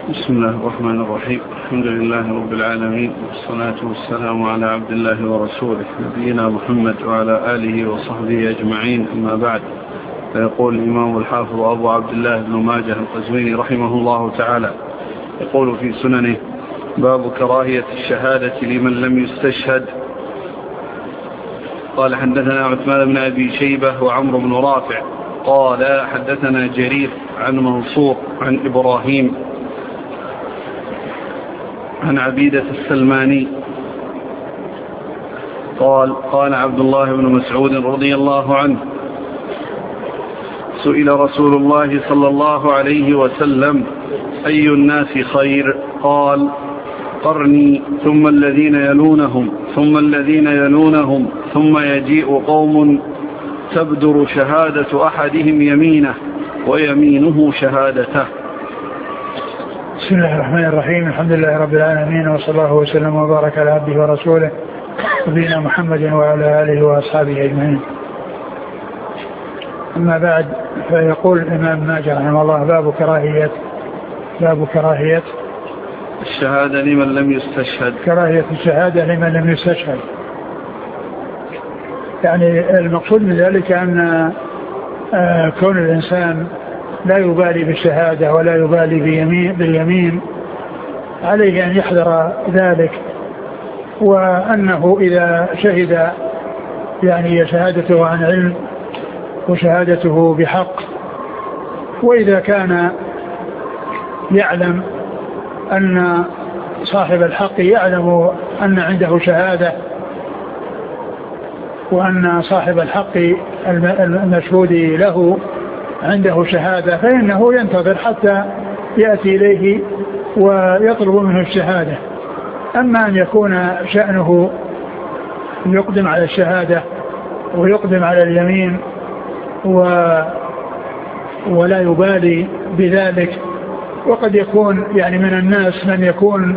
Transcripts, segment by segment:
بسم الله الرحمن الرحيم. الحمد لله رب العالمين، والصلاة والسلام على عبد الله ورسوله نبينا محمد وعلى آله وصحبه أجمعين، أما بعد. فيقول الإمام الحافظ أبو عبد الله بن ماجه القزويني رحمه الله تعالى، يقول في سننه: باب كراهية الشهادة لمن لم يستشهد. قال: حدثنا عثمان بن أبي شيبة وعمرو بن رافع قال: حدثنا جرير عن منصور عن إبراهيم عن عبيدة السلماني قال عبد الله بن مسعود رضي الله عنه: سئل رسول الله صلى الله عليه وسلم: أي الناس خير؟ قال: قرني، ثم الذين يلونهم، ثم الذين يلونهم، ثم يجيء قوم تبدر شهادة أحدهم يمينه ويمينه شهادته. بسم الله الرحمن الرحيم. الحمد لله رب العالمين، وصلى الله وسلم وبارك على عبده ورسوله نبينا محمد وعلى آله وأصحابه أجمعين. أما بعد، فيقول الإمام ماجه رحمه الله: باب كراهية الشهادة لمن لم يستشهد. كراهية الشهادة لمن لم يستشهد، يعني المقصود من ذلك أن كون الإنسان لا يبالي بالشهادة ولا يبالي باليمين، عليه أن يحذر ذلك، وأنه إذا شهد يعني شهادته عن علم وشهادته بحق، وإذا كان يعلم أن صاحب الحق يعلم أن عنده شهادة، وأن صاحب الحق المشهود له عنده شهادة، فإنه ينتظر حتى يأتي إليه ويطلب منه الشهادة. أما أن يكون شأنه يقدم على الشهادة ويقدم على اليمين ولا يبالي بذلك، وقد يكون يعني من الناس من يكون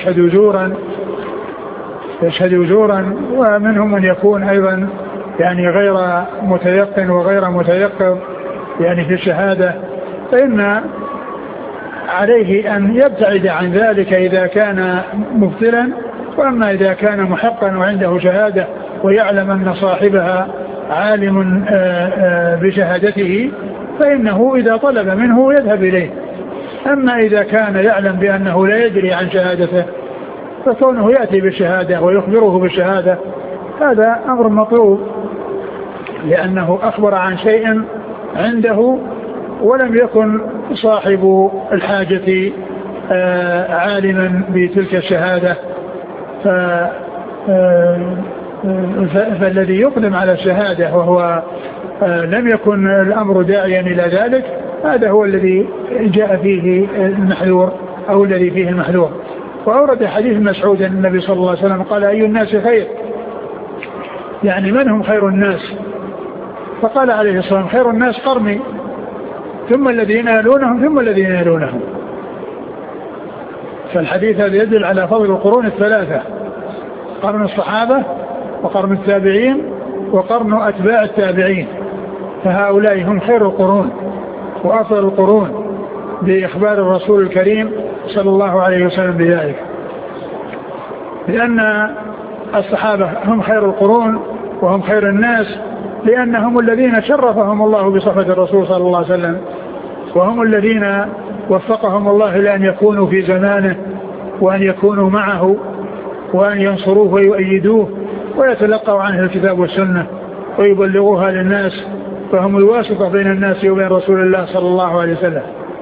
يشهد زورا، ومنهم من يكون أيضا يعني غير متيقن وغير متيقظ يعني في الشهادة، فإن عليه أن يبتعد عن ذلك إذا كان مبطلا. وأما إذا كان محقا وعنده شهادة ويعلم أن صاحبها عالم بشهادته، فإنه إذا طلب منه يذهب إليه. أما إذا كان يعلم بأنه لا يدري عن شهادته، فكونه يأتي بالشهادة ويخبره بالشهادة هذا أمر مطلوب، لأنه أخبر عن شيء عنده ولم يكن صاحب الحاجة عالما بتلك الشهادة، فالذي يقدم على الشهادة وهو لم يكن الأمر داعيا إلى ذلك، هذا هو الذي جاء فيه المحذور أو الذي فيه المحذور. وأورد حديث مسعود أن النبي صلى الله عليه وسلم قال: أي الناس خير؟ يعني من هم خير الناس؟ فقال عليه الصلاة والسلام: خير الناس قرني، ثم الذين يلونهم، ثم الذين يلونهم. فالحديث هذا يدل على فضل القرون الثلاثة: قرن الصحابة، وقرن التابعين، وقرن أتباع التابعين. فهؤلاء هم خير القرون وأفضل القرون بإخبار الرسول الكريم صلى الله عليه وسلم بذلك، لأن الصحابة هم خير القرون وهم خير الناس، لأنهم الذين شرفهم الله بصحبة الرسول صلى الله عليه وسلم، وهم الذين وفقهم الله لأن يكونوا في زمانه وأن يكونوا معه وأن ينصروه ويؤيدوه ويتلقوا عنه الكتاب والسنة ويبلغوها للناس، فهم الواسطة بين الناس وبين رسول الله صلى الله عليه وسلم.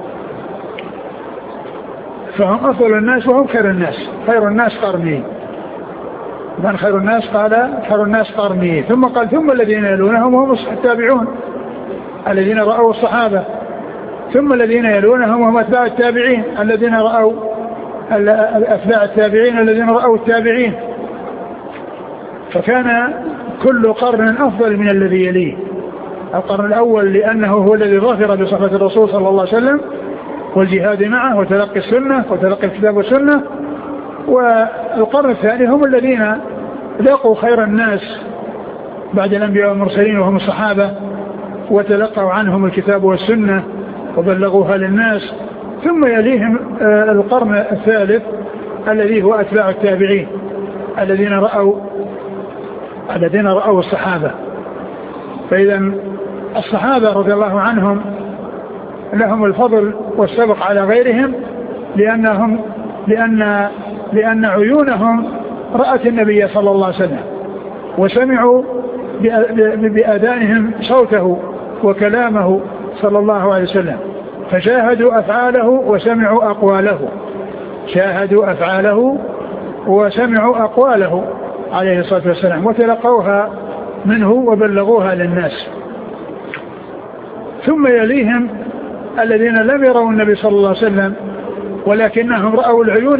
فهم أفضل الناس وهم خير الناس. خير الناس قرني. من خير الناس؟ قال: خير الناس قرني. ثم قال: ثم الذين يلونهم وهم التابعون الذين رأوا الصحابة، ثم الذين يلونهم وهم أتباع التابعين الذين رأوا أتباع التابعين الذين رأوا التابعين. فكان كل قرن أفضل من الذي يليه. القرن الأول لأنه هو الذي ظفر بصحبة الرسول صلى الله عليه وسلم والجهاد معه وتلقي السنة وتلقي الكتاب والسنة. والقرن الثاني هم الذين لاقوا خير الناس بعد الأنبياء والمرسلين وهم الصحابة، وتلقوا عنهم الكتاب والسنة وبلغوها للناس، ثم يليهم القرن الثالث الذي هو أتباع التابعين الذين رأوا الصحابة. فإذا الصحابة رضي الله عنهم لهم الفضل والسبق على غيرهم لأن عيونهم رأت النبي صلى الله عليه وسلم وسمعوا بآذانهم صوته وكلامه صلى الله عليه وسلم، فشاهدوا أفعاله وسمعوا أقواله، شاهدوا أفعاله وسمعوا أقواله عليه الصلاة والسلام وتلقوها منه وبلغوها للناس. ثم يليهم الذين لم يروا النبي صلى الله عليه وسلم ولكنهم رأوا العيون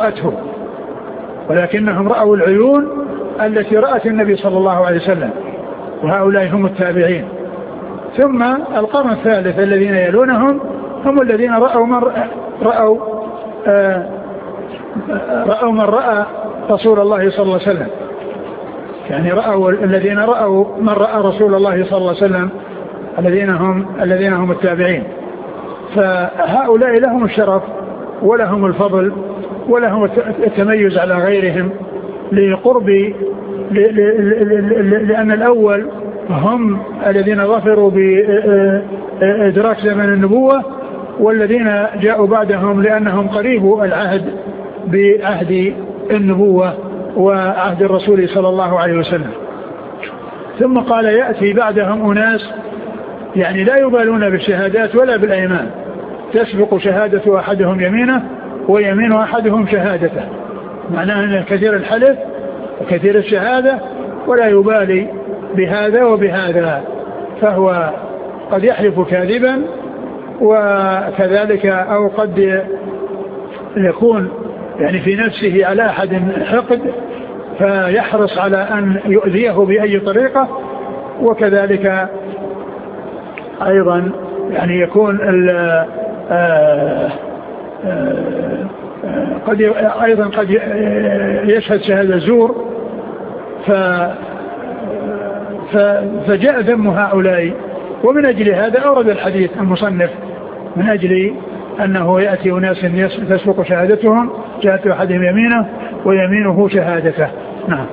التي رأت النبي صلى الله عليه وسلم، وهؤلاء هم التابعين. ثم القرن الثالث الذين يلونهم هم الذين رأوا من رأى رسول الله صلى الله عليه وسلم، يعني الذين رأوا من رأى رسول الله صلى الله عليه وسلم الذين هم التابعين. فهؤلاء لهم الشرف ولهم الفضل ولهم التميز على غيرهم لقرب، لأن الأول هم الذين ظفروا بإدراك زمن النبوة، والذين جاءوا بعدهم لأنهم قريبوا العهد بعهد النبوة وعهد الرسول صلى الله عليه وسلم. ثم قال يأتي بعدهم أناس يعني لا يبالون بالشهادات ولا بالأيمان، تسبق شهادة أحدهم يمينه ويمين أحدهم شهادته، معناه أنه كثير الحلف وكثير الشهادة ولا يبالي بهذا وبهذا، فهو قد يحلف كاذبا وكذلك أو قد يكون يعني في نفسه على أحد حقد فيحرص على أن يؤذيه بأي طريقة، وكذلك أيضا يعني يكون قد يشهد شهادة زور، فجاء ذم هؤلاء. ومن أجل هذا أورد الحديث المصنف من أجل أنه يأتي أناس تسبق شهادتهم، شهادة أحدهم يمينه ويمينه شهادته. نعم.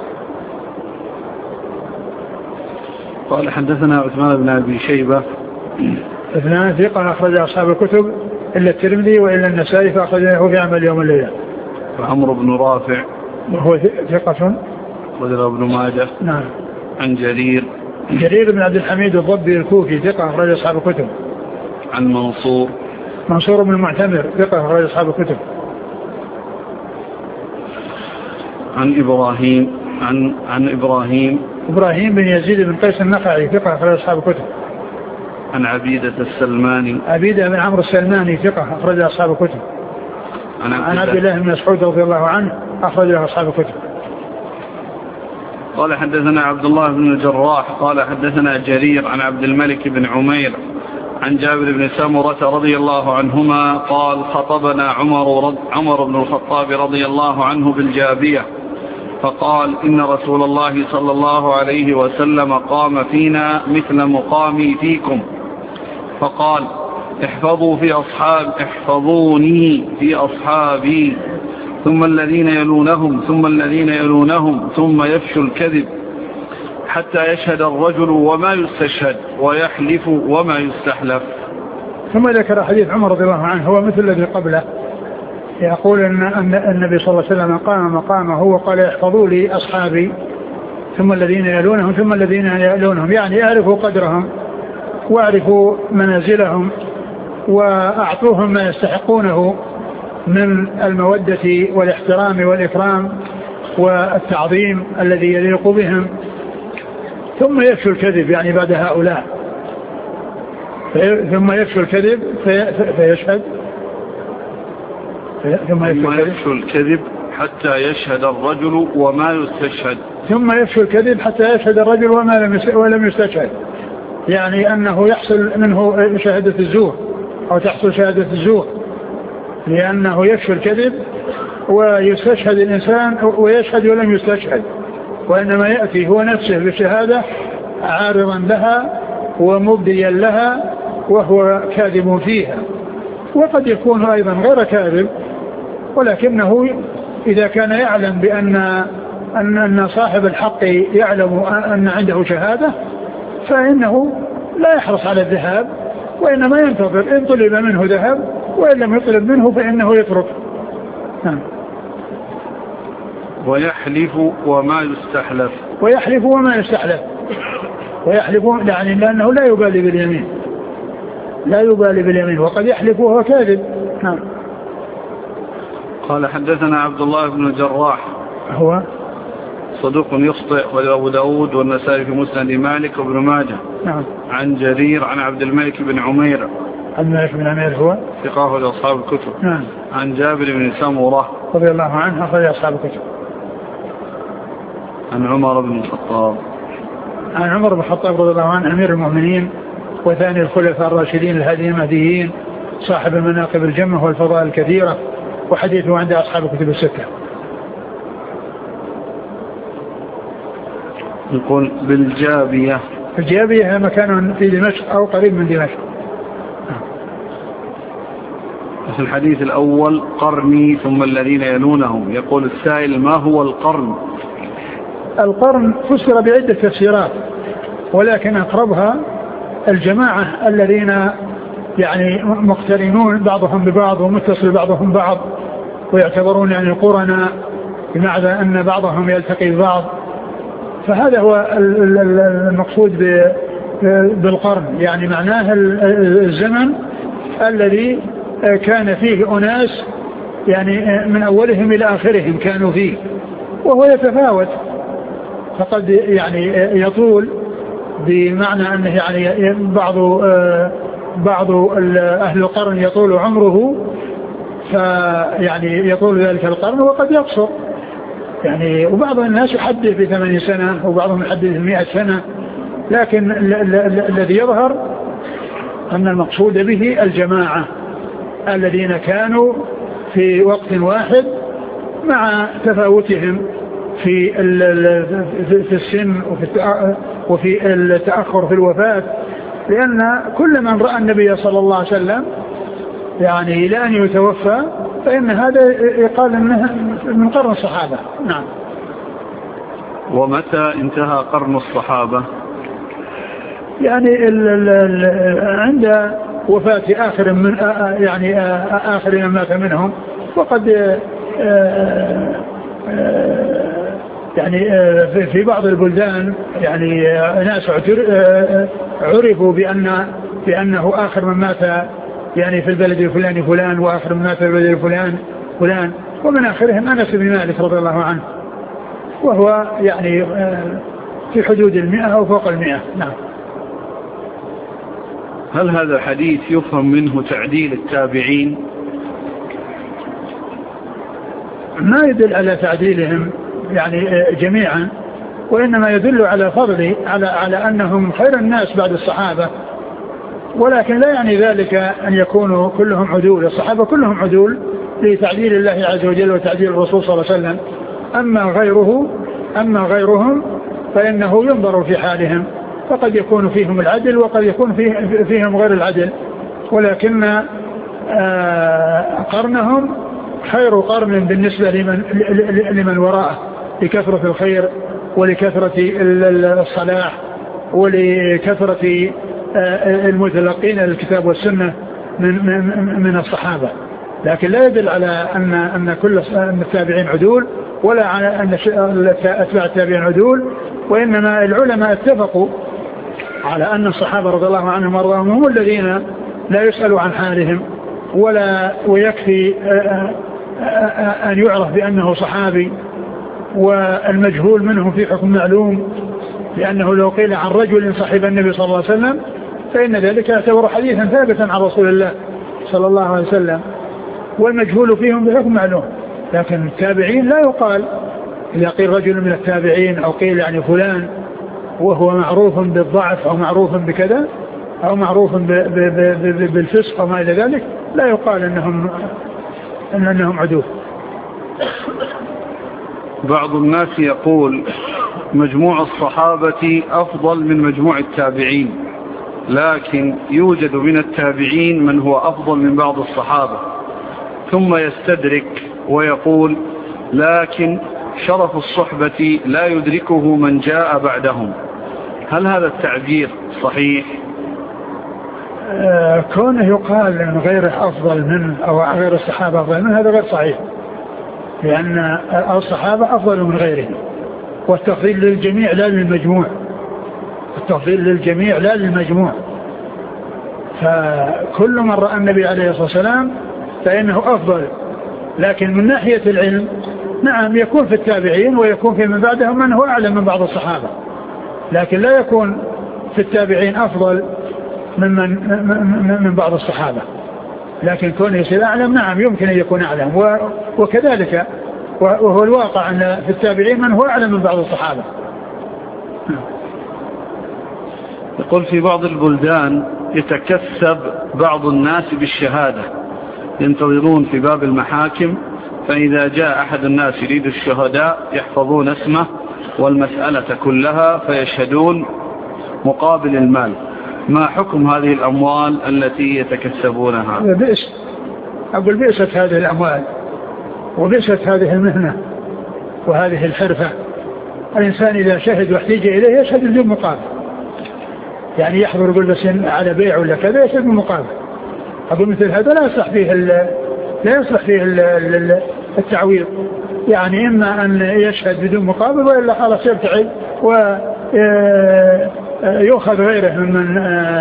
قال حدثنا عثمان بن أبي شيبة. اثنان ثقة أخرج أصحاب الكتب إلا الترمذي وإلا النسائي فأخرجه في عمل يوم الليلة. وعمرو بن رافع وهو ثقة وذر ابن ماجه. نعم. عن جرير بن عبد الحميد الضبي الكوفي ثقة أخرج أصحاب الكتب. عن منصور بن المعتمر ثقة أخرج أصحاب الكتب. عن إبراهيم بن يزيد بن قيس النخعي ثقة أخرج أصحاب الكتب. عن عبيدة بن عمرو السلماني ثقة أخرج أصحاب الكتب. عن عبد الله بن مسعود رضي الله عنه أخرج أصحاب الكتب. قال حدثنا عبد الله بن الجراح قال حدثنا جرير عن عبد الملك بن عمير عن جابر بن سمرة رضي الله عنهما قال خطبنا عمر بن الخطاب رضي الله عنه بالجابية فقال إن رسول الله صلى الله عليه وسلم قام فينا مثل مقامي فيكم، فقال احفظوني في أصحابي ثم الذين يلونهم ثم الذين يلونهم ثم يفشو الكذب حتى يشهد الرجل وما يستشهد ويحلف وما يستحلف. ثم ذكر حديث عمر رضي الله عنه هو مثل الذي قبله، يقول أن النبي صلى الله عليه وسلم قام مقامه وقال احفظوا لي أصحابي ثم الذين يلونهم ثم الذين يلونهم، يعني اعرفوا قدرهم واعرفوا منازلهم وأعطوهم ما يستحقونه من المودة والاحترام والإكرام والتعظيم الذي يليق بهم. ثم يفشو الكذب يعني بعد هؤلاء، ثم يفشو الكذب فيشهد ثم يفشو الكذب حتى يشهد الرجل وما يستشهد. ثم يفشو الكذب حتى يشهد الرجل ولم يستشهد، يعني أنه يحصل منه شهادة الزور أو تحصل شهادة الزور، لأنه يفشو الكذب ويستشهد الإنسان ويشهد ولم يستشهد، وإنما يأتي هو نفسه بالشهادة عارضا لها ومبديا لها وهو كاذب فيها. وقد يكون أيضا غير كاذب، ولكنه إذا كان يعلم أن صاحب الحق يعلم أن عنده شهادة فإنه لا يحرص على الذهاب، وإنما ينتظر، إن طلب منه ذهب وإن لم يطلب منه فإنه يترك. ويحلف وما يستحلف. ويحلف وما يستحلف، ويحلف يعني لأنه لا يبالي باليمين، لا يبالي باليمين، وقد يحلف وهو كاذب. نعم. قال حدثنا عبد الله بن الجراح هو صدوق يخطئ، وأبو داود والنسائي في مسند مالك وابن ماجه. نعم. عن جرير عن عبد الملك بن عمير. عبد الملك بن عمير هو ثقة لأصحاب الكتب. نعم. عن جابر بن سمرة رضي الله عنه أخرج أصحاب الكتب. عن عمر بن الخطاب. عن عمر بن الخطاب رضي الله عنه أمير المؤمنين وثاني الخلفاء الراشدين الهاديين المهديين صاحب المناقب الجمة والفضائل الكثيرة، وحديثه عند أصحاب الكتب الستة. يقول بالجابية. الجابية مكان في دمشق أو قريب من دمشق. في الحديث الأول قرني ثم الذين يلونهم. يقول السائل ما هو القرن؟ القرن فسر بعدة تفسيرات، ولكن أقربها الجماعة الذين يعني مقترنون بعضهم ببعض ومتصل بعضهم بعض، ويعتبرون يعني قرنا بمعنى أن بعضهم يلتقي ببعض، فهذا هو المقصود بالقرن، يعني معناه الزمن الذي كان فيه أناس يعني من أولهم إلى آخرهم كانوا فيه، وهو يتفاوت، فقد يعني يطول بمعنى أنه يعني بعض أهل القرن يطول عمره فيعني يطول ذلك القرن، وقد يقصر يعني، وبعض الناس يحدث ب80 سنة وبعضهم يحدث ب100 سنة، لكن الذي يظهر أن المقصود به الجماعة الذين كانوا في وقت واحد مع تفاوتهم في السن وفي التأخر في الوفاة، لأن كل من رأى النبي صلى الله عليه وسلم يعني إلى أن يتوفى فإن هذا يقال أنه من قرن الصحابة. نعم. ومتى انتهى قرن الصحابة؟ يعني عند وفاة آخر من يعني آخر من مات منهم، وقد يعني في بعض البلدان يعني ناس عرفوا بأنه آخر من مات يعني في البلد الفلاني فلان، وآخر من مات في البلد الفلان فلان، ومن آخرهم أنس بن مالك رضي الله عنه، وهو يعني في حدود 100 أو فوق 100. نعم. هل هذا الحديث يفهم منه تعديل التابعين؟ ما يدل على تعديلهم يعني جميعا، وإنما يدل على فضل على أنهم خير الناس بعد الصحابة، ولكن لا يعني ذلك أن يكونوا كلهم عدول. الصحابة كلهم عدول لتعديل الله عز وجل وتعديل الرسول صلى الله عليه وسلم، أما غيرهم فإنه ينظر في حالهم، فقد يكون فيهم العدل وقد يكون فيهم غير العدل، ولكن قرنهم خير قرن بالنسبة لمن وراءه لكثرة الخير ولكثرة الصلاح ولكثرة المتلقين للكتاب والسنة من الصحابة، لكن لا يدل على أن كل التابعين عدول، ولا على أن أتباع التابعين عدول، وإنما العلماء اتفقوا على أن الصحابة رضي الله عنهم وارضاهم هم الذين لا يسألوا عن حالهم، ويكفي أن يعرف بأنه صحابي، والمجهول منهم في حكم معلوم، لأنه لو قيل عن رجل صاحب النبي صلى الله عليه وسلم فإن ذلك يعتبر حديثا ثابتا عن رسول الله صلى الله عليه وسلم، والمجهول فيهم بحكم معلوم. لكن التابعين لا يقال إذا قيل رجل من التابعين أو قيل يعني فلان وهو معروف بالضعف أو معروف بكذا أو معروف بالفسق وما إلى ذلك، لا يقال أنهم عدو. بعض الناس يقول مجموع الصحابة أفضل من مجموع التابعين، لكن يوجد من التابعين من هو أفضل من بعض الصحابة، ثم يستدرك ويقول لكن شرف الصحبة لا يدركه من جاء بعدهم. هل هذا التعبير صحيح؟ كونه يقال أن غيره أفضل منه أو غير الصحابة أفضل منه هذا غير صحيح، لأن الصحابة أفضل من غيرهم، والتفضيل للجميع لا للمجموع، التفضيل للجميع لا للمجموع. فكل من رأى النبي عليه الصلاة والسلام فإنه أفضل، لكن من ناحية العلم نعم يكون في التابعين ويكون في من بعدهم من هو أعلم من بعض الصحابة، لكن لا يكون في التابعين أفضل من بعض الصحابة، لكن كون يصير أعلم نعم يمكن أن يكون أعلم، وكذلك وهو الواقع أن في التابعين من هو أعلم من بعض الصحابة. يقول في بعض البلدان يتكسب بعض الناس بالشهادة، ينتظرون في باب المحاكم، فإذا جاء أحد الناس يريد الشهداء يحفظون اسمه والمسألة كلها فيشهدون مقابل المال. ما حكم هذه الأموال التي يتكسبونها؟ بئس، أقول بئست هذه الأموال وبئست هذه المهنة وهذه الحرفة. الإنسان إذا شهد واحتاج إليه يشهد بدون مقابل، يعني يحضر يقول بس على بيع ولا كذا يشهد بالمقابل. أقول مثل هذا لا يصلح فيه التعويض، يعني إما أن يشهد بدون مقابل وإلا خلاص يبتعد ويؤخذ غيره ممن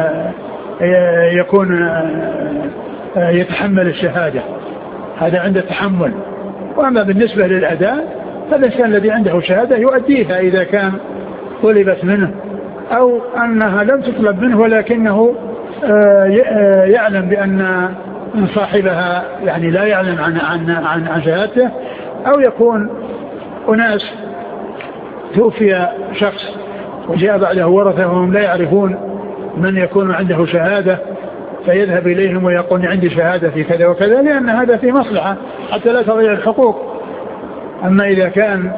يكون يتحمل الشهادة، هذا عنده تحمل. وأما بالنسبة للأداء فالإنسان الذي عنده شهادة يؤديها إذا كان طلبت منه أو أنها لم تطلب منه ولكنه يعلم بأن صاحبها يعني لا يعلم عن شهادته، أو يكون أناس توفي شخص وجاء بعده ورثه وهم لا يعرفون من يكون عنده شهادة فيذهب إليهم ويقول عندي شهادة في كذا وكذا، لأن هذا في مصلحة حتى لا تضيع الحقوق. أما إذا كان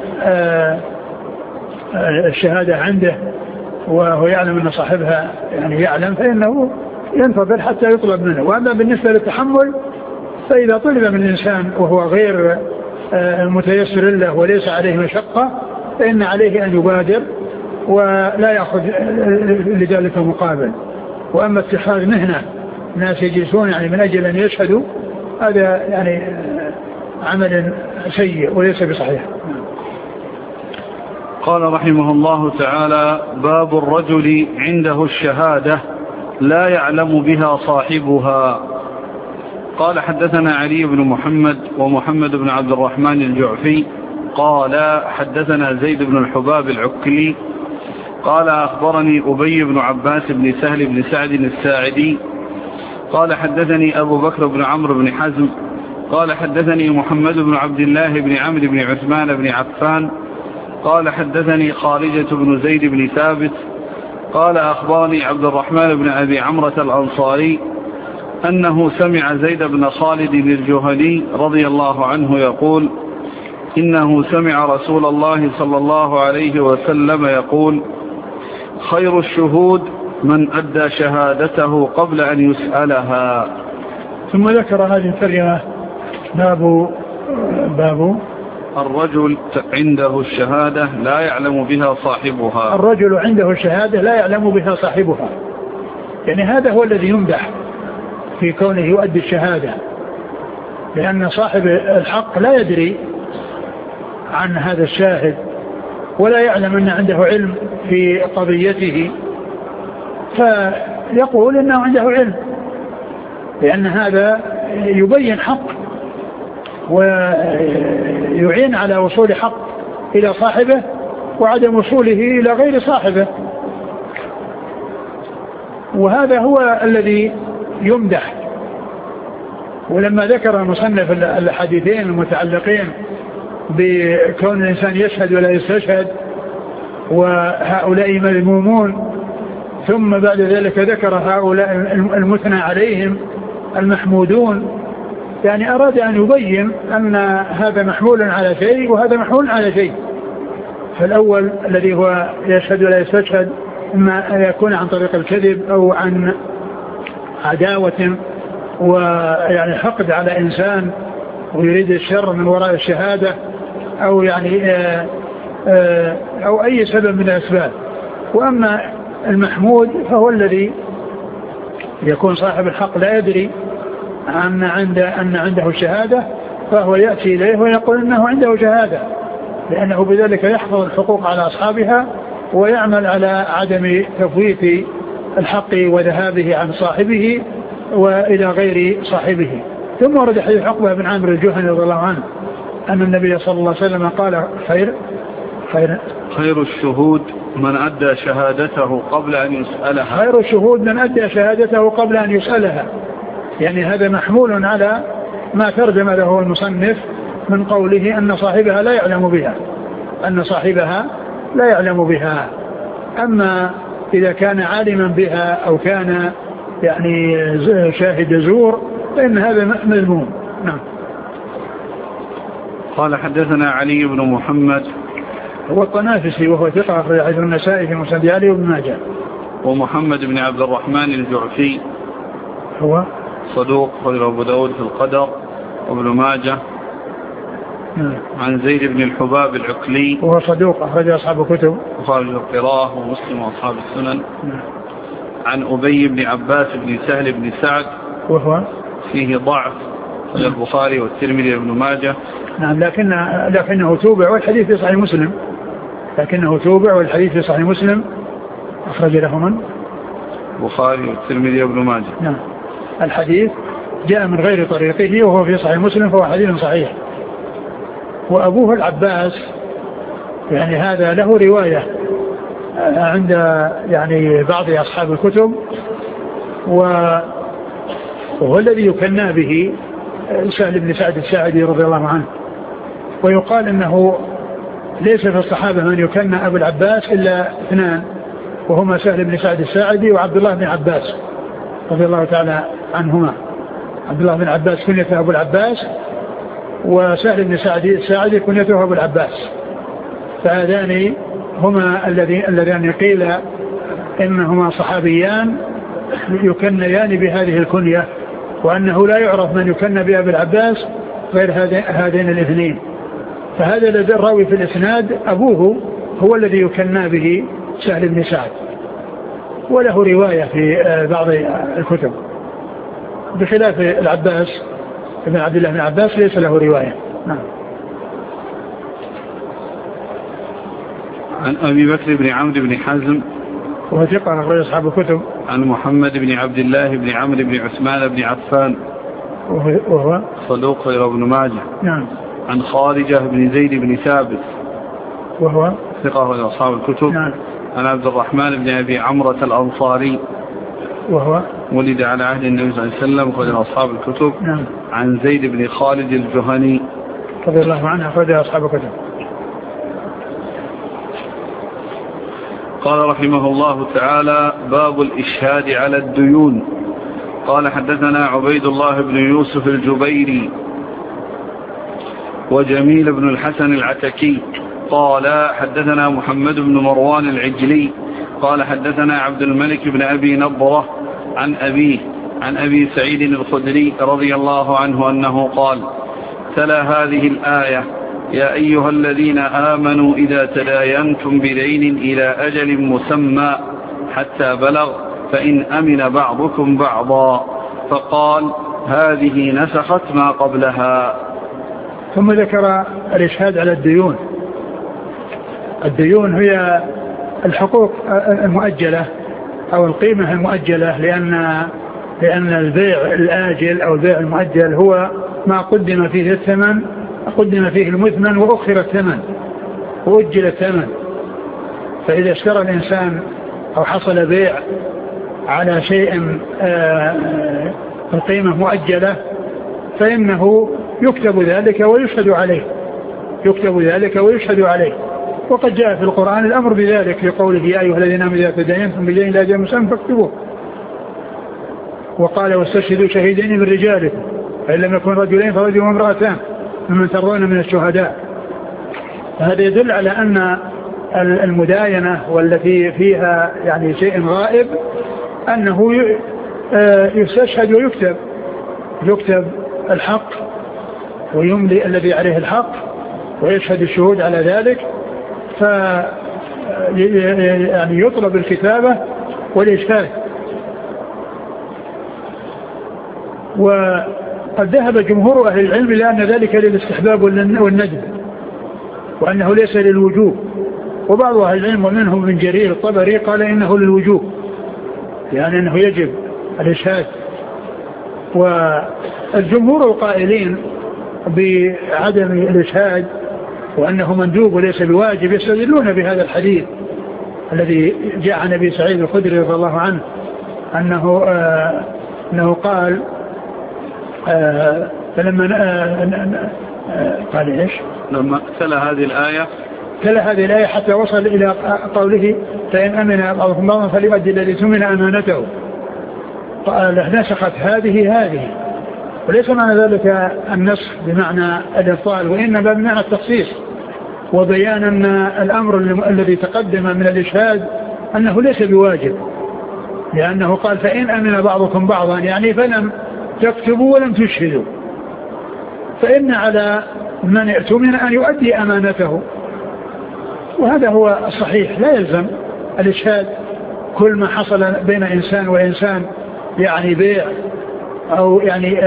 الشهادة عنده وهو يعلم أن صاحبها يعني يعلم فإنه ينتظر حتى يطلب منه. وأما بالنسبة للتحمل فإذا طلب من الإنسان وهو غير متيسر له وليس عليه مشقة فإن عليه أن يبادر ولا يأخذ لذلك مقابل. وأما اتخاذ مهنة ناس يجلسون يعني من أجل أن يشهدوا هذا يعني عمل سيء وليس بصحيح. قال رحمه الله تعالى: باب الرجل عنده الشهادة لا يعلم بها صاحبها. قال: حدثنا علي بن محمد ومحمد بن عبد الرحمن الجعفي قال: حدثنا زيد بن الحباب العكلي قال: أخبرني أبي بن عباس بن سهل بن سعد الساعدي قال: حدثني أبو بكر بن عمرو بن حزم قال: حدثني محمد بن عبد الله بن عمرو بن عثمان بن عفان قال: حدثني خارجة بن زيد بن ثابت قال: أخبرني عبد الرحمن بن أبي عمرة الأنصاري أنه سمع زيد بن خالد الجهني رضي الله عنه يقول: إنه سمع رسول الله صلى الله عليه وسلم يقول: خير الشهود من أدى شهادته قبل أن يسألها. ثم ذكر هذه الترجمة باب الرجل عنده الشهادة لا يعلم بها صاحبها. الرجل عنده الشهادة لا يعلم بها صاحبها، يعني هذا هو الذي يمدح في كونه يؤدي الشهادة، لأن صاحب الحق لا يدري عن هذا الشاهد ولا يعلم أن عنده علم في قضيته فيقول إنه عنده علم، لأن هذا يبين حق ويعين على وصول حق إلى صاحبه وعدم وصوله إلى غير صاحبه، وهذا هو الذي يمدح. ولما ذكر المصنف الحديثين المتعلقين بكون الإنسان يشهد ولا يستشهد وهؤلاء مذمومون، ثم بعد ذلك ذكر هؤلاء المثنى عليهم المحمودون، يعني أراد أن يبين أن هذا محمول على شيء وهذا محمول على شيء. فالأول الذي هو يشهد ولا يستشهد إما يكون عن طريق الكذب أو عن عداوة ويعني حقد على إنسان ويريد الشر من وراء الشهادة أو يعني أو أي سبب من الأسباب. وأما المحمود فهو الذي يكون صاحب الحق لا يدري أن عنده شهادة، فهو يأتي إليه ويقول إنه عنده شهادة، لأنه بذلك يحفظ الحقوق على أصحابها ويعمل على عدم تفويت الحق وذهابه عن صاحبه وإلى غير صاحبه. ثم ورد حديث عقبة بن عامر الجهني رضي الله عنه أن النبي صلى الله عليه وسلم قال خير الشهود من أدى شهادته قبل أن يسألها. خير الشهود من أدى شهادته قبل أن يسألها، يعني هذا محمول على ما ترجم له المصنف من قوله أن صاحبها لا يعلم بها، أما إذا كان عالما بها أو كان يعني شاهد زور فإن هذا مذموم. نعم. قال حدثنا علي بن محمد هو الطنافسي وهو ثقة أخرج حديث النسائي في مسند علي وابن ماجه. ومحمد بن عبد الرحمن الجعفي هو صدوق أخرج أبو داود في القدر وابن ماجه. عن زيد بن الحباب العقلي وهو صدوق أخرج أصحاب الكتب وخارج القراءة ومسلم وأصحاب السنن. عن أبي بن عباس بن سهل بن سعد وهو فيه ضعف في البخاري والترمذي وابن ماجه. نعم لكنه توبع والحديث في صحيح مسلم، أخرج له من البخاري والترمذي وابن ماجه. نعم الحديث جاء من غير طريقه وهو في صحيح مسلم فهو حديث صحيح. وأبوه العباس يعني هذا له رواية عند يعني بعض أصحاب الكتب، وهو الذي يكنى به سهل بن سعد الساعدي رضي الله عنه. ويقال أنه ليس في الصحابة من يكنى أبو العباس إلا اثنان، وهما سهل بن سعد الساعدي وعبد الله بن عباس رضي الله تعالى عنهما. عبد الله بن عباس كنيته أبو العباس، وسهل بن سعد الساعدي كنيته أبو العباس، فهذان هما اللذان قيل إنهما صحابيان يكنيان بهذه الكنية، وأنه لا يعرف من يكنى بأبي العباس غير هذين الاثنين. فهذا الذي الراوي في الإسناد أبوه هو الذي يكنى به سهل بن سعد، وله رواية في بعض الكتب، بخلاف العباس ابن عبد الله بن عباس ليس له رواية. نعم. عن أبي بكر بن عمرو بن حزم وهو ثقة أخرج أصحاب الكتب. عن محمد بن عبد الله بن عمرو بن عثمان بن عفان وهو صدوق غير ابن ماجه. نعم. عن خارجة بن زيد بن ثابت وهو ثقة غير أصحاب الكتب. نعم. عن عبد الرحمن بن أبي عمرة الأنصاري وهو ولد على عهد النبي صلى الله عليه وسلم غير أصحاب الكتب. نعم. عن زيد بن خالد الجهني رضي الله عنه غير أصحاب الكتب. قال رحمه الله تعالى: باب الإشهاد على الديون. قال حدثنا عبيد الله بن يوسف الجبيري وجميل بن الحسن العتكي قال حدثنا محمد بن مروان العجلي قال حدثنا عبد الملك بن أبي نضرة عن أبيه عن أبي سعيد الخدري رضي الله عنه أنه قال: تلا هذه الآية: يا أيها الذين آمنوا إذا تداينتم بدين إلى أجل مسمى حتى بلغ فإن أمن بعضكم بعضا، فقال: هذه نسخت ما قبلها. ثم ذكر الإشهاد على الديون. الديون هي الحقوق المؤجلة أو القيمة المؤجلة، لأن البيع الآجل أو البيع المؤجل هو ما قدم فيه الثمن، قدم فيه المثمن وأخر الثمن وأجل الثمن. فإذا اشترى الإنسان أو حصل بيع على شيء القيمة مؤجلة فإنه يكتب ذلك ويشهد عليه. وقد جاء في القرآن الأمر بذلك في قوله: يا أيها الذين آمنوا إذا تداينتم بدين إلى أجل مسمى فاكتبوه. وقال: واستشهدوا شهيدين من رجالكم فإن لم يكن رجلين فرجل وامرأتان ممن ترضون من الشهداء. فهذا يدل على أن المداينة والتي فيها يعني شيء غائب أنه يستشهد يكتب الحق ويملي الذي عليه الحق ويشهد الشهود على ذلك، يعني يطلب الكتابة والإشهاد. وقد ذهب جمهور أهل العلم لأن ذلك للاستحباب والندب وأنه ليس للوجوب، وبعض أهل العلم ومنهم من جرير الطبري قال إنه للوجوب، يعني أنه يجب الإشهاد. والجمهور القائلين بعدم الإشهاد وأنه مندوب وليس بواجب يستدلون بهذا الحديث الذي جاء عن أبي سعيد الخدري رضي الله عنه أنه قال فلما قال إيش لما تلا هذه الآية حتى وصل إلى قوله فإن أمن بعضكم بعضا فليؤدي الذي اؤتمن أمانته، قال نسخت هذه وليس معنى ذلك النسخ بمعنى الإبطال، وإنما بمعنى التخصيص وبيان أن الأمر الذي تقدم من الإشهاد أنه ليس بواجب، لأنه قال فإن أمن بعضكم بعضا يعني فلم تكتبوا ولم تشهدوا، فإن على من اؤتمن أن يؤدي أمانته، وهذا هو الصحيح. لا يلزم الإشهاد كل ما حصل بين إنسان وإنسان يعني بيع أو يعني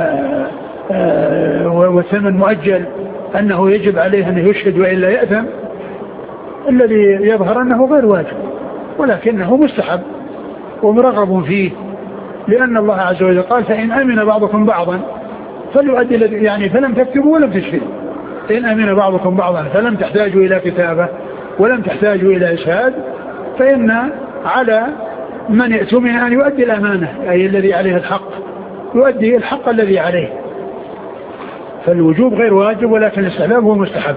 وثمن مؤجل أنه يجب عليه أن يشهد وإلا يأثم. الذي يظهر أنه غير واجب ولكنه مستحب ومرغب فيه، لأن الله عز وجل قال فإن أمن بعضكم بعضا فليؤدي يعني فلم تكتبوا ولم تشهدوا. إن أمن بعضكم بعضا فلم تحتاجوا إلى كتابة ولم تحتاجوا إلى إشهاد، فإن على من اؤتمن أن يؤدي الأمانة، أي الذي عليه الحق يؤدي الحق الذي عليه. فالوجوب غير واجب ولكن الاستحباب هو مستحب.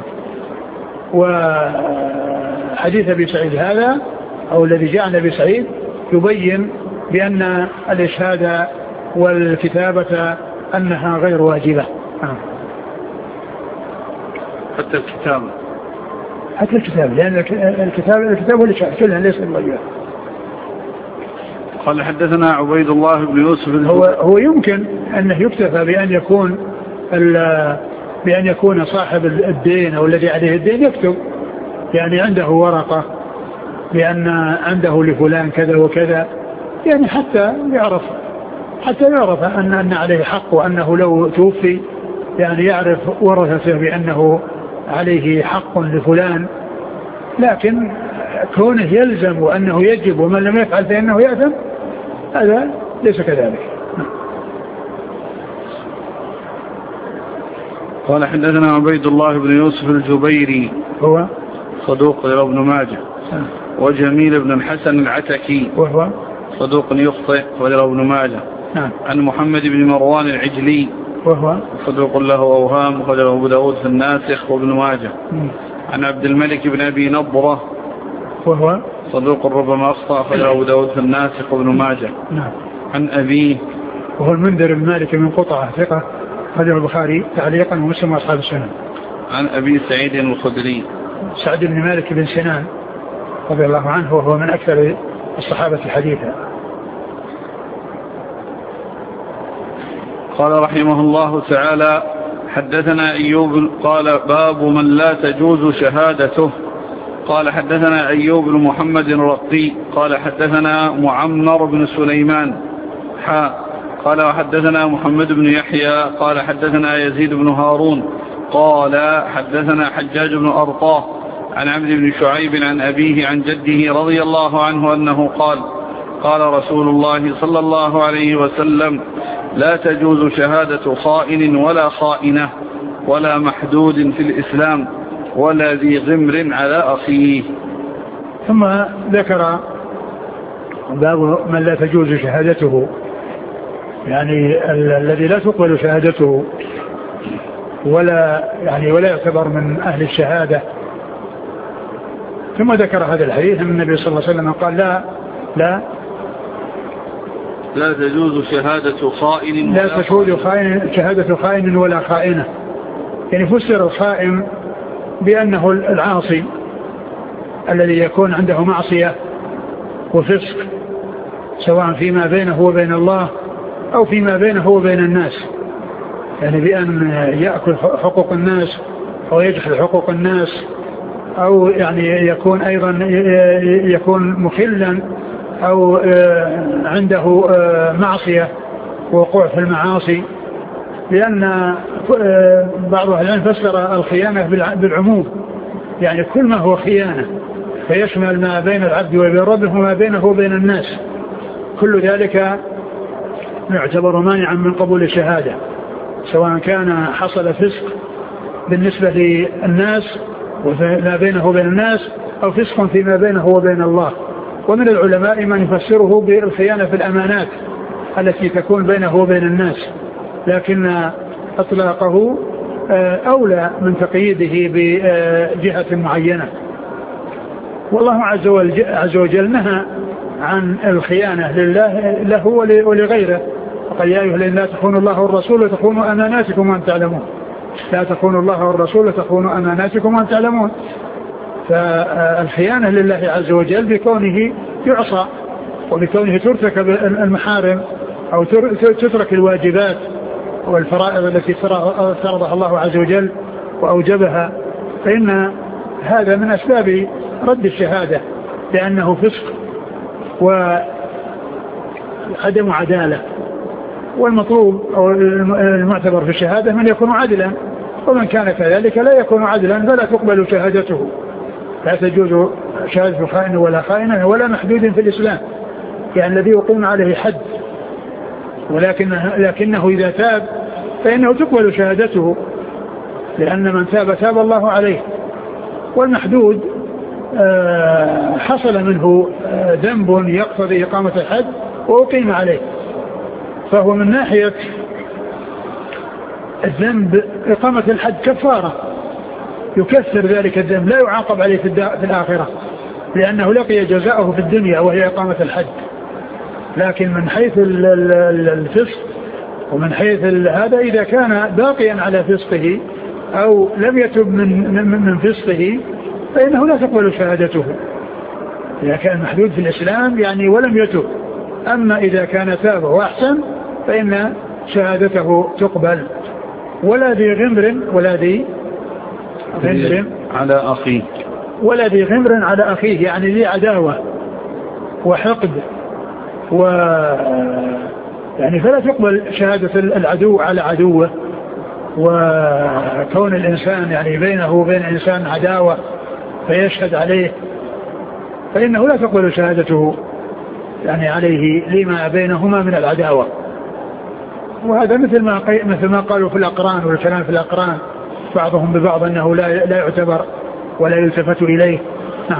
وحديث أبي سعيد هذا أو الذي جاء عن أبي سعيد يبين بأن الإشهاد والكتابة أنها غير واجبة. حتى الكتاب لأن الكتاب والإشهاد كلها ليس الواجبة. قال حدثنا عبيد الله بن يوسف هو يمكن أنه يكتفى بأن يكون صاحب الدين أو الذي عليه الدين يكتب، يعني عنده ورقة بأن عنده لفلان كذا وكذا، يعني حتى يعرف أن عليه حق، وأنه لو توفي يعني يعرف ورثته بأنه عليه حق لفلان. لكن كونه يلزم وأنه يجب ومن لم يفعل فإنه يأثم، هذا ليس كذلك. قال حدثنا عبيد الله بن يوسف الجبيري هو صدوق رواه ابن ماجه، وجميل بن الحسن العتكي وهو صدوق يخطئ ورواه ابن ماجه. عن محمد بن مروان العجلي وهو صدوق له أوهام ورواه أبو داود في الناسخ وابن ماجه. عن عبد الملك بن أبي نضرة وهو صدوق ربما أخطأ ورواه أبو داود في الناسخ وابن ماجه. عن أبيه وهو المنذر بن مالك من قطعة ثقة رواه البخاري تعليقا ومسلم وأصحاب السنن. عن أبي سعيد الخدري سعد بن مالك بن سنان رضي الله عنه وهو من أكثر الصحابة حديثا. قال رحمه الله تعالى حدثنا أيوب قال باب من لا تجوز شهادته. قال حدثنا أيوب بن محمد الرقي قال حدثنا معمر بن سليمان قال وحدثنا محمد بن يحيى قال حدثنا يزيد بن هارون قال حدثنا حجاج بن أرطاه عن عبد بن شعيب عن أبيه عن جده رضي الله عنه أنه قال رسول الله صلى الله عليه وسلم لا تجوز شهادة خائن ولا خائنة ولا محدود في الإسلام ولا ذي غمر على أخيه. ثم ذكر باب من لا تجوز شهادته، يعني الذي لا تقبل شهادته ولا يعتبر من أهل الشهادة. ثم ذكر هذا الحديث من النبي صلى الله عليه وسلم قال لا تجوز شهادة خائن لا تجوز شهادة خائن ولا خائنة. يعني فسر الخائن بأنه العاصي الذي يكون عنده معصية وفسق سواء فيما بينه وبين الله أو فيما بينه وبين الناس، يعني بأن يأكل حقوق الناس أو يجحد حقوق الناس، أو يعني يكون أيضا يكون مخلا أو عنده معصية ووقوع في المعاصي. لأن بعض أهل العلم فسر الخيانة بالعموم، يعني كل ما هو خيانة فيشمل ما بين العبد وبين ربه وما بينه وبين الناس، كل ذلك يعتبر مانعا من قبول الشهادة، سواء كان حصل فسق بالنسبة للناس وما بينه وبين الناس أو فسق فيما بينه وبين الله. ومن العلماء من يفسره بالخيانة في الأمانات التي تكون بينه وبين الناس، لكن أطلاقه أولى من تقييده بجهة معينة. والله عز وجل نهى عن الخيانة لله له ولغيره، وقال يا أيها الذين لا تخونوا الله والرسول وتخونوا أماناتكم وأنتم تعلمون، لا تخونوا الله والرسول وتخونوا أماناتكم وأنتم تعلمون. فالخيانة لله عز وجل بكونه يعصى وبكونه ترتكب المحارم أو تترك الواجبات والفرائض التي فرضها الله عز وجل وأوجبها، فإن هذا من أسباب رد الشهادة، لأنه فسق وعدم عدالة. والمطلوب أو المعتبر في الشهادة من يكون عدلا، ومن كان كذلك لا يكون عدلا فلا تقبل شهادته. لا تجوز شهادة خائن ولا خائنة ولا محدود في الإسلام، يعني الذي يقوم عليه حد، لكنه إذا تاب فإنه تقبل شهادته، لأن من تاب الله عليه. والمحدود حصل منه ذنب يقتضي إقامة الحد وأقيم عليه، فهو من ناحية الذنب إقامة الحد كفارة يكثر ذلك الذنب، لا يعاقب عليه في الآخرة، لأنه لقي جزاءه في الدنيا وهي إقامة الحد. لكن من حيث الفسق ومن حيث هذا إذا كان باقيا على فسقه أو لم يتب من فسقه فإنه لا تقبل شهادته، إذا كان محدود في الإسلام يعني ولم يتب. أما إذا كان تاب وأحسن فإن شهادته تقبل. ولا ذي غمر على أخيه، ولا ذي غمر على أخيه، يعني ذي عداوة وحقد يعني فلا تقبل شهادة العدو على عدوه. وكون الإنسان يعني بينه وبين إنسان عداوة فيشهد عليه فإنه لا تقبل شهادته يعني عليه لما بينهما من العداوة. وهذا مثل ما قالوا في الأقران والكلام في الأقران بعضهم ببعض أنه لا يعتبر ولا يلتفت إليه. نعم.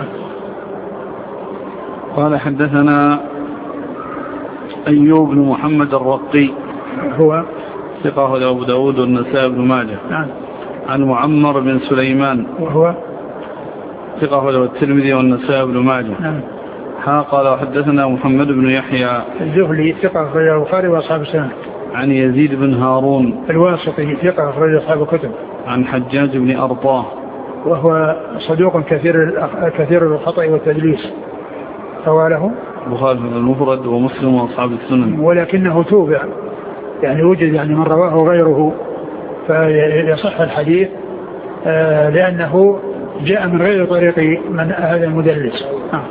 قال حدثنا أيوب بن محمد الرقي هو ثقة أبو داود والنسائي بن ماجه. نعم. عن معمر بن سليمان وهو ثقة الترمذي والنسائي بن ماجه. نعم. قال وحدثنا محمد بن يحيى الزهلي ثقة أخرجه البخاري وأصحاب السنن. عن يزيد بن هارون الواسطي ثقة أخرجه أصحاب الكتب. عن حجاج بن أرطاه وهو صدوق كثير الخطأ والتدليس، فواله البخاري المفرد ومسلم وأصحاب السنن، ولكنه توبع، يعني وجد يعني من رواه غيره فيصح الحديث لأنه جاء من غير طريق من هذا المدلس.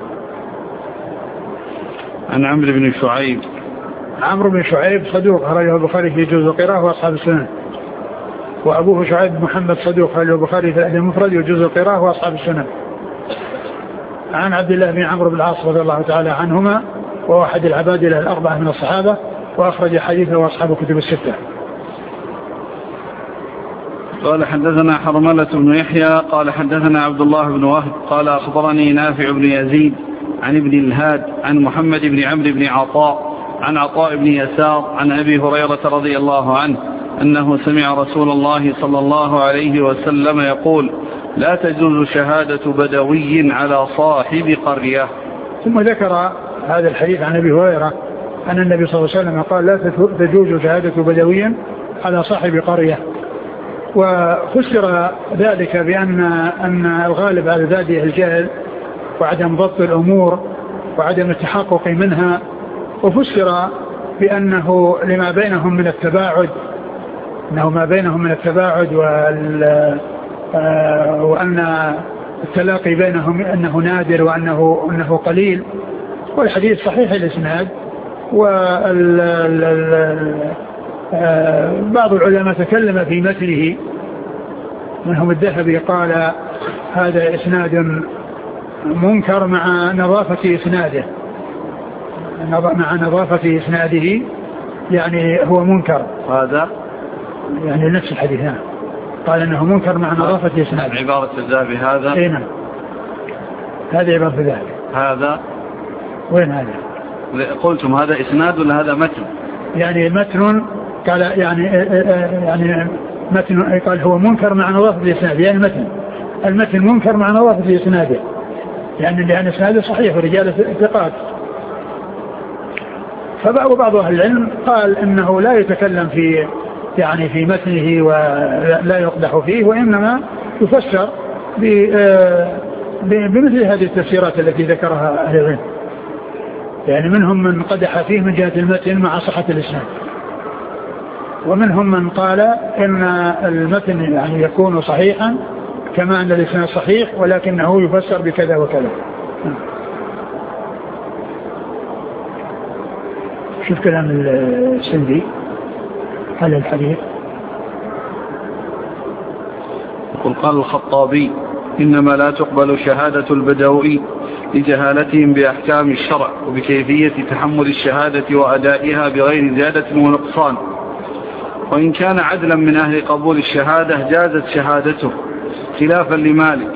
عن عمرو بن شعيب. عمرو بن شعيب صدوق أخرجه البخاري في جزء القراءة وأصحاب السنن، وأبوه شعيب محمد صدوق أخرجه البخاري في المفرد وجزء القراءة وأصحاب السنن. عن عبد الله بن عمرو بن العاص رضي الله تعالى عنهما، وهو أحد العبادلة الأربعة من الصحابة، وأخرج حديثه وأصحاب الكتب الستة. قال حدثنا حرملة بن يحيى قال حدثنا عبد الله بن وهب قال أخبرني نافع بن يزيد عن ابن الهاد عن محمد بن عمرو بن عطاء عن عطاء بن يسار عن أبي هريرة رضي الله عنه أنه سمع رسول الله صلى الله عليه وسلم يقول لا تجوز شهادة بدوي على صاحب قرية. ثم ذكر هذا الحديث عن أبي هريرة أن النبي صلى الله عليه وسلم قال لا تجوز شهادة بدوي على صاحب قرية. وفسر ذلك بأن الغالب على ذاته الجهل وعدم ضبط الأمور وعدم التحقق منها، وفسر بأنه لما بينهم من التباعد، أنه ما بينهم من التباعد وأن التلاقي بينهم أنه نادر وأنه قليل. والحديث صحيح الإسناد. بعض العلماء تكلم في مثله، منهم الذهبي قال هذا إسناد منكر مع نظافة إسناده، مع نظافة إسناده يعني هو منكر. هذا يعني نفس الحديث قال أنه منكر مع نظافة إسناده. عبارة الذهبي هذا. أي نعم، هذا عبارة الذهبي. هذا وين هذا؟ قلتم هذا إسناد ولا هذا متن؟ يعني متن قال يعني متن قال هو منكر مع نظافة إسناده، يعني المتن منكر مع نظافة إسناده، لأن إسناده صحيح ورجال ثقات. فبعض أهل العلم قال إنه لا يتكلم في يعني في متنه ولا يقدح فيه، وإنما يفسر بمثل هذه التفسيرات التي ذكرها أهل العلم. يعني منهم من قدح فيه من جهة المتن مع صحة الإسناد، ومنهم من قال إن المتن يعني يكون صحيحا كما أن الإسناد صحيح ولكنه يفسر بكذا وكذا. شوف كلام السندي على الحديث. قال الخطابي إنما لا تقبل شهادة البدوي لجهالتهم بأحكام الشرع وبكيفية تحمل الشهادة وأدائها بغير زيادة ونقصان، وإن كان عدلا من أهل قبول الشهادة جازت شهادته خلافا لمالك.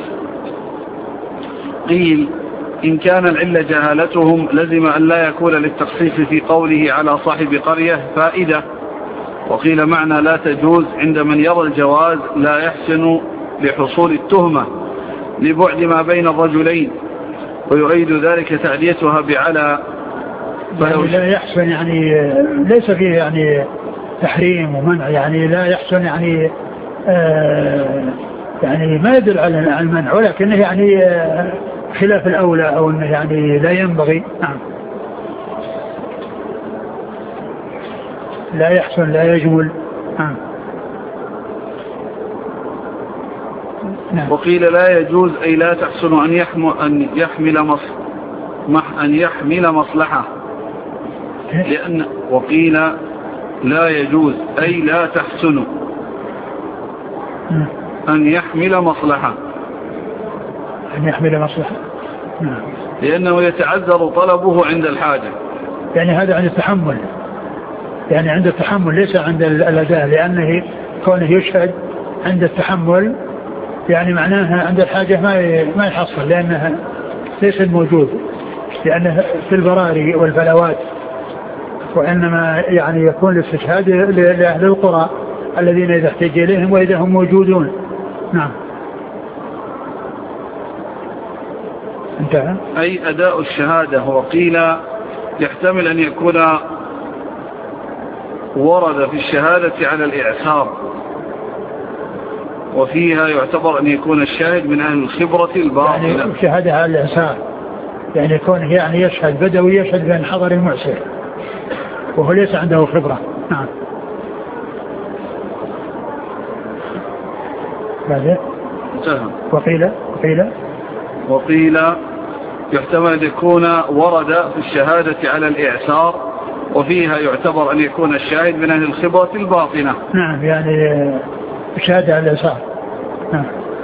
قيل إن كان العلة جهالتهم لزم أن لا يكون للتخصيص في قوله على صاحب قرية فائدة. وقيل معنى لا تجوز عند من يرى الجواز لا يحسن لحصول التهمة لبعد ما بين الرجلين، ويؤيد ذلك تعديتها بعلى. يعني لا يحسن يعني ليس فيه يعني تحريم ومنع، يعني لا يحسن يعني يعني ما يدل على المنع، ولكنه يعني خلاف الأولى أو أنه يعني لا ينبغي. نعم، لا يحسن لا يجمل. نعم. وقيل لا يجوز أي لا تحسن أن يحمل مصلحة، لأن وقيل لا يجوز أي لا تحسن أن يحمل مصلحة، لأنه يتعذر طلبه عند الحاجة. يعني هذا عند التحمل، يعني عند التحمل ليس عند الأداء، لأنه كونه يشهد عند التحمل يعني معناها عند الحاجة ما يحصل، لأنها ليس موجود، لأنه في البراري والفلوات، وإنما يعني يكون الاستشهاد لأهل القرى الذين إذا احتج إليهم وإذا هم موجودون. نعم، انتهى. أي أداء الشهادة. وقيل يحتمل أن يكون ورد في الشهادة على الإعسار، وفيها يعتبر أن يكون الشاهد من أهل الخبرة الباطنة. يعني الشهادة على الإعسار يعني يكون يعني يشهد بدوي يشهد بأن حضر المعسر وهو ليس عنده خبرة. نعم. بعد وقيل يحتمل أن يكون ورد في الشهادة على الإعسار، وفيها يعتبر أن يكون الشاهد من أهل الخبرة الباطنة. نعم، يعني الشهادة على الإعسار. نعم.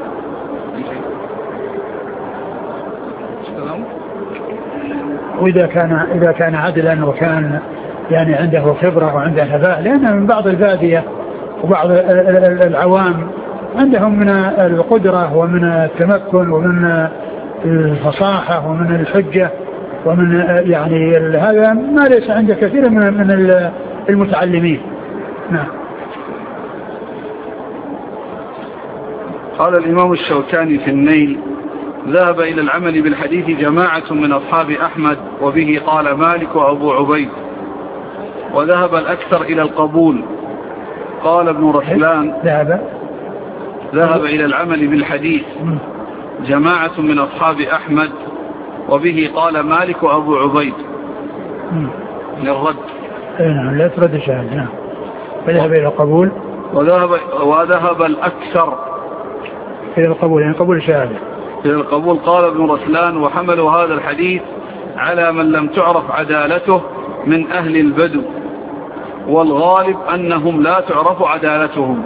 وإذا كان عدلا وكان يعني عنده خبرة وعنده نباة، لأن من بعض البادية وبعض العوام عندهم من القدرة ومن التمكن ومن الفصاحة ومن الحجة ومن يعني هذا ما ليس عند كثير من المتعلمين. نعم. قال الإمام الشوكاني في النيل: ذهب إلى العمل بالحديث جماعة من أصحاب أحمد، وبه قال مالك وأبو عبيد، وذهب الأكثر إلى القبول. قال ابن رسلان: ذهب إلى العمل بالحديث جماعة من أصحاب أحمد، وبه قال مالك وأبو عبيد للرد. نعم لا ترد الشهادة. نعم فذهب إلى القبول وذهب الأكثر إلى القبول، يعني قبول الشهادة إلى القبول. قال ابن رسلان وحملوا هذا الحديث على من لم تعرف عدالته من أهل البدو، والغالب أنهم لا تعرف عدالتهم.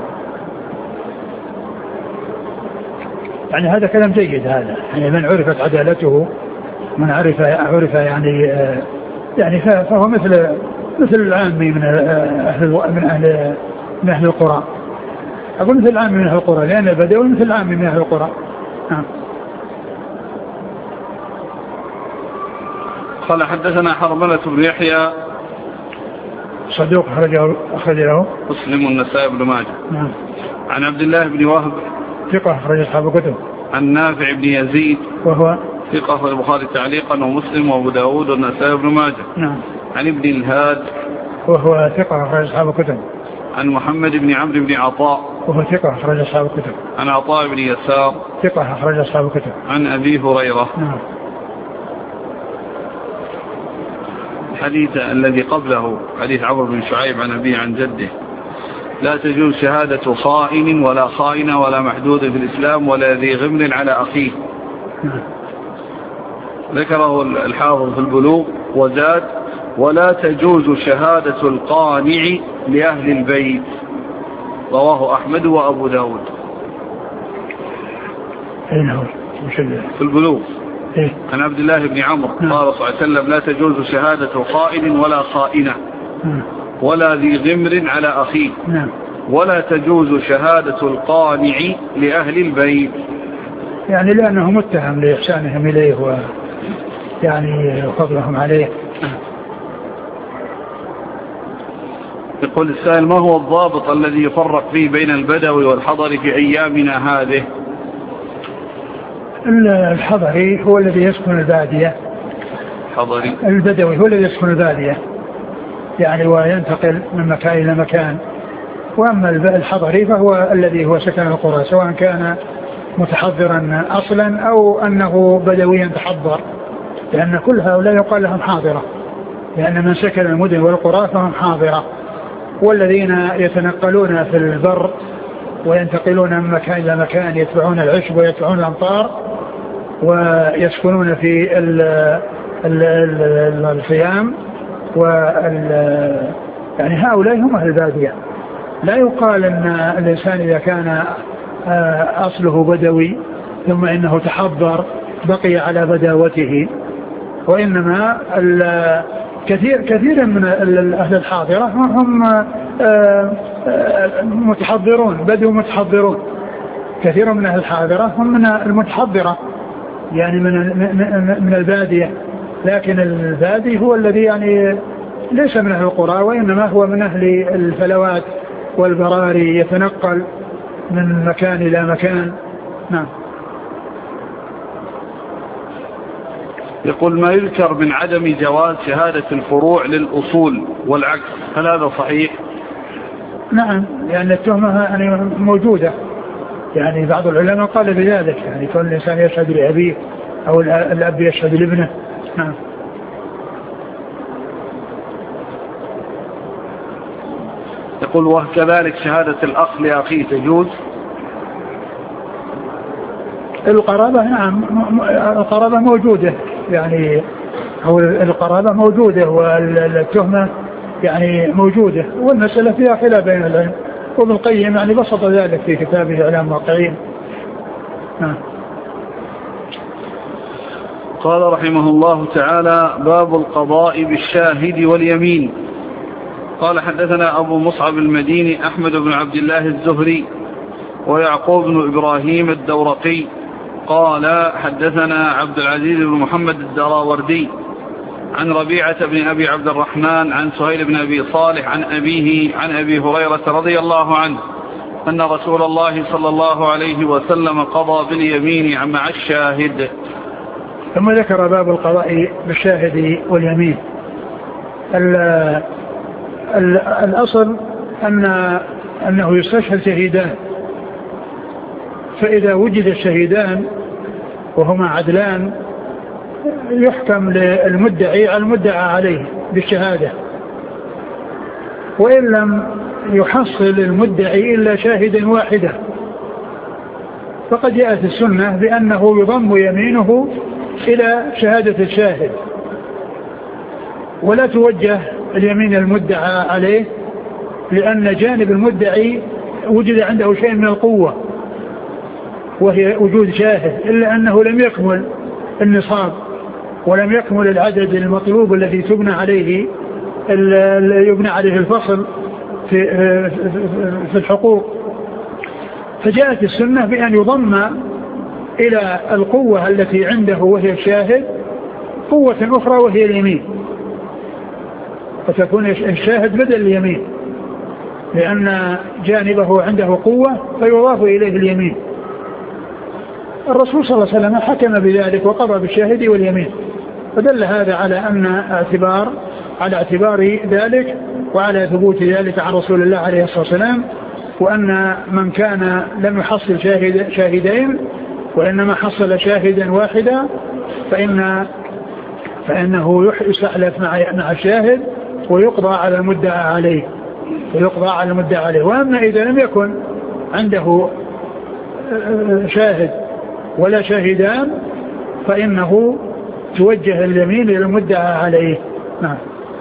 يعني هذا كلام جيد، هذا يعني من عرفت عدالته، من عرف يعني فهو مثل العامي من أهل القرى. أقول مثل العامي من أهل القرى، لأن البدوي مثل العامي من أهل القرى. قال حدثنا حرملة بن يحيى صدوق أخرج له مسلم والنسائي بن ماجه. نعم. عن عبد الله بن وهب ثقة أخرج أصحاب الكتب. عن نافع بن يزيد وهو ثقة في البخاري تعليقا ومسلم وأبو داود والنسائي بن ماجه. نعم. عن ابن الهاد وهو ثقة أخرج أصحاب الكتب. عن محمد بن عمرو بن عطاء وهو ثقة أخرج أصحاب الكتب. عن عطاء بن يسار ثقة أخرج أصحاب الكتب. عن أبي هريرة. نعم. الحديث الذي قبله حديث عمرو بن شعيب عن أبيه عن جده: لا تجوز شهادة خائن ولا خائنة ولا محدود في الإسلام ولا ذي غمر على أخيه. ذكره الحافظ في البلوغ وزاد: ولا تجوز شهادة القانع لأهل البيت. رواه أحمد وأبو داود. في البلوغ عن عبد الله بن عمرو قال صلى الله عليه وسلم: لا تجوز شهادة خائن ولا خائنة ولا ذي غمر على أخيه، ولا تجوز شهادة القانع لأهل البيت. يعني لأنه متهم لإحسانهم إليه ويعني فضلهم عليه. يقول السائل: ما هو الضابط الذي يفرق فيه بين البدوي والحضري في أيامنا هذه؟ الحضري هو الذي يسكن البادية. حضري البدوي هو الذي يسكن البادية يعني وينتقل من مكان إلى مكان. وأما الحضري فهو الذي هو سكن القرى، سواء كان متحضرا أصلا أو أنه بدويا تحضر، لأن كل هؤلاء يقال لهم حاضرة، لأن من سكن المدن والقرى فهم حاضرة. والذين يتنقلون في البر وينتقلون من مكان إلى مكان، يتبعون العشب ويتبعون الأمطار ويسكنون في الخيام يعني هؤلاء هم أهل البادية. لا يقال أن الإنسان إذا كان أصله بدوي ثم إنه تحضر بقي على بداوته، وإنما كثيرا من أهل الحاضرة هم متحضرون، بدو متحضرون. كثير من أهل الحاضرة هم من المتحضرة، يعني من البادية. لكن البادي هو الذي يعني ليس من أهل القرى، وإنما هو من أهل الفلوات والبراري، يتنقل من مكان إلى مكان. نعم. يقول: ما يذكر من عدم جواز شهادة الفروع للأصول والعكس، هل هذا صحيح؟ نعم، لأن التهمة يعني موجودة، يعني بعض العلماء قال بذلك، يعني كل الإنسان يشهد لأبيه أو الأب يشهد لابنه. نعم. يقول: وكذلك شهادة الأخ لأخيه تجوز؟ القرابة نعم، القرابة موجودة، يعني أو القرابة موجودة والتهمة يعني موجودة، والمسألة فيها خلاف بين العلم. وابن القيم يعني بسط ذلك في كتابه إعلام الواقعين. قال رحمه الله تعالى: باب القضاء بالشاهد واليمين. قال: حدثنا أبو مصعب المديني أحمد بن عبد الله الزهري ويعقوب بن إبراهيم الدورقي قال: حدثنا عبد العزيز بن محمد الدراوردي عن ربيعة بن أبي عبد الرحمن عن سهيل بن أبي صالح عن أبيه عن أبي هريرة رضي الله عنه أن رسول الله صلى الله عليه وسلم قضى باليمين مع الشاهد. ثم ذكر باب القضاء بالشاهد واليمين. الأصل أنه يستشهد شهيدان، فإذا وجد الشهيدان وهما عدلان يحكم للمدعي على المدعى عليه بالشهادة، وإن لم يحصل المدعي إلا شاهد واحدة فقد جاءت السنة بأنه يضم يمينه إلى شهادة الشاهد، ولا توجه اليمين المدعى عليه، لأن جانب المدعي وجد عنده شيء من القوة وهي وجود شاهد، إلا أنه لم يكمل النصاب ولم يكمل العدد المطلوب الذي يبنى عليه الفصل في الحقوق. فجاءت السنة بأن يضم إلى القوة التي عنده وهي الشاهد قوة أخرى وهي اليمين، فتكون الشاهد بدل اليمين، لأن جانبه عنده قوة فيضاف إليه اليمين. الرسول صلى الله عليه وسلم حكم بذلك وقضى بالشاهد واليمين، فدل هذا على على اعتبار ذلك وعلى ثبوت ذلك عن رسول الله عليه الصلاة والسلام، وأن من كان لم يحصل شاهدين وإنما حصل شاهدا واحدا فإنه يستحلف مع الشاهد ويقضى على المدعى عليه. وأما إذا لم يكن عنده شاهد ولا شاهدان فإنه توجه اليمين إلى المدعى عليه. نعم.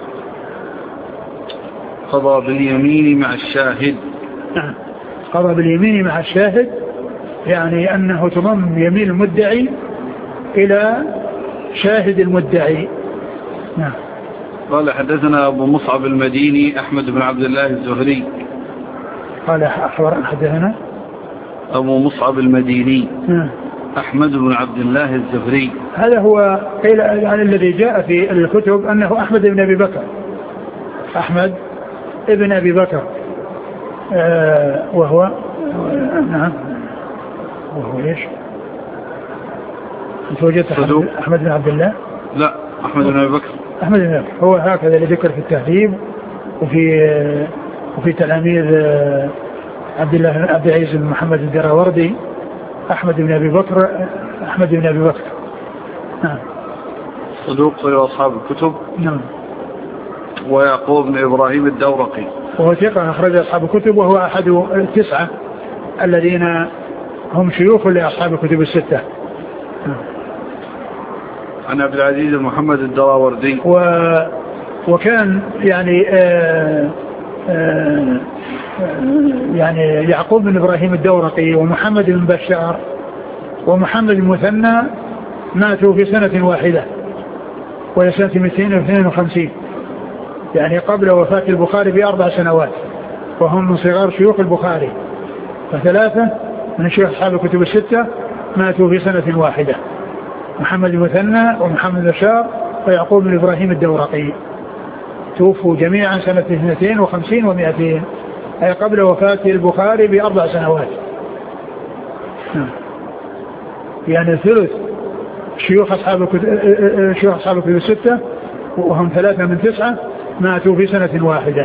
قضى باليمين مع الشاهد. نعم. قضى باليمين مع الشاهد يعني أنه تضم يمين المدعي إلى شاهد المدعي. نعم. قال حدثنا أبو مصعب المديني أحمد بن عبد الله الزهري. قال حدثنا أبو مصعب المديني أحمد بن عبد الله الزهري. هذا هو قيل عن الذي جاء في الكتب أنه أحمد بن أبي بكر، أحمد ابن أبي بكر، وهو نعم وهو إيش؟ أنت وجدت أحمد بن عبد الله؟ لا، أحمد بن أبي بكر. أحمد بن أبي بكر هو هكذا اللي ذكر في التهذيب وفي تلاميذ عبد العزيز بن محمد الدراوردي أحمد بن أبي بكر. نعم. صدوق في أصحاب الكتب. نعم. ويعقوب بن إبراهيم الدورقي وهو ثقة أخرج أصحاب الكتب، وهو أحد التسعة الذين هم شيوخ لأصحاب الكتب الستة. عن عبد العزيز بن محمد الدراوردي. وكان يعني يعني يعقوب بن إبراهيم الدورقي ومحمد بن بشار ومحمد المثنى ماتوا في سنة واحدة وهي سنة 252، يعني قبل وفاة البخاري ب4 سنوات، وهم من صغار شيوخ البخاري. فثلاثة من شيوخ أصحاب الكتب الستة ماتوا في سنة واحدة، محمد المثنى ومحمد بشار ويعقوب بن إبراهيم الدورقي، توفوا جميعا سنة 52 و200، أي قبل وفاة البخاري ب4 سنوات. يعني ثلث شيوخ أصحاب الكتب الستة وهم 3 من 9 ماتوا في سنة واحدة.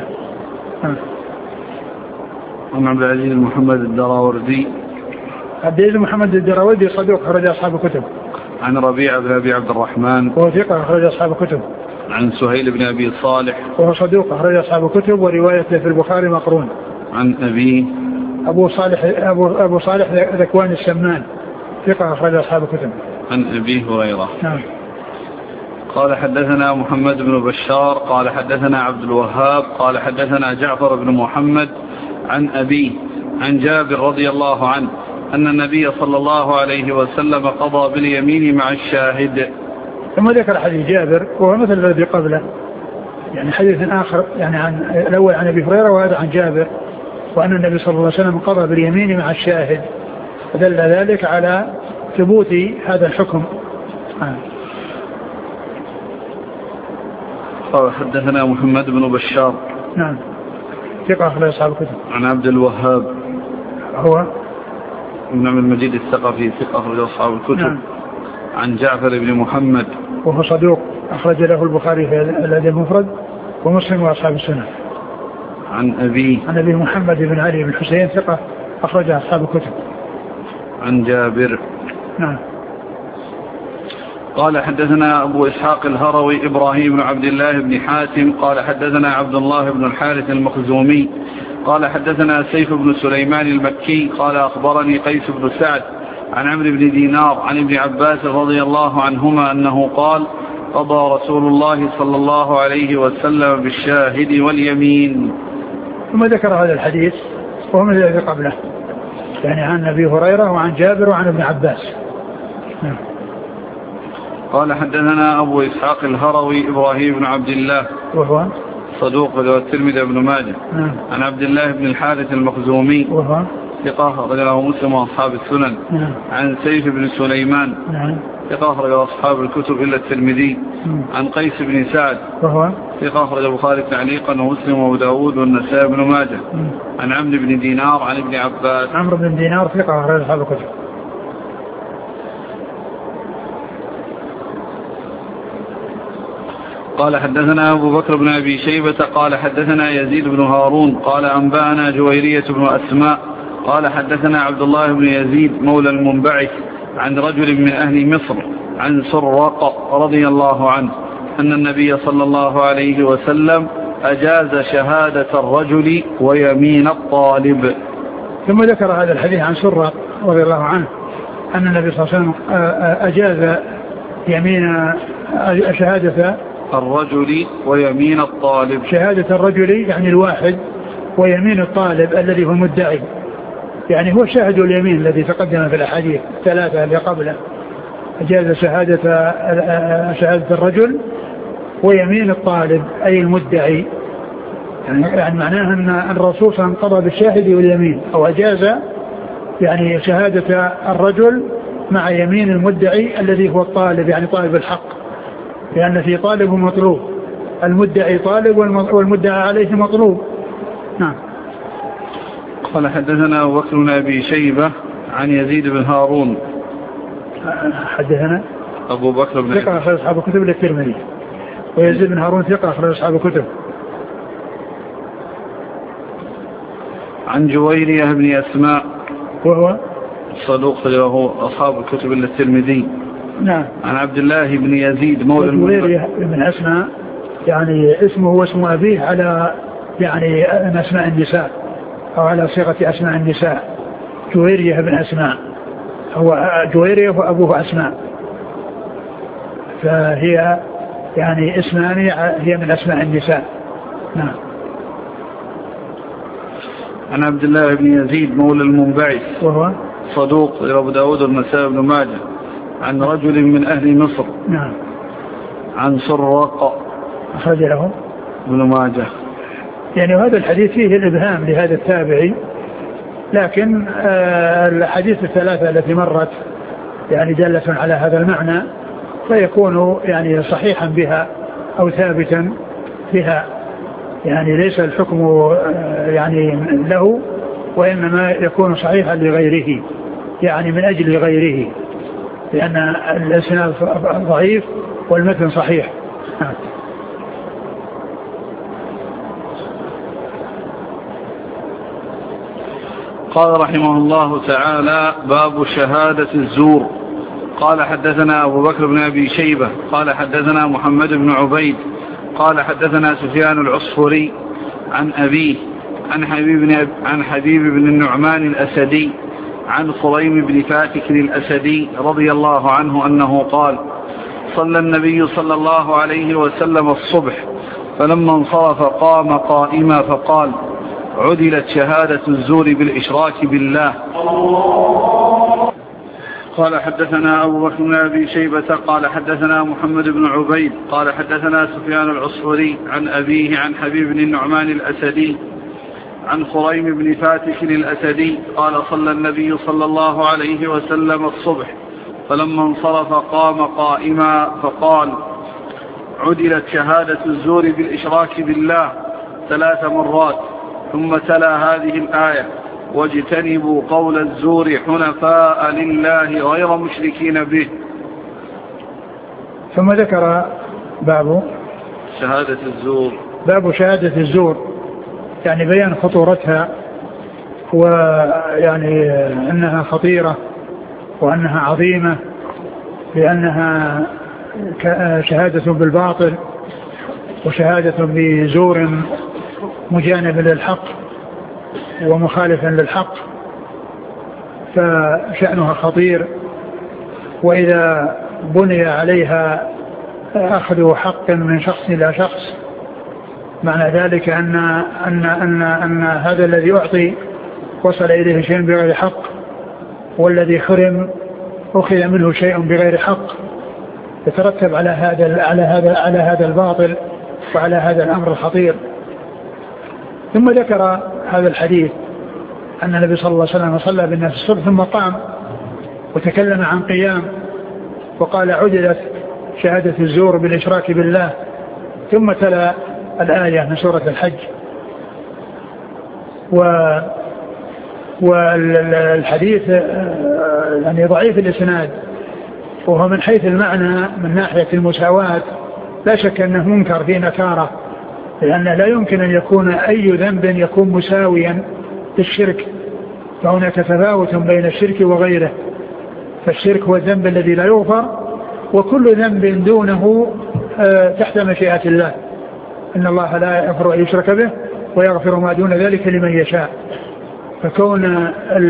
عن عبد العزيز محمد الدراوردي. عبد العزيز محمد الدراوردي صدوق أخرج أصحاب الكتب. عن ربيعة بن أبي عبد الرحمن وهو ثقة أخرج أصحاب الكتب. عن سهيل بن أبي صالح وهو صدوق أخرج أصحاب الكتب وروايته في البخاري مقرون. عن أبيه أبو صالح ذكوان السمان ثقة أخرج أصحاب الكتب. عن أبيه هريرة. نعم. قال حدثنا محمد بن بشار قال حدثنا عبد الوهاب قال حدثنا جعفر بن محمد عن أبيه عن جابر رضي الله عنه أن النبي صلى الله عليه وسلم قضى باليمين مع الشاهد. ثم ذكر حديث جابر وهو مثل الذي قبله، يعني حديث آخر، يعني الأول عن أبي هريرة وهذا عن جابر، وأن النبي صلى الله عليه وسلم قضى باليمين مع الشاهد، فدل ذلك على ثبوت هذا الحكم. قال حدثنا محمد بن بشار. نعم. ثقة أخرج أصحاب الكتب. عن عبد الوهاب هو ابن عبد المجيد الثقفي ثقة أخرج أصحاب الكتب. نعم. عن جعفر بن محمد وهو صدوق أخرج له البخاري في الأدب المفرد ومسلم وأصحاب السنة. عن أبي محمد بن علي بن حسين ثقة أخرج أصحاب الكتب. عن جابر. نعم. قال حدثنا أبو إسحاق الهروي إبراهيم بن عبد الله بن حاتم قال حدثنا عبد الله بن الحارث المخزومي قال حدثنا سيف بن سليمان المكي قال أخبرني قيس بن سعد عن عمرو بن دينار عن ابن عباس رضي الله عنهما أنه قال قضى رسول الله صلى الله عليه وسلم بالشاهد واليمين. ثم ذكر هذا الحديث وهو من الذي قبله يعني عن أبي هريرة وعن جابر وعن ابن عباس. قال حدثنا أبو إسحاق الهروي إبراهيم بن عبد الله وهو صدوق والترمذي بن ماجه عن عبد الله بن الحارث المخزومي وهو ثقة رجله مسلم وأصحاب السنن عن سيف بن سليمان ثقة رجل أصحاب الكتب إلا الترمذي عن قيس بن سعد وهو ثقة رجل البخاري تعليقا ومسلم وأبو داود والنسائي بن ماجه عن عمرو بن دينار عن ابن عباس. عمرو بن دينار ثقة رجل أصحاب الكتب. قال حدثنا أبو بكر بن أبي شيبة قال حدثنا يزيد بن هارون قال أنبأنا جويرية بن أسماء قال حدثنا عبد الله بن يزيد مولى المنبعث عن رجل من أهل مصر عن سراق رضي الله عنه أن النبي صلى الله عليه وسلم أجاز شهادة الرجل ويمين الطالب. ثم ذكر هذا الحديث عن سراق رضي الله عنه أن النبي صلى الله عليه وسلم أجاز يمين شهادة الرجل ويمين الطالب. شهادة الرجل يعني الواحد ويمين الطالب الذي هو المدعي يعني هو شاهد اليمين الذي تقدم في الأحاديث الثلاثة اللي قبله. أجاز شهادة الرجل ويمين الطالب أي المدعي يعني معناها أن الرسول صلى الله عليه وسلم قضى بالشاهد واليمين أو أجاز يعني شهادة الرجل مع يمين المدعي الذي هو الطالب يعني طالب الحق لأن في طالب ومطلوب المدعي طالب والمدعى عليه مطلوب. نعم. قال حدثنا أبو بكر بن أبي شيبة عن يزيد بن هارون حدثنا أبو بكر بن ثقة أخرج أصحاب الكتب للترمذي ويزيد بن هارون ثقة أخرج أصحاب الكتب. عن جويرية بن أسماء وهو صدوق له أصحاب الكتب للترمذي. نعم. عن عبد الله بن يزيد مولى جويرية بن أسماء يعني اسمه واسم أبيه على يعني أسماء النساء أو على صيغة أسماء النساء. جويرية بن أسماء هو جويرية وأبوه أسماء فهي يعني اسمان هي من أسماء النساء. نعم. عن عبد الله بن يزيد مولى المنبعث وهو صدوق أبو داود والنسائي بن ماجه عن رجل من أهل مصر. نعم. عن سراق أخرج له ابن ماجه. يعني هذا الحديث فيه الإبهام لهذا التابعي لكن الحديث الثلاثة التي مرت يعني دالة على هذا المعنى فيكون يعني صحيحا بها أو ثابتا بها يعني ليس الحكم يعني له وإنما يكون صحيحا لغيره يعني من أجل غيره لأن الإسناد ضعيف والمتن صحيح. قال رحمه الله تعالى باب شهادة الزور. قال حدثنا أبو بكر بن أبي شيبة قال حدثنا محمد بن عبيد قال حدثنا سفيان العصفوري عن أبيه عن حبيب بن النعمان الأسدي عن خريم بن فاتك الأسدي رضي الله عنه أنه قال صلى النبي صلى الله عليه وسلم الصبح فلما انصرف قام قائما فقال عدلت شهادة الزور بالإشراك بالله. قال حدثنا أبو بكر بن أبي شيبة قال حدثنا محمد بن عبيد قال حدثنا سفيان العصفوري عن أبيه عن حبيب بن النعمان الأسدي عن خريم بن فاتك الأسدي قال صلى النبي صلى الله عليه وسلم الصبح فلما انصرف قام قائما فقال عدلت شهادة الزور بالإشراك بالله 3 مرات ثم تلا هذه الآية واجتنبوا قول الزور حنفاء لله غير مشركين به. ثم ذكر باب شهادة الزور. باب شهادة الزور يعني بيان خطورتها ويعني أنها خطيرة وأنها عظيمة لأنها شهادة بالباطل وشهادة بزور مجانب للحق ومخالفا للحق، فشأنها خطير. وإذا بني عليها أخذ حق من شخص إلى شخص، معنى ذلك أن هذا الذي أعطي وصل إليه شيء بغير حق، والذي حرم أخذ منه شيء بغير حق، يترتب على هذا الباطل وعلى هذا الأمر الخطير. ثم ذكر هذا الحديث أن النبي صلى الله عليه وسلم صلى بالناس الصبح ثم قام وتكلم عن قيام، وقال عدلت شهادة الزور بالإشراك بالله، ثم تلا الآية من سورة الحج. والحديث يعني ضعيف الإسناد، وهو من حيث المعنى من ناحية المساواة لا شك أنه منكر في نكارة، لأن لا يمكن أن يكون أي ذنب يكون مساويا للشرك، فهناك تفاوت بين الشرك وغيره. فالشرك هو الذنب الذي لا يغفر، وكل ذنب دونه تحت مشيئة الله، إن الله لا يغفر أن يشرك به ويغفر ما دون ذلك لمن يشاء. فكون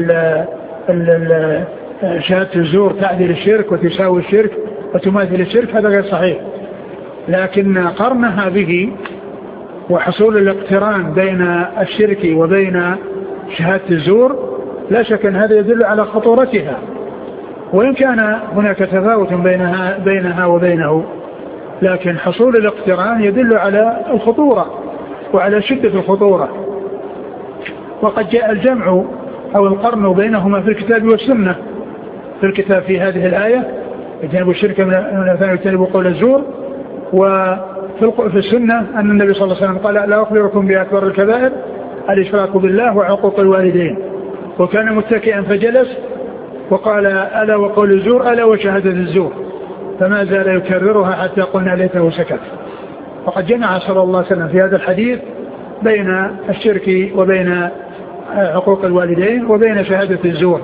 شهادة الزور تعدل الشرك وتساوي الشرك وتماثل الشرك هذا غير صحيح، لكن قرنها به وحصول الاقتران بين الشرك وبين شهادة الزور لا شك أن هذا يدل على خطورتها، وإن كان هناك تفاوت بينها وبينه، لكن حصول الاقتران يدل على الخطورة وعلى شدة الخطورة. وقد جاء الجمع أو القرن بينهما في الكتاب والسنة. في الكتاب في هذه الآية يجنب الشرك من الأثناء يجتنب قول الزور، وفي السنة أن النبي صلى الله عليه وسلم قال لا أخبركم بأكبر الكبائر الإشراك بالله وعقوق الوالدين، وكان متكئا فجلس وقال ألا وقول الزور ألا وشهادة الزور، فما زال يكررها حتى قلنا ليته سكت. وقد جمع صلى الله عليه وسلم في هذا الحديث بين الشرك وبين عقوق الوالدين وبين شهادة الزور،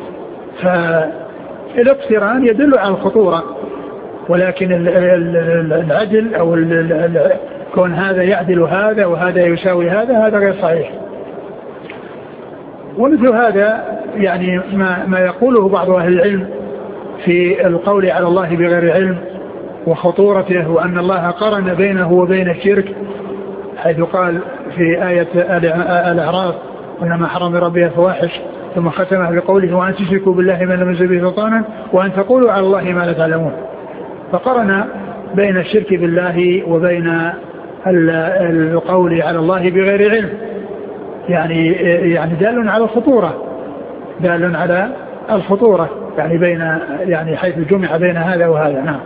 فالاقتران يدل على الخطورة، ولكن العدل أو كون هذا يعدل هذا وهذا يساوي هذا غير صحيح. ومثل هذا يعني ما يقوله بعض أهل العلم في القول على الله بغير علم وخطورته، وأن الله قرن بينه وبين الشرك، حيث قال في آية الأعراف إنما حرم ربي الفواحش، ثم ختمه بقوله وأن تشركوا بالله ما لم ينزل به سلطانا وأن تقولوا على الله ما لا تعلمون. فقرن بين الشرك بالله وبين القول على الله بغير علم، يعني دال على الخطورة، يعني بين يعني حيث جمع بين هذا وهذا. نعم.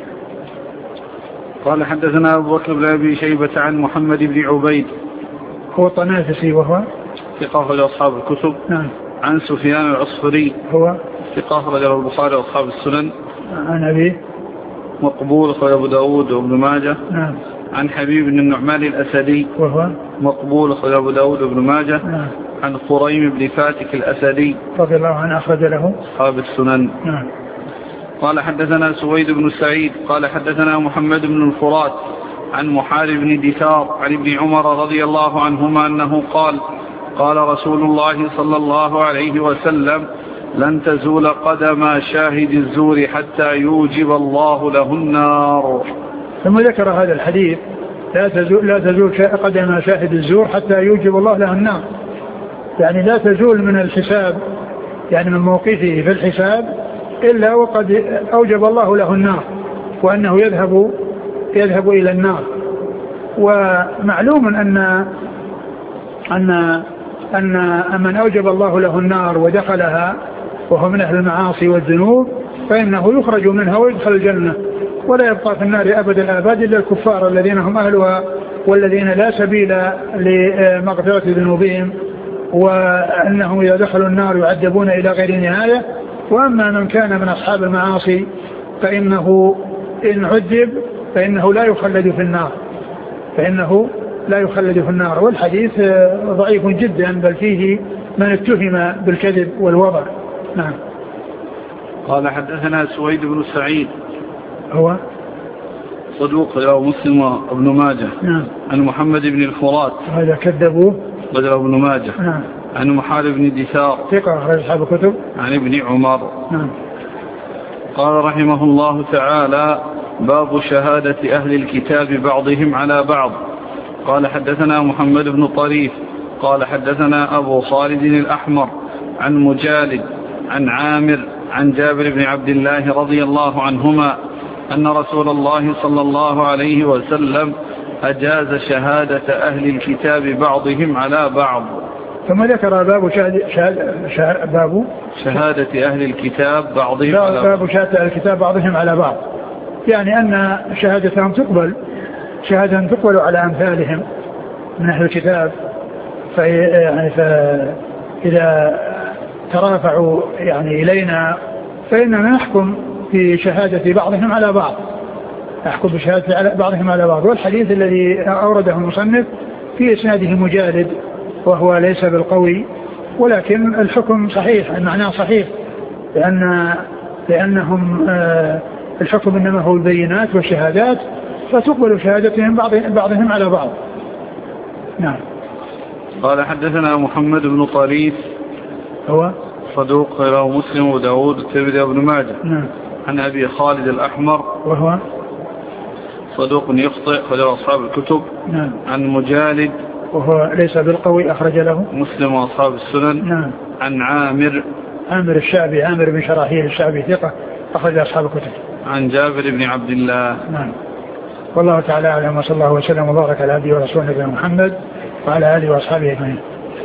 قال حدثنا أبو بكر بن أبي شيبة عن محمد بن عبيد هو الطنافسي وهو ثقة أخرج أصحاب الكتب. نعم. عن سفيان العصفري هو ثقة أخرج البخاري وأصحاب السنن. عن أبي مقبول أخرج أبو داود وابن ماجه. نعم. عن حبيب بن النعمان الأسدي وهو مقبول أخرج أبو داود وابن ماجه. نعم. عن خريم بن فاتك الأسدي رضي الله عنه أخرج له أصحاب السنن. نعم. قال حدثنا سويد بن سعيد قال حدثنا محمد بن الفرات عن محارب بن دثار عن ابن عمر رضي الله عنهما أنه قال رسول الله صلى الله عليه وسلم لن تزول قدم شاهد الزور حتى يوجب الله له النار. ثم ذكر هذا الحديث لا تزول قدم شاهد الزور حتى يوجب الله له النار، يعني لا تزول من الحساب، يعني من موقفه في الحساب إلا وقد أوجب الله له النار، وأنه يذهب إلى النار. ومعلوم أن من أوجب الله له النار ودخلها وهو من أهل المعاصي والذنوب فإنه يخرج منها ويدخل الجنة، ولا يبقى في النار أبد الآباد إلا الكفار الذين هم أهلها والذين لا سبيل لمغفرة ذنوبهم، وأنهم إذا دخلوا النار يعذبون إلى غير نهاية. وأما من كان من أصحاب المعاصي فإنه إن عذب فإنه لا يخلد في النار، والحديث ضعيف جدا، بل فيه من اتهم بالكذب والوضع. نعم. قال حدثنا سويد بن سعيد هو صدوق رواه مسلم وابن ماجه. نعم. عن محمد بن الفرات هذا كذبوه رواه ابن ماجه. نعم. عن محال بن دثار ثقة أخرج أصحاب الكتب. عن ابن عمر. نعم. قال رحمه الله تعالى: باب شهادة أهل الكتاب بعضهم على بعض. قال حدثنا محمد بن طريف قال حدثنا أبو خالد الأحمر عن مجالد عن عامر عن جابر بن عبد الله رضي الله عنهما أن رسول الله صلى الله عليه وسلم أجاز شهادة أهل الكتاب بعضهم على بعض. ثم ذكر باب شهادة أهل الكتاب بعضهم على بعض. باب شهادة أهل الكتاب بعضهم على بعض، يعني أن شهادتهم تقبل على أمثالهم من أهل الكتاب. فإذا ترافعوا يعني إلينا فإننا نحكم في شهادة بعضهم على بعض، نحكم بشهادة بعضهم على بعض. والحديث الذي أورده المصنف في إسناده مجالد وهو ليس بالقوي، ولكن الحكم صحيح، المعنى صحيح، لأنهم الحكم إنما هو البينات والشهادات، فتقبل شهادتهم بعضهم على بعض. نعم. قال حدثنا محمد بن طريف هو صدوق رواه مسلم وداود والترمذي وابن ماجه. نعم. عن أبي خالد الأحمر وهو صدوق يخطئ أخرجه أصحاب الكتب. نعم. عن مجالد وهو ليس بالقوي أخرج له مسلم وأصحاب السنن. نعم. عن عامر الشعبي، عامر بن شراحيل الشعبي ثقة أخرج أصحاب الكتب. عن جابر بن عبد الله. نعم. والله تعالى أعلم، وصلى الله وسلم وبارك على عبده ورسوله نبينا محمد وعلى آله وأصحابه أجمعين.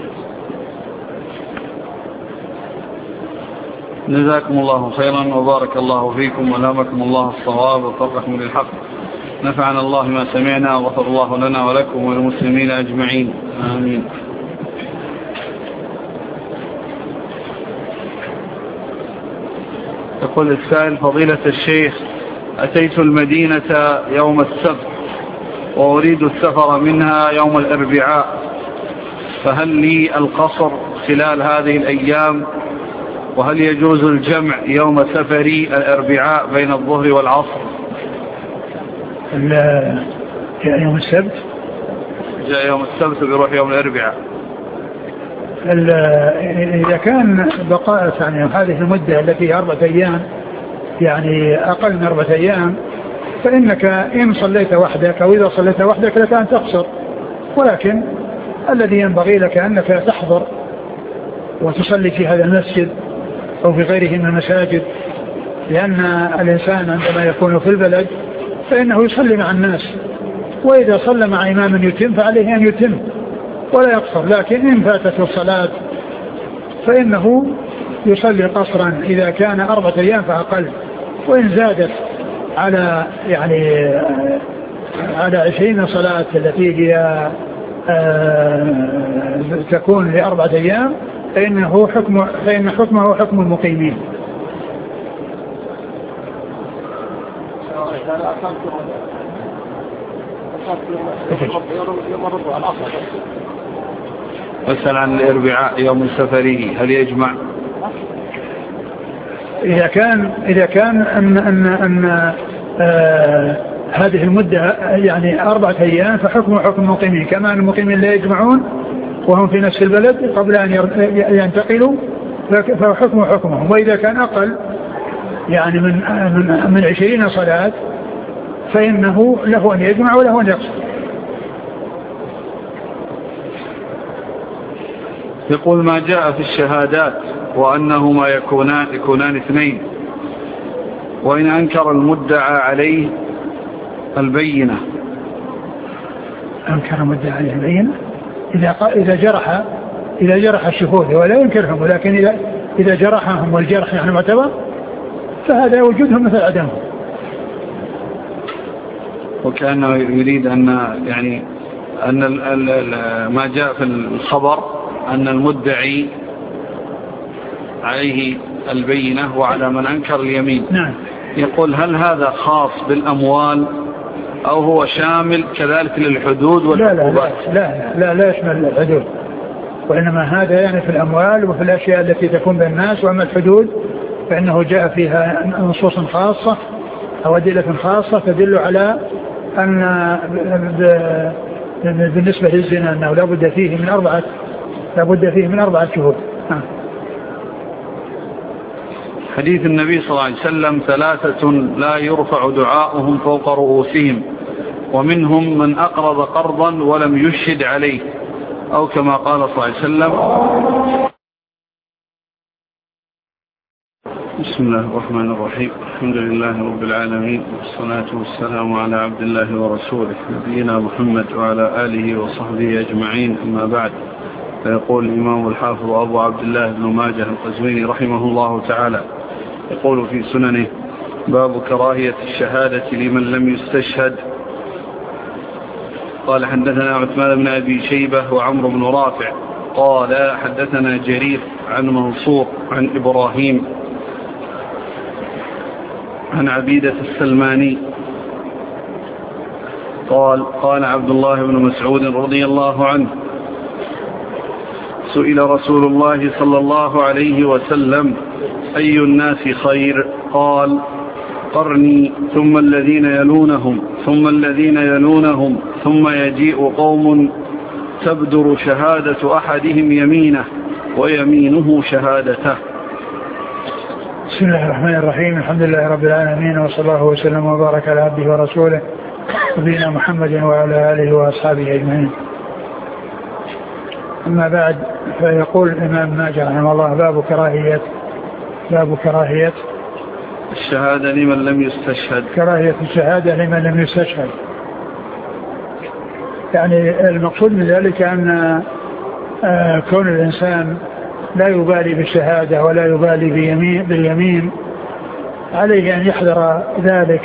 جزاكم الله خيرا وبارك الله فيكم ولامكم الله الصواب ووفقكم للحق. نفعنا الله ما سمعنا وغفر الله لنا ولكم وللمسلمين أجمعين، آمين. يقول السائل: فضيلة الشيخ، أتيت المدينة يوم السبت وأريد السفر منها يوم الأربعاء، فهل لي القصر خلال هذه الأيام؟ وهل يجوز الجمع يوم سفري الأربعاء بين الظهر والعصر؟ يوم السبت جاء يوم السبت بيروح يوم الأربعاء. إذا كان بقاء يعني هذه المدة التي 4 أيام، يعني أقل من 4 أيام، فإنك إن صليت وحدك أو إذا صليت وحدك لك أن تقصر، ولكن الذي ينبغي لك أنك تحضر وتصلي في هذا المسجد أو في غيره من المساجد، لأن الإنسان عندما يكون في البلد فإنه يصلي مع الناس، وإذا صلى مع إمام يتم فعليه أن يتم ولا يقصر. لكن إن فاتته الصلاة فإنه يصلي قصرا إذا كان 4 أيام فأقل، وإن زادت على على 20 صلاة التي هي تكون ل4 أيام فإن حكمه حكم المقيمين. مثلا عن الأربعاء يوم سفره هل يجمع؟ إذا كان أن هذه المدة يعني 4 أيام فحكمه حكم المقيمين، كما المقيمين لا يجمعون وهم في نفس البلد قبل أن ينتقلوا فحكمه حكمهم. وإذا كان أقل يعني من 20 صلاة فإنه له أن يجمع وله أن يقصر. يقول: ما جاء في الشهادات وأنهما يكونان 2، وإن أنكر المدعى عليه البينة. أنكر المدعى عليه البينة إذا جرح الشهود ولا ينكرهم، ولكن إذا جرحهم والجرح يعني معتبر فهذا وجودهم مثل عدمهم. وكأنه يريد أن ما جاء في الخبر أن المدعي عليه البينة وعلى من أنكر اليمين. نعم. يقول: هل هذا خاص بالأموال أو هو شامل كذلك للحدود والعقوبات؟ لا يشمل الحدود، وإنما هذا يعني في الأموال وفي الأشياء التي تكون بين الناس. وأما الحدود فإنه جاء فيها نصوص خاصة أو أدلة خاصة تدل على أن بالنسبة للزنا أنه لا بد فيه من أربعة شهود. حديث النبي صلى الله عليه وسلم: ثلاثة لا يرفع دعاؤهم فوق رؤوسهم، ومنهم من أقرض قرضا ولم يشهد عليه، أو كما قال صلى الله عليه وسلم. بسم الله الرحمن الرحيم. الحمد لله رب العالمين، والصلاة والسلام على عبد الله ورسوله نبينا محمد وعلى آله وصحبه أجمعين، أما بعد. فيقول الإمام الحافظ أبو عبد الله بن ماجه القزويني رحمه الله تعالى، يقول في سننه: باب كراهية الشهادة لمن لم يستشهد. قال: حدثنا عثمان بن أبي شيبة وعمرو بن رافع قال: حدثنا جرير عن منصور عن إبراهيم عن عبيدة السلماني قال عبد الله بن مسعود رضي الله عنه: سئل رسول الله صلى الله عليه وسلم: أي الناس خير؟ قال: قرني، ثم الذين يلونهم، ثم الذين يلونهم، ثم يجيء قوم تبدر شهادة أحدهم يمينه ويمينه شهادته. بسم الله الرحمن الرحيم. الحمد لله رب العالمين، وصلى الله وسلم وبارك على عبده ورسوله نبينا محمد وعلى آله وأصحابه أجمعين. أما بعد، فيقول الإمام ماجه رحمه الله: باب كراهية الشهادة لمن لم يستشهد. كراهية الشهادة لمن لم يستشهد، يعني المقصود من ذلك أن كون الإنسان لا يبالي بالشهادة ولا يبالي باليمين، عليه أن يحذر ذلك،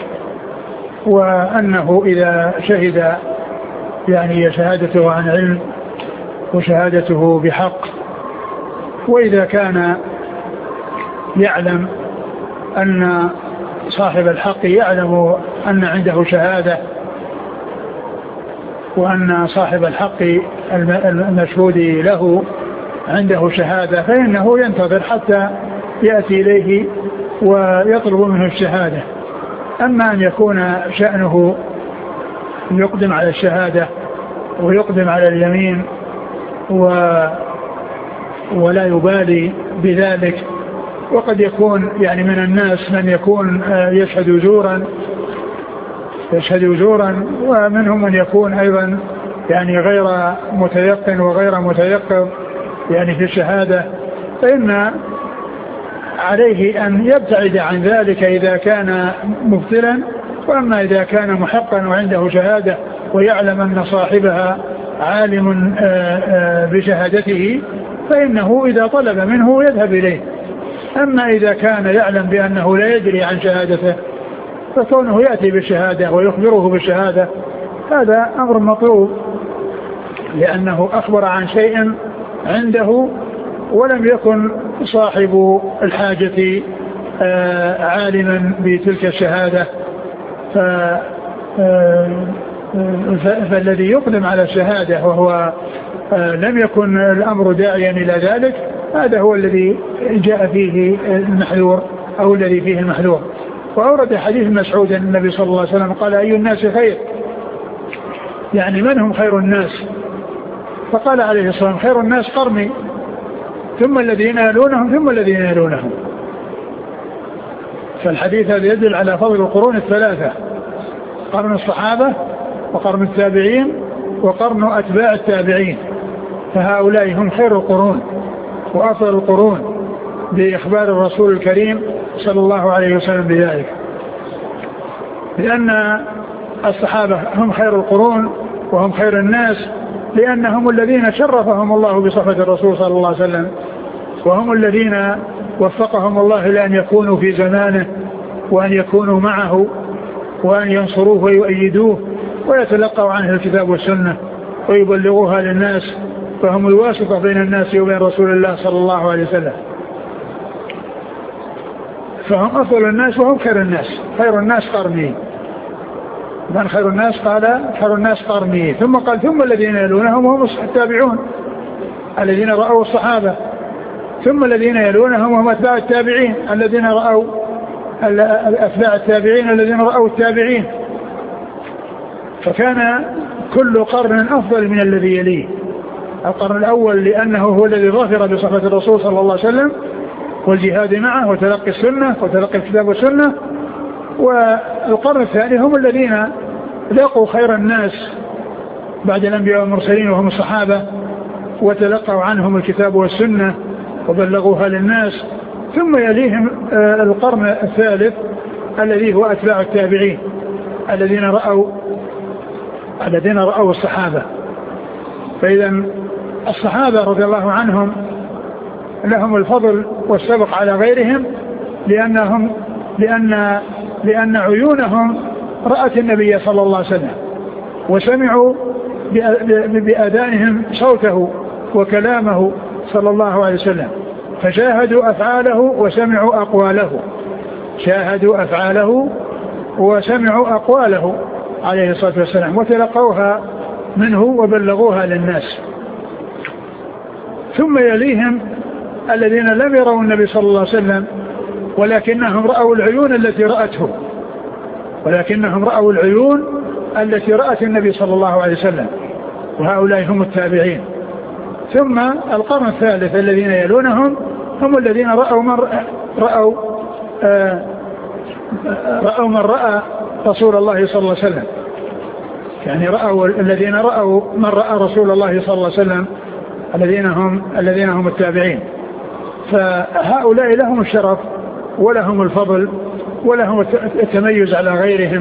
وأنه إذا شهد يعني شهادته عن علم وشهادته بحق، وإذا كان يعلم أن صاحب الحق يعلم أن عنده شهادة، وأن صاحب الحق المشهود له عنده شهادة، فإنه ينتظر حتى يأتي إليه ويطلب منه الشهادة. أما أن يكون شأنه يقدم على الشهادة ويقدم على اليمين ولا يبالي بذلك، وقد يكون يعني من الناس من يكون يشهد زورا، ومنهم من يكون أيضا يعني غير متيقن وغير متيقظ يعني في الشهادة، فإن عليه أن يبتعد عن ذلك إذا كان مبطلا. وأما إذا كان محقا وعنده شهادة ويعلم أن صاحبها عالم بشهادته، فإنه إذا طلب منه يذهب إليه. أما إذا كان يعلم بأنه لا يدري عن شهادته، فكونه يأتي بالشهادة ويخبره بالشهادة هذا أمر مطلوب، لأنه أخبر عن شيء عنده ولم يكن صاحب الحاجة عالما بتلك الشهادة، فالذي يقدم على الشهادة وهو لم يكن الأمر داعيا إلى ذلك، هذا هو الذي جاء فيه المحذور أو الذي فيه المحذور. وأورد حديث مسعود أن النبي صلى الله عليه وسلم قال: أي الناس خير؟ يعني من هم خير الناس؟ فقال عليه الصلاة والسلام: خير الناس قرني، ثم الذين يلونهم، ثم الذين يلونهم. فالحديث هذا يدل على فضل القرون الثلاثة: قرن الصحابة، وقرن التابعين، وقرن أتباع التابعين. فهؤلاء هم خير القرون وأفضل القرون بإخبار الرسول الكريم صلى الله عليه وسلم بذلك، لأن الصحابة هم خير القرون وهم خير الناس، لأنهم الذين شرفهم الله بصحبة الرسول صلى الله عليه وسلم، وهم الذين وفقهم الله لأن يكونوا في زمانه وأن يكونوا معه وأن ينصروه ويؤيدوه ويتلقوا عنه الكتاب والسنة ويبلغوها للناس، فهم الواسطة بين الناس وبين رسول الله صلى الله عليه وسلم. فهم أفضل الناس وهم خير الناس. خير الناس قرني. من خير الناس؟ قال: خير الناس قرني. ثم قال: ثم الذين يلونهم هم التابعون الذين رأوا الصحابة، ثم الذين يلونهم هم أتباع التابعين الذين رأوا أتباع التابعين الذين رأوا التابعين. فكان كل قرن أفضل من الذي يليه. القرن الأول لأنه هو الذي ظفر بصحبة الرسول صلى الله عليه وسلم والجهاد معه وتلقي السنة وتلقي الكتاب والسنة. والقرن الثاني هم الذين لاقوا خير الناس بعد الأنبياء والمرسلين وهم الصحابة وتلقوا عنهم الكتاب والسنة وبلغوها للناس. ثم يليهم القرن الثالث الذي هو أتباع التابعين الذين رأوا الصحابة. فإذا الصحابة رضي الله عنهم لهم الفضل والسبق على غيرهم لأن عيونهم رأت النبي صلى الله عليه وسلم وسمعوا بآذانهم صوته وكلامه صلى الله عليه وسلم، فشاهدوا أفعاله وسمعوا أقواله عليه الصلاة والسلام وتلقوها منه وبلغوها للناس. ثم يليهم الذين لم يروا النبي صلى الله عليه وسلم ولكنهم رأوا العيون التي رأت النبي صلى الله عليه وسلم، وهؤلاء هم التابعين. ثم القرن الثالث الذين يلونهم هم الذين رأوا من رأى رسول الله صلى الله عليه وسلم، يعني الذين رأوا من رأى رسول الله صلى الله عليه وسلم الذين هم التابعين. فهؤلاء لهم الشرف ولهم الفضل ولهم التميز على غيرهم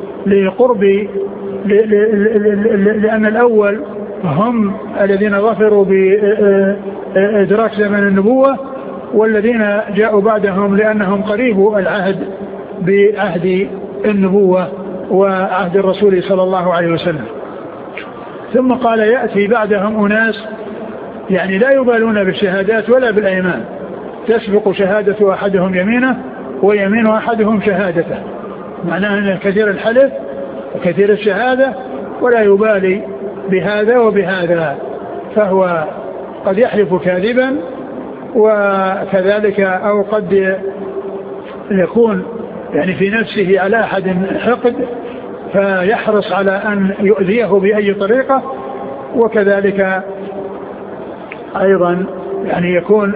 لأن الأول هم الذين ظفروا بإدراك زمن النبوة، والذين جاءوا بعدهم لأنهم قريبوا العهد بعهد النبوة وعهد الرسول صلى الله عليه وسلم. ثم قال يأتي بعدهم أناس يعني لا يبالون بالشهادات ولا بالأيمان، تسبق شهادة أحدهم يمينه ويمين أحدهم شهادته، معناه أنه كثير الحلف وكثير الشهادة ولا يبالي بهذا وبهذا، فهو قد يحلف كاذبا وكذلك أو قد يكون يعني في نفسه على أحد حقد فيحرص على أن يؤذيه بأي طريقة، وكذلك أيضا يعني يكون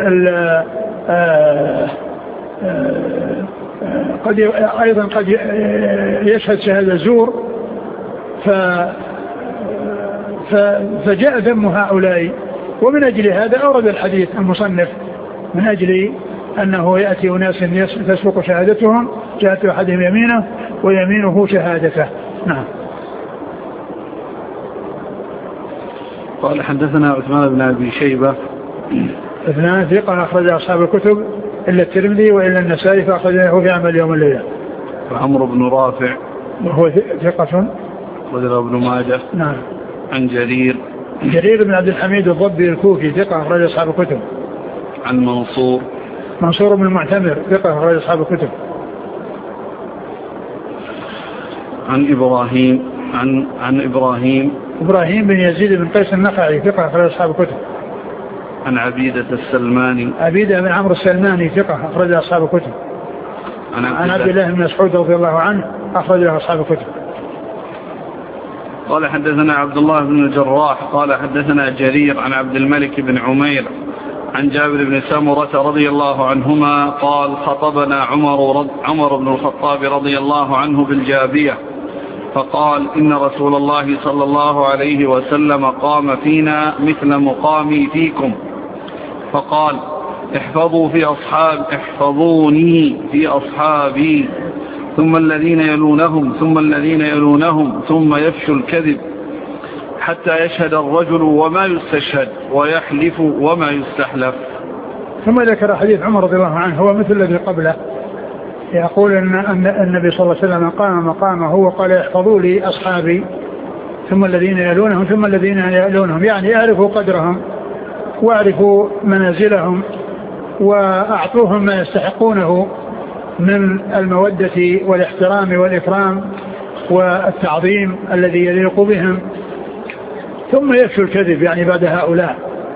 قد يشهد شهادة زور فجاء ذم هؤلاء. ومن أجل هذا أورد الحديث المصنف من أجل أنه يأتي أناس تسبق شهادتهم، شهادة أحدهم يمينه ويمينه شهادته. نعم. قال حدثنا عثمان بن أبي شيبة. اثنان ثقة أخرج أصحاب الكتب إلا الترمذي وإلا النسائي فأخرجه في عمل يوم الليلة. وعمرو بن رافع وهو ثقة وذر ابن ماجه. نعم. عن جرير بن عبد الحميد الضبي الكوفي ثقة أخرج أصحاب الكتب. عن منصور بن المعتمر ثقة أخرج أصحاب الكتب. عن إبراهيم بن يزيد بن قيس النخعي ثقة أخرج أصحاب الكتب. عن عبيدة بن عمرو السلماني ثقة أخرج أصحاب الكتب. عن عبد الله بن مسعود رضي الله عنه أخرج أصحاب الكتب. قال حدثنا عبد الله بن الجراح قال حدثنا جرير عن عبد الملك بن عمير عن جابر بن سمرة رضي الله عنهما قال خطبنا عمر بن الخطاب رضي الله عنه بالجابية فقال إن رسول الله صلى الله عليه وسلم قام فينا مثل مقامي فيكم، فقال احفظوني في أصحابي ثم الذين يلونهم ثم الذين يلونهم ثم يفشو الكذب حتى يشهد الرجل وما يستشهد ويحلف وما يستحلف. ثم ذكر حديث عمر رضي الله عنه هو مثل الذي قبله، يقول أن النبي صلى الله عليه وسلم قام مقامه وقال احفظوا لي أصحابي ثم الذين يلونهم ثم الذين يلونهم، يعني اعرفوا قدرهم واعرفوا منازلهم وأعطوهم ما يستحقونه من المودة والاحترام والإكرام والتعظيم الذي يليق بهم. ثم يفشو الكذب يعني بعد هؤلاء،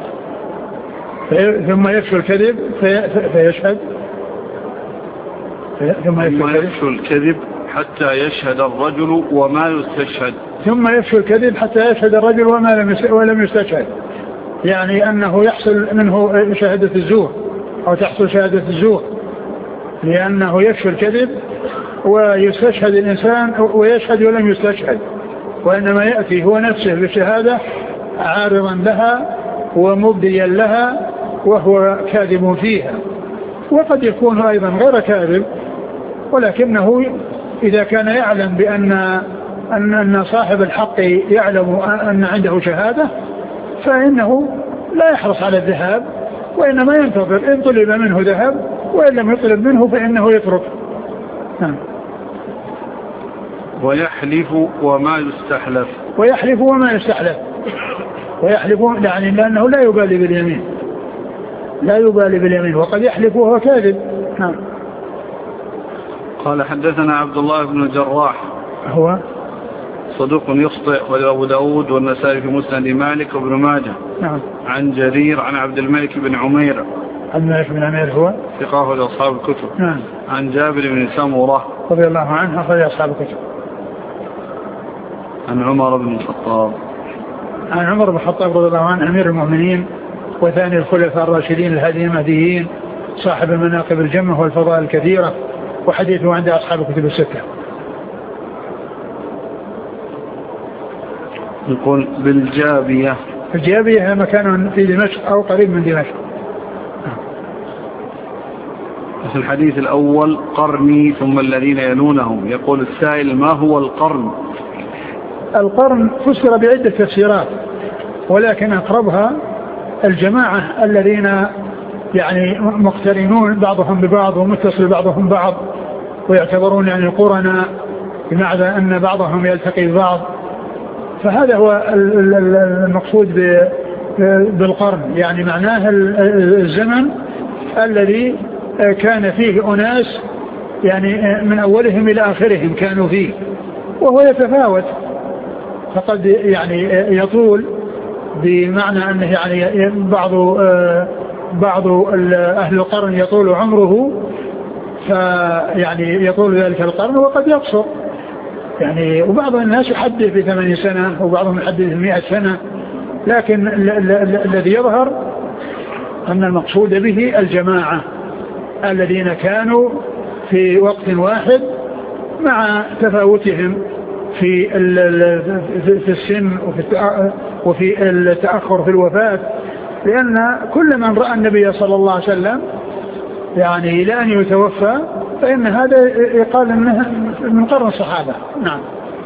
ثم يفشو الكذب فيشهد، ثم يفشو الكذب حتى يشهد الرجل وما يستشهد. ثم يفشو الكذب حتى يشهد الرجل ولم يستشهد، يعني أنه يحصل منه شهادة الزور أو تحصل شهادة الزور، لأنه يفشو الكذب ويستشهد الإنسان ويشهد ولم يستشهد، وإنما يأتي هو نفسه بالشهادة عارضا لها ومبديا لها وهو كاذب فيها. وقد يكون أيضا غير كاذب، ولكنه إذا كان يعلم أن صاحب الحق يعلم أن عنده شهادة فإنه لا يحرص على الذهاب، وإنما ينتظر، إن طلب منه ذهب وإن لم يطلب منه فإنه يترك. ويحلف وما يستحلف. ويحلف وما يستحلف، ويحلف يعني لأنه لا يبالي باليمين، لا يبالي باليمين، وقد يحلف وهو كاذب. نعم. قال حدثنا عبد الله بن الجراح هو صدوق يخطئ، وأبو داود والنسائي في مسند مالك وابن ماجه. نعم. عن جرير عن عبد الملك بن عمير. عبد الملك بن عمير هو ثقة لأصحاب الكتب. نعم. عن جابر بن سمرة رضي الله عنه أخرج أصحاب الكتب. عن عمر بن الخطاب. عن عمر بن الخطاب رضي الله عنه أمير المؤمنين وثاني الخلفاء الراشدين الهاديين المهديين صاحب المناقب الجمة والفضائل الكثيرة، وحديثه عند أصحاب الكتب الستة. يقول بالجابية. الجابية مكان في دمشق أو قريب من دمشق. في الحديث الأول قرني ثم الذين يلونهم. يقول السائل ما هو القرن؟ القرن فسر بعدة تفسيرات، ولكن أقربها الجماعة الذين يعني مقترنون بعضهم ببعض ومتصل بعضهم بعض، ويعتبرون يعني قرنا بمعنى أن بعضهم يلتقي ببعض، فهذا هو المقصود بالقرن، يعني معناه الزمن الذي كان فيه أناس يعني من أولهم إلى آخرهم كانوا فيه، وهو يتفاوت، فقد يعني يطول بمعنى أنه يعني بعض أهل القرن يطول عمره فيعني يطول ذلك القرن، وقد يقصر يعني، وبعض الناس يحدث ب80 سنة وبعضهم يحدث ب100 سنة، لكن الذي يظهر أن المقصود به الجماعة الذين كانوا في وقت واحد مع تفاوتهم في السن وفي التأخر في الوفاة، لأن كل من رأى النبي صلى الله عليه وسلم يعني إلى أن يتوفى فإن هذا يقال أنه من قرن الصحابة. نعم.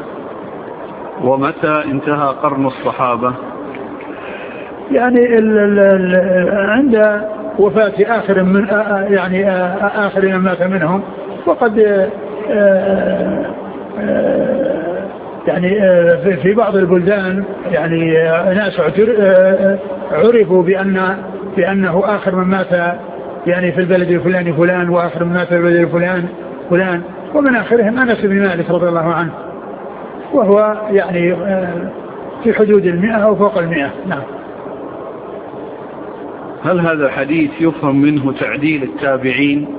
ومتى انتهى قرن الصحابة؟ يعني عند وفاة آخر من يعني آخر من مات منهم، وقد يعني في بعض البلدان يعني ناس عرفوا بأنه آخر من مات يعني في البلد الفلاني فلان، وآخر من مات في البلد الفلان فلان، ومن آخرهم أنس بن مالك رضي الله عنه، وهو يعني في حدود 100 أو فوق 100. نعم. هل هذا الحديث يفهم منه تعديل التابعين؟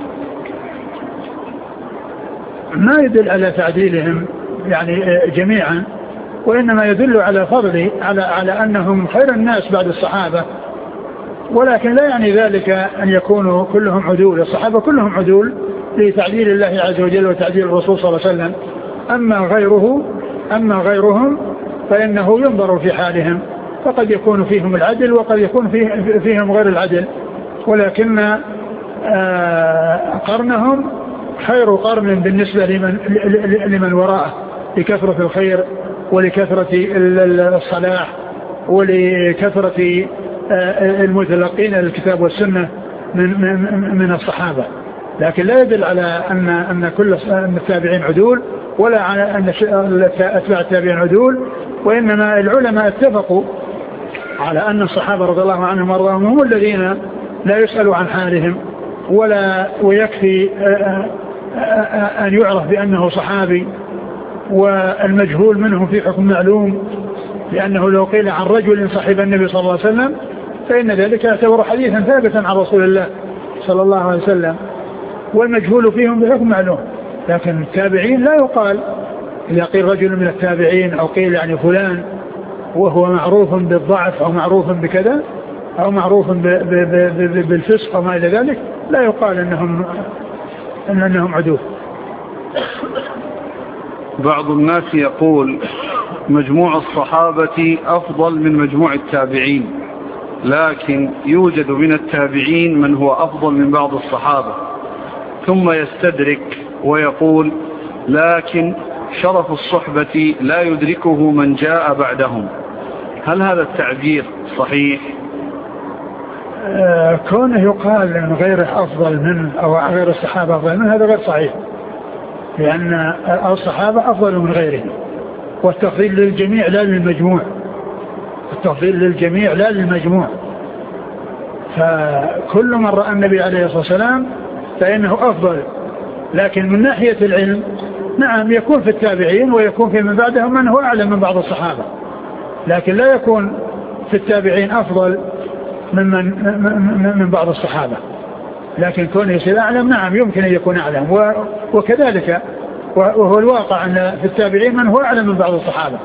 ما يدل على تعديلهم يعني جميعا، وإنما يدل على فضل على أنهم خير الناس بعد الصحابة، ولكن لا يعني ذلك أن يكونوا كلهم عدول. الصحابة كلهم عدول لتعديل الله عز وجل وتعديل الرسول صلى الله عليه وسلم. أما غيرهم فإنه ينظر في حالهم، فقد يكون فيهم العدل وقد يكون فيهم غير العدل، ولكن قرنهم خير قرن بالنسبة لمن وراءه لكثرة الخير ولكثرة الصلاح ولكثرة المتلقين للكتاب والسنة من الصحابة، لكن لا يدل على أن كل التابعين عدول، ولا على أن أتباع التابعين عدول، وإنما العلماء اتفقوا على أن الصحابة رضي الله عنهم وارضاهم هم الذين لا يسألوا عن حالهم، ويكفي أن يعرف بأنه صحابي، والمجهول منهم في حكم معلوم، لأنه لو قيل عن رجل صحب النبي صلى الله عليه وسلم فإن ذلك يعتبر حديثا ثابتا عن رسول الله صلى الله عليه وسلم، والمجهول فيهم بحكم معلوم. لكن التابعين لا يقال إذا قيل رجل من التابعين أو قيل يعني فلان وهو معروف بالضعف أو معروف بكذا أو معروف بالفسق وما إلى ذلك، لا يقال أنهم عدول. بعض الناس يقول مجموع الصحابة أفضل من مجموع التابعين، لكن يوجد من التابعين من هو أفضل من بعض الصحابة، ثم يستدرك ويقول لكن شرف الصحبة لا يدركه من جاء بعدهم. هل هذا التعبير صحيح؟ كونه يقال أن غيره أفضل منه أو غير الصحابة أفضل منه هذا غير صحيح، لأن الصحابة أفضل من غيرهم، والتفضيل للجميع لا للمجموع، التفضيل للجميع لا للمجموع. فكل من رأى النبي عليه الصلاة والسلام فإنه أفضل، لكن من ناحية العلم نعم يكون في التابعين ويكون في من بعدهم من هو أعلم من بعض الصحابة، لكن لا يكون في التابعين أفضل من بعض الصحابة، لكن كونه يصير أعلم نعم يمكن أن يكون أعلم، وكذلك وهو الواقع أن في التابعين من هو أعلم من بعض الصحابة.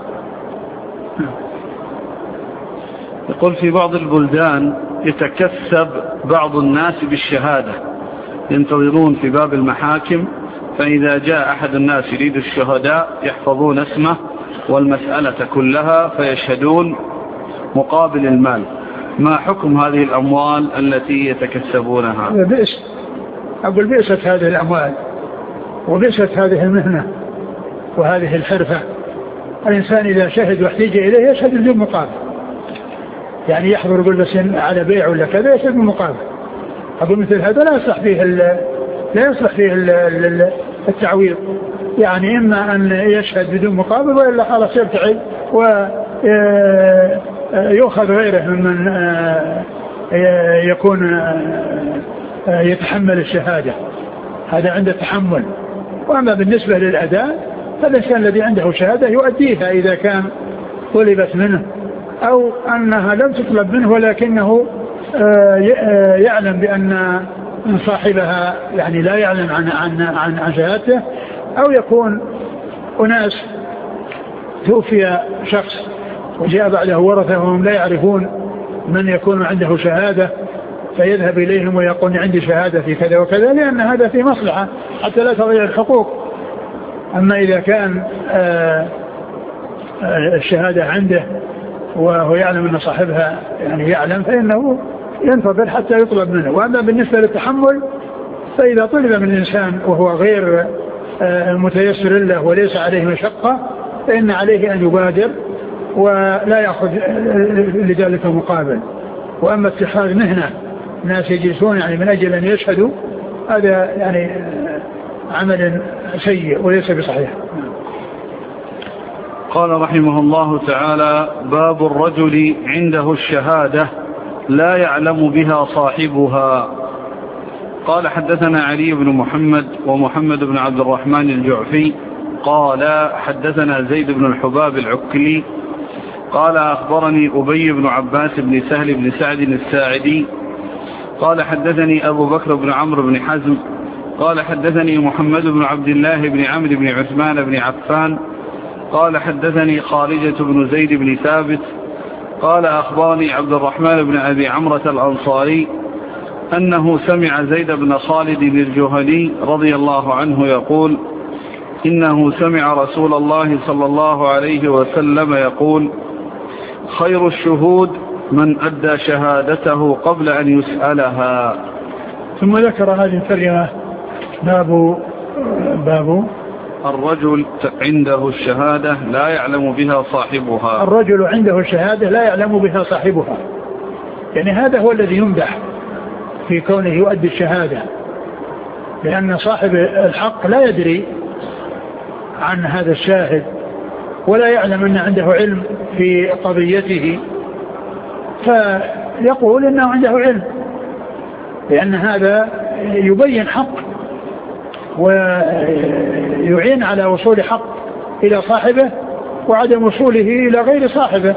يقول في بعض البلدان يتكسب بعض الناس بالشهادة، ينتظرون في باب المحاكم، فإذا جاء أحد الناس يريد الشهداء يحفظون اسمه والمسألة كلها فيشهدون مقابل المال. ما حكم هذه الأموال التي يتكسبونها؟ بئس، أقول بئست هذه الأموال وبئست هذه المهنة وهذه الحرفة. الإنسان إذا شهد واحتاج إليه يشهد بدون مقابل، يعني يحضر يقول بس على بيع ولا كذا يشهد بالمقابل. أقول مثل هذا لا يصلح فيه التعويض، يعني إما أن يشهد بدون مقابل وإلا خلاص يبتعد ويؤخذ غيره ممن يكون يتحمل الشهادة، هذا عنده تحمل. وأما بالنسبة للأداء فالإنسان الذي عنده شهادة يؤديها إذا كان طلبت منه أو أنها لم تطلب منه ولكنه يعلم بأن صاحبها يعني لا يعلم عن شهادته، أو يكون أناس توفي شخص وجاء بعده ورثه وهم لا يعرفون من يكون عنده شهادة فيذهب إليهم ويقول عندي شهادة في كذا وكذا، لأن هذا في مصلحة حتى لا تضيع الحقوق. أما إذا كان الشهادة عنده وهو يعلم أن صاحبها يعني يعلم فإنه ينتظر حتى يطلب منه. وأما بالنسبة للتحمل فإذا طلب من الإنسان وهو غير متيسر له وليس عليه مشقة فإن عليه أن يبادر ولا يأخذ لذلك مقابل. وأما اتخاذ مهنة ناس يجلسون يعني من أجل أن يشهدوا هذا يعني عمل سيء وليس بصحيح. قال رحمه الله تعالى: باب الرجل عنده الشهادة لا يعلم بها صاحبها. قال: حدثنا علي بن محمد ومحمد بن عبد الرحمن الجعفي قال: حدثنا زيد بن الحباب العكلي قال: أخبرني أبي بن عباس بن سهل بن سعد الساعدي قال: حدثني أبو بكر بن عمرو بن حزم قال: حدثني محمد بن عبد الله بن عمرو بن عثمان بن عفان قال: حدثني خارجة بن زيد بن ثابت قال: أخبرني عبد الرحمن بن أبي عمرة الأنصاري أنه سمع زيد بن خالد الجهني رضي الله عنه يقول: إنه سمع رسول الله صلى الله عليه وسلم يقول: خير الشهود من أدى شهادته قبل أن يسألها. ثم ذكر هذه الترجمة باب الرجل عنده الشهادة لا يعلم بها صاحبها. الرجل عنده الشهادة لا يعلم بها صاحبها، يعني هذا هو الذي يمدح في كونه يؤدي الشهادة، لأن صاحب الحق لا يدري عن هذا الشاهد ولا يعلم أن عنده علم في قضيته، فيقول إنه عنده علم، لأن هذا يبين حق ويعين على وصول حق إلى صاحبه وعدم وصوله إلى غير صاحبه،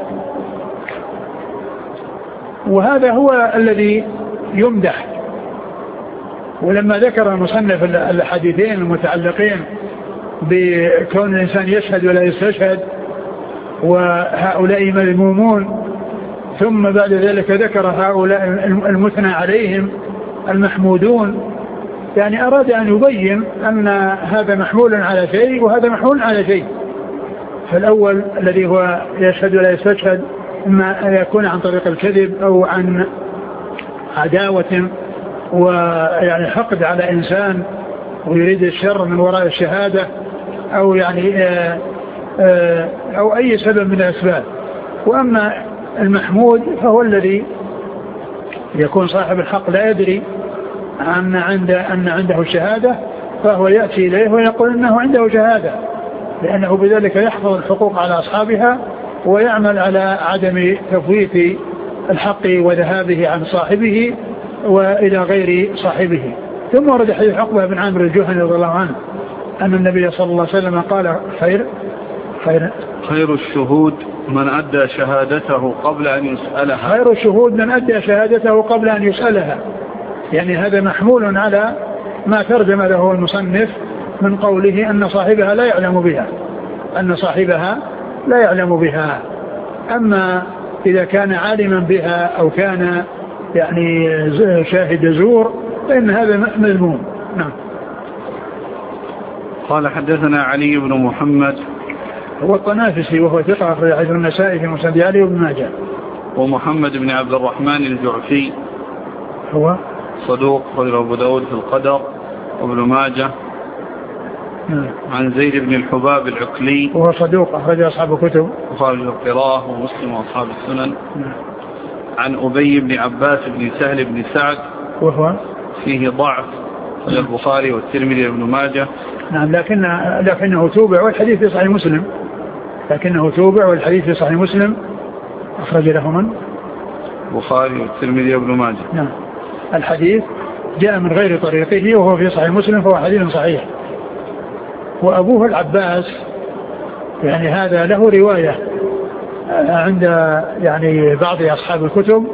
وهذا هو الذي يمدح. ولما ذكر المصنف الحديثين المتعلقين بكون الإنسان يشهد ولا يستشهد وهؤلاء مذمومون، ثم بعد ذلك ذكر هؤلاء المثنى عليهم المحمودون، يعني أراد أن يبين أن هذا محمول على شيء وهذا محمول على شيء. فالأول الذي هو يشهد ولا يستشهد إما يكون عن طريق الكذب أو عن عداوة ويعني حقد على إنسان ويريد الشر من وراء الشهادة، أو يعني أو أي سبب من الأسباب. وأما المحمود فهو الذي يكون صاحب الحق لا يدري أن عنده شهادة، فهو يأتي إليه ويقول إنه عنده شهادة، لأنه بذلك يحفظ الحقوق على أصحابها ويعمل على عدم تفويت الحق وذهابه عن صاحبه وإلى غير صاحبه. ثم ورد حديث عقبة بن عامر الجهني رضي الله عنه أن النبي صلى الله عليه وسلم قال خير الشهود من أدى شهادته قبل أن يسألها. خير الشهود من أدى شهادته قبل أن يسألها، يعني هذا محمول على ما ترجم له المصنف من قوله أن صاحبها لا يعلم بها، أن صاحبها لا يعلم بها. أما إذا كان عالما بها أو كان يعني شاهد زور فإن هذا مذموم. نعم. قال حدثنا علي بن محمد هو الطنافسي وهو ثقة أخرج حديث النسائي في مسند علي وابن ماجه. ومحمد بن عبد الرحمن الجعفي هو صدوق أخرج أبو داود في القدر وابن ماجه. عن زيد بن الحباب العقلي وهو صدوق أخرج أصحاب الكتب وخارج القراءة ومسلم وأصحاب السنن. عن أبي بن عباس بن سهل بن سعد وهو فيه ضعف في البخاري والترمذي وابن ماجه. نعم لكنه توبع والحديث في صحيح مسلم، لكنه توبع والحديث في صحيح مسلم أخرج له من البخاري والترمذي وابن ماجه. نعم الحديث جاء من غير طريقه وهو في صحيح مسلم فهو حديث صحيح. وأبوه العباس يعني هذا له رواية عند يعني بعض أصحاب الكتب،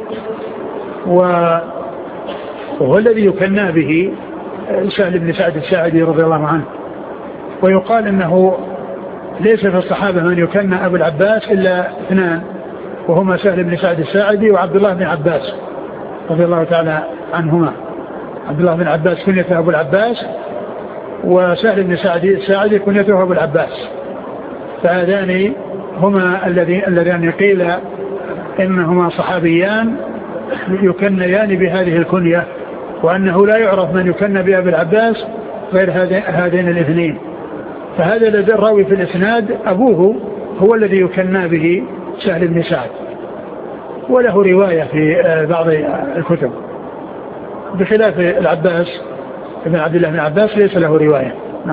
وهو الذي يكنى به سهل بن سعد الساعدي رضي الله عنه. ويقال أنه ليس في الصحابة من يكنى أبو العباس إلا اثنان، وهما سهل بن سعد الساعدي وعبد الله بن عباس رضي الله تعالى عنهما. عبد الله بن عباس كنيته أبو العباس، وسهل بن سعد الساعدي كنيته أبو العباس. فهذان هما الذين قيل إنهما صحابيان يكنيان بهذه الكنية، وأنه لا يعرف من يكنى بأبي العباس غير هذين الاثنين. فهذا الذي الراوي في الإسناد أبوه هو الذي يكنى به سهل بن سعد، وله رواية في بعض الكتب، بخلاف العباس ابن عبد الله بن عباس ليس له رواية. نعم.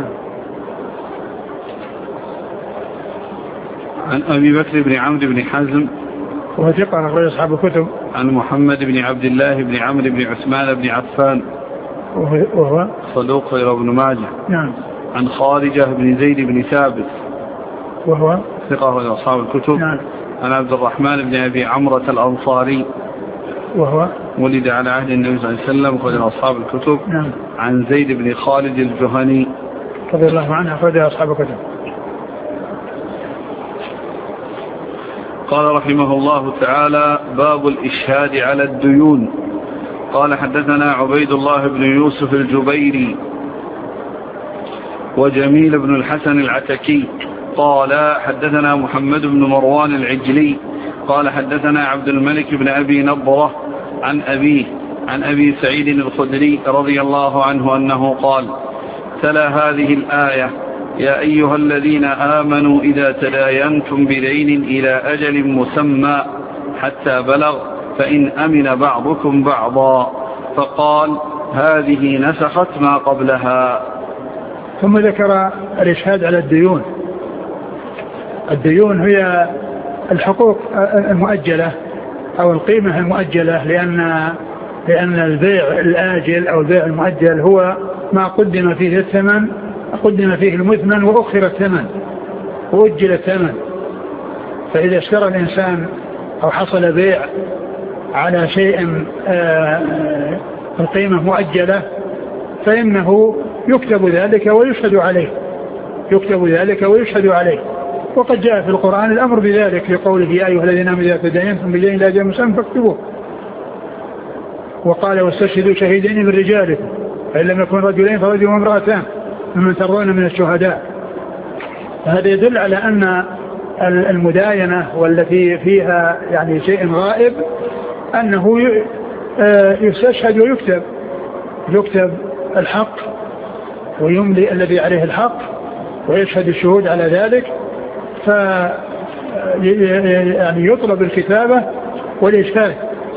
عن أبي بكر بن عمرو بن حزم وهو ثقة أخرج أصحاب الكتب. عن محمد بن عبد الله بن عمرو بن عثمان بن عفان وهو صدوق غير ابن ماجه. نعم. عن خارجة بن زيد بن ثابت وهو ثقة أخرج أصحاب الكتب. نعم. عن عبد الرحمن بن أبي عمرة الأنصاري وهو ولد على عهد النبي صلى الله عليه وسلم أخرج أصحاب الكتب. نعم. عن زيد بن خالد الجهني رضي الله عنه أخرج أصحاب الكتب. قال رحمه الله تعالى: باب الإشهاد على الديون. قال حدثنا عبيد الله بن يوسف الجبيري وجميل بن الحسن العتكي قال حدثنا محمد بن مروان العجلي قال حدثنا عبد الملك بن أبي نضرة عن أبيه عن أبي سعيد الخدري رضي الله عنه أنه قال: تلا هذه الآية: يا أيها الذين آمنوا إذا تداينتم بدين إلى أجل مسمى حتى بلغ فإن أمن بعضكم بعضا. فقال: هذه نسخت ما قبلها. ثم ذكر الإشهاد على الديون. الديون هي الحقوق المؤجلة أو القيمة المؤجلة، لأن البيع الآجل أو البيع المؤجل هو ما قدم فيه الثمن، قدم فيه المثمن وأخر الثمن وأجل الثمن. فإذا اشترى الإنسان أو حصل بيع على شيء القيمة مؤجلة فإنه يكتب ذلك ويشهد عليه، يكتب ذلك ويشهد عليه. وقد جاء في القرآن الأمر بذلك في قوله يا أيها الذين آمنوا إذا تداينتم بدين إلى أجل مسمى فاكتبوه. وقال واستشهدوا شهيدين من رجالكم فإن لم يكن رجلين فرجل وامرأتان ممن ترضون من الشهداء. هذا يدل على أن المداينة والتي فيها يعني شيء غائب أنه يستشهد ويكتب، يكتب الحق ويملي الذي عليه الحق ويشهد الشهود على ذلك، يعني يطلب الكتابة والإشهاد.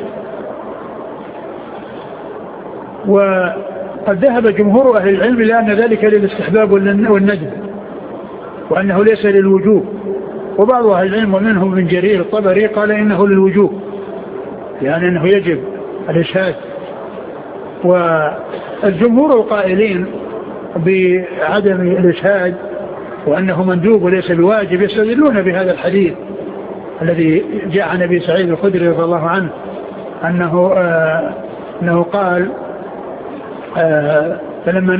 وقد ذهب جمهور أهل العلم لأن ذلك للاستحباب والندب وأنه ليس للوجوب، وبعض أهل العلم ومنهم من جرير الطبري قال إنه للوجوب، يعني أنه يجب الإشهاد. والجمهور القائلين بعدم الإشهاد وأنه مندوب وليس بواجب يستدلون بهذا الحديث الذي جاء عن أبي سعيد الخدري رضي الله عنه أنه قال فلما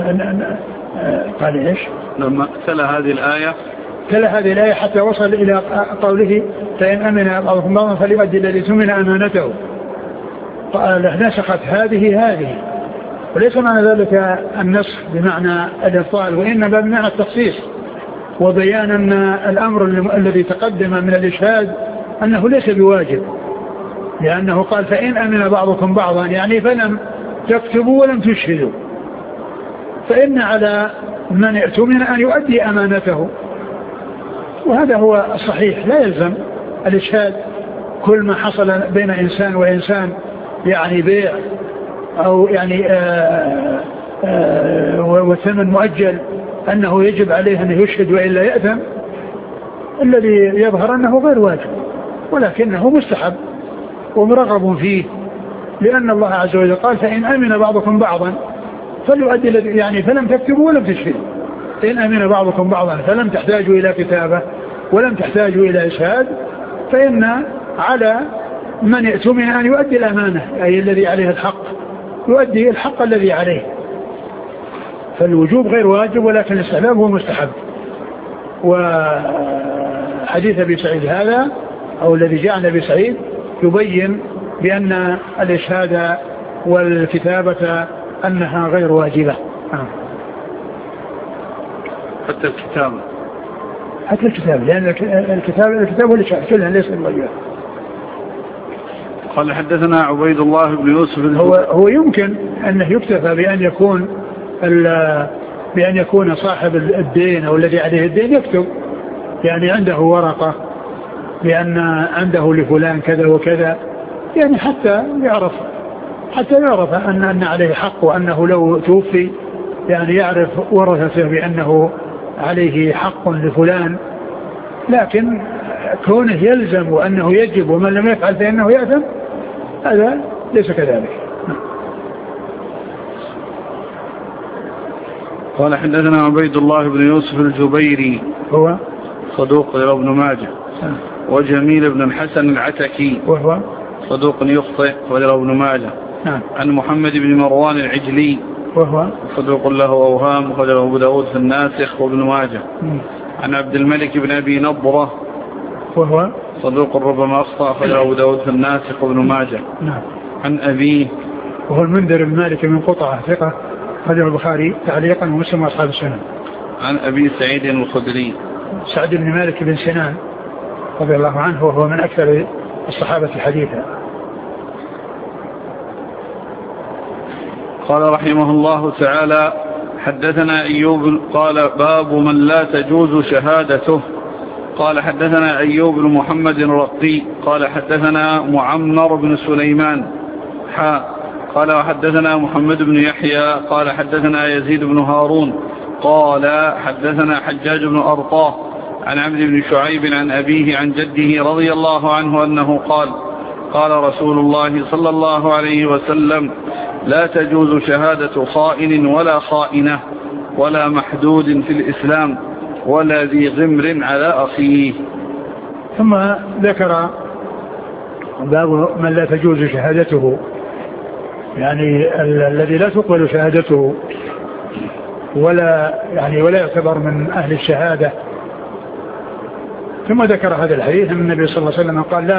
قال إيش لما تلا هذه الآية حتى وصل إلى قوله فإن أمن بعضكم بعضا فليؤدي الذي اؤتمن أمانته، قال نسخت هذه وليس معنى ذلك النسخ بمعنى الإبطال وإنما بمعنى التخصيص وبيان أن الأمر الذي تقدم من الإشهاد أنه ليس بواجب، لأنه قال فإن أمن بعضكم بعضا يعني فلم تكتبوا ولم تشهدوا، فإن على من اؤتمن أن يؤدي أمانته، وهذا هو الصحيح. لا يلزم الإشهاد كل ما حصل بين إنسان وإنسان يعني بيع أو يعني وثمن مؤجل أنه يجب عليه أن يشهد وإلا يأثم. الذي يظهر أنه غير واجب ولكنه مستحب ومرغب فيه، لأن الله عز وجل قال فإن أمن بعضكم بعضا فليؤدي يعني فلم تكتبوا ولم تشهدوا. إن أمن بعضكم بعضا فلم تحتاجوا إلى كتابة ولم تحتاجوا إلى إشهاد فإن على من يؤتمن أن يؤدي الأمانة، أي الذي عليه الحق يؤدي الحق الذي عليه. فالوجوب غير واجب ولكن الاستحباب هو مستحب. وحديث أبي سعيد هذا أو الذي جاء عن أبي سعيد يبين بأن الإشهاد والكتابة أنها غير واجبة. حتى الكتاب لأن الكتاب والإشهاد كلها ليس الواجبة. قال حدثنا عبيد الله بن يوسف هو يمكن أنه يكتفى بأن يكون صاحب الدين أو الذي عليه الدين يكتب، يعني عنده ورقة بأن عنده لفلان كذا وكذا، يعني حتى يعرف أن عليه حق وأنه لو توفي يعني يعرف ورثته بأنه عليه حق لفلان. لكن كونه يلزم وأنه يجب ومن لم يفعل فإنه يأثم هذا ليس كذلك. قال حدثنا عبيد الله بن يوسف الجبيري هو صدوق رواه ابن ماجه، وجميل بن الحسن العتكي وهو صدوق يخطئ رواه ابن ماجه. عن محمد بن مروان العجلي وهو صدوق له أوهام رواه أبو داود في الناسخ وابن ماجه. عن عبد الملك بن أبي نضرة وهو صدوق ربما أخطأ رواه أبو داود في الناسخ وابن ماجه. عن أبيه وهو المنذر بن مالك من قطعة ثقة رواه البخاري تعليقا ومسلم وأصحاب السنن. عن أبي سعيد الخدري سعد بن مالك بن سنان رضي الله عنه وهو من أكثر الصحابة حديثا. قال رحمه الله تعالى حدثنا أيوب قال باب من لا تجوز شهادته. قال حدثنا أيوب بن محمد الرقي قال حدثنا معمر بن سليمان قال وحدثنا محمد بن يحيى قال حدثنا يزيد بن هارون قال حدثنا حجاج بن أرطاه عن عبد بن شعيب عن أبيه عن جده رضي الله عنه أنه قال رسول الله صلى الله عليه وسلم لا تجوز شهادة خائن ولا خائنة ولا محدود في الإسلام ولا ذي غمر على أخيه. ثم ذكر باب من لا تجوز شهادته، يعني الذي لا تقبل شهادته ولا يعتبر من أهل الشهادة. ثم ذكر هذا الحديث من النبي صلى الله عليه وسلم قال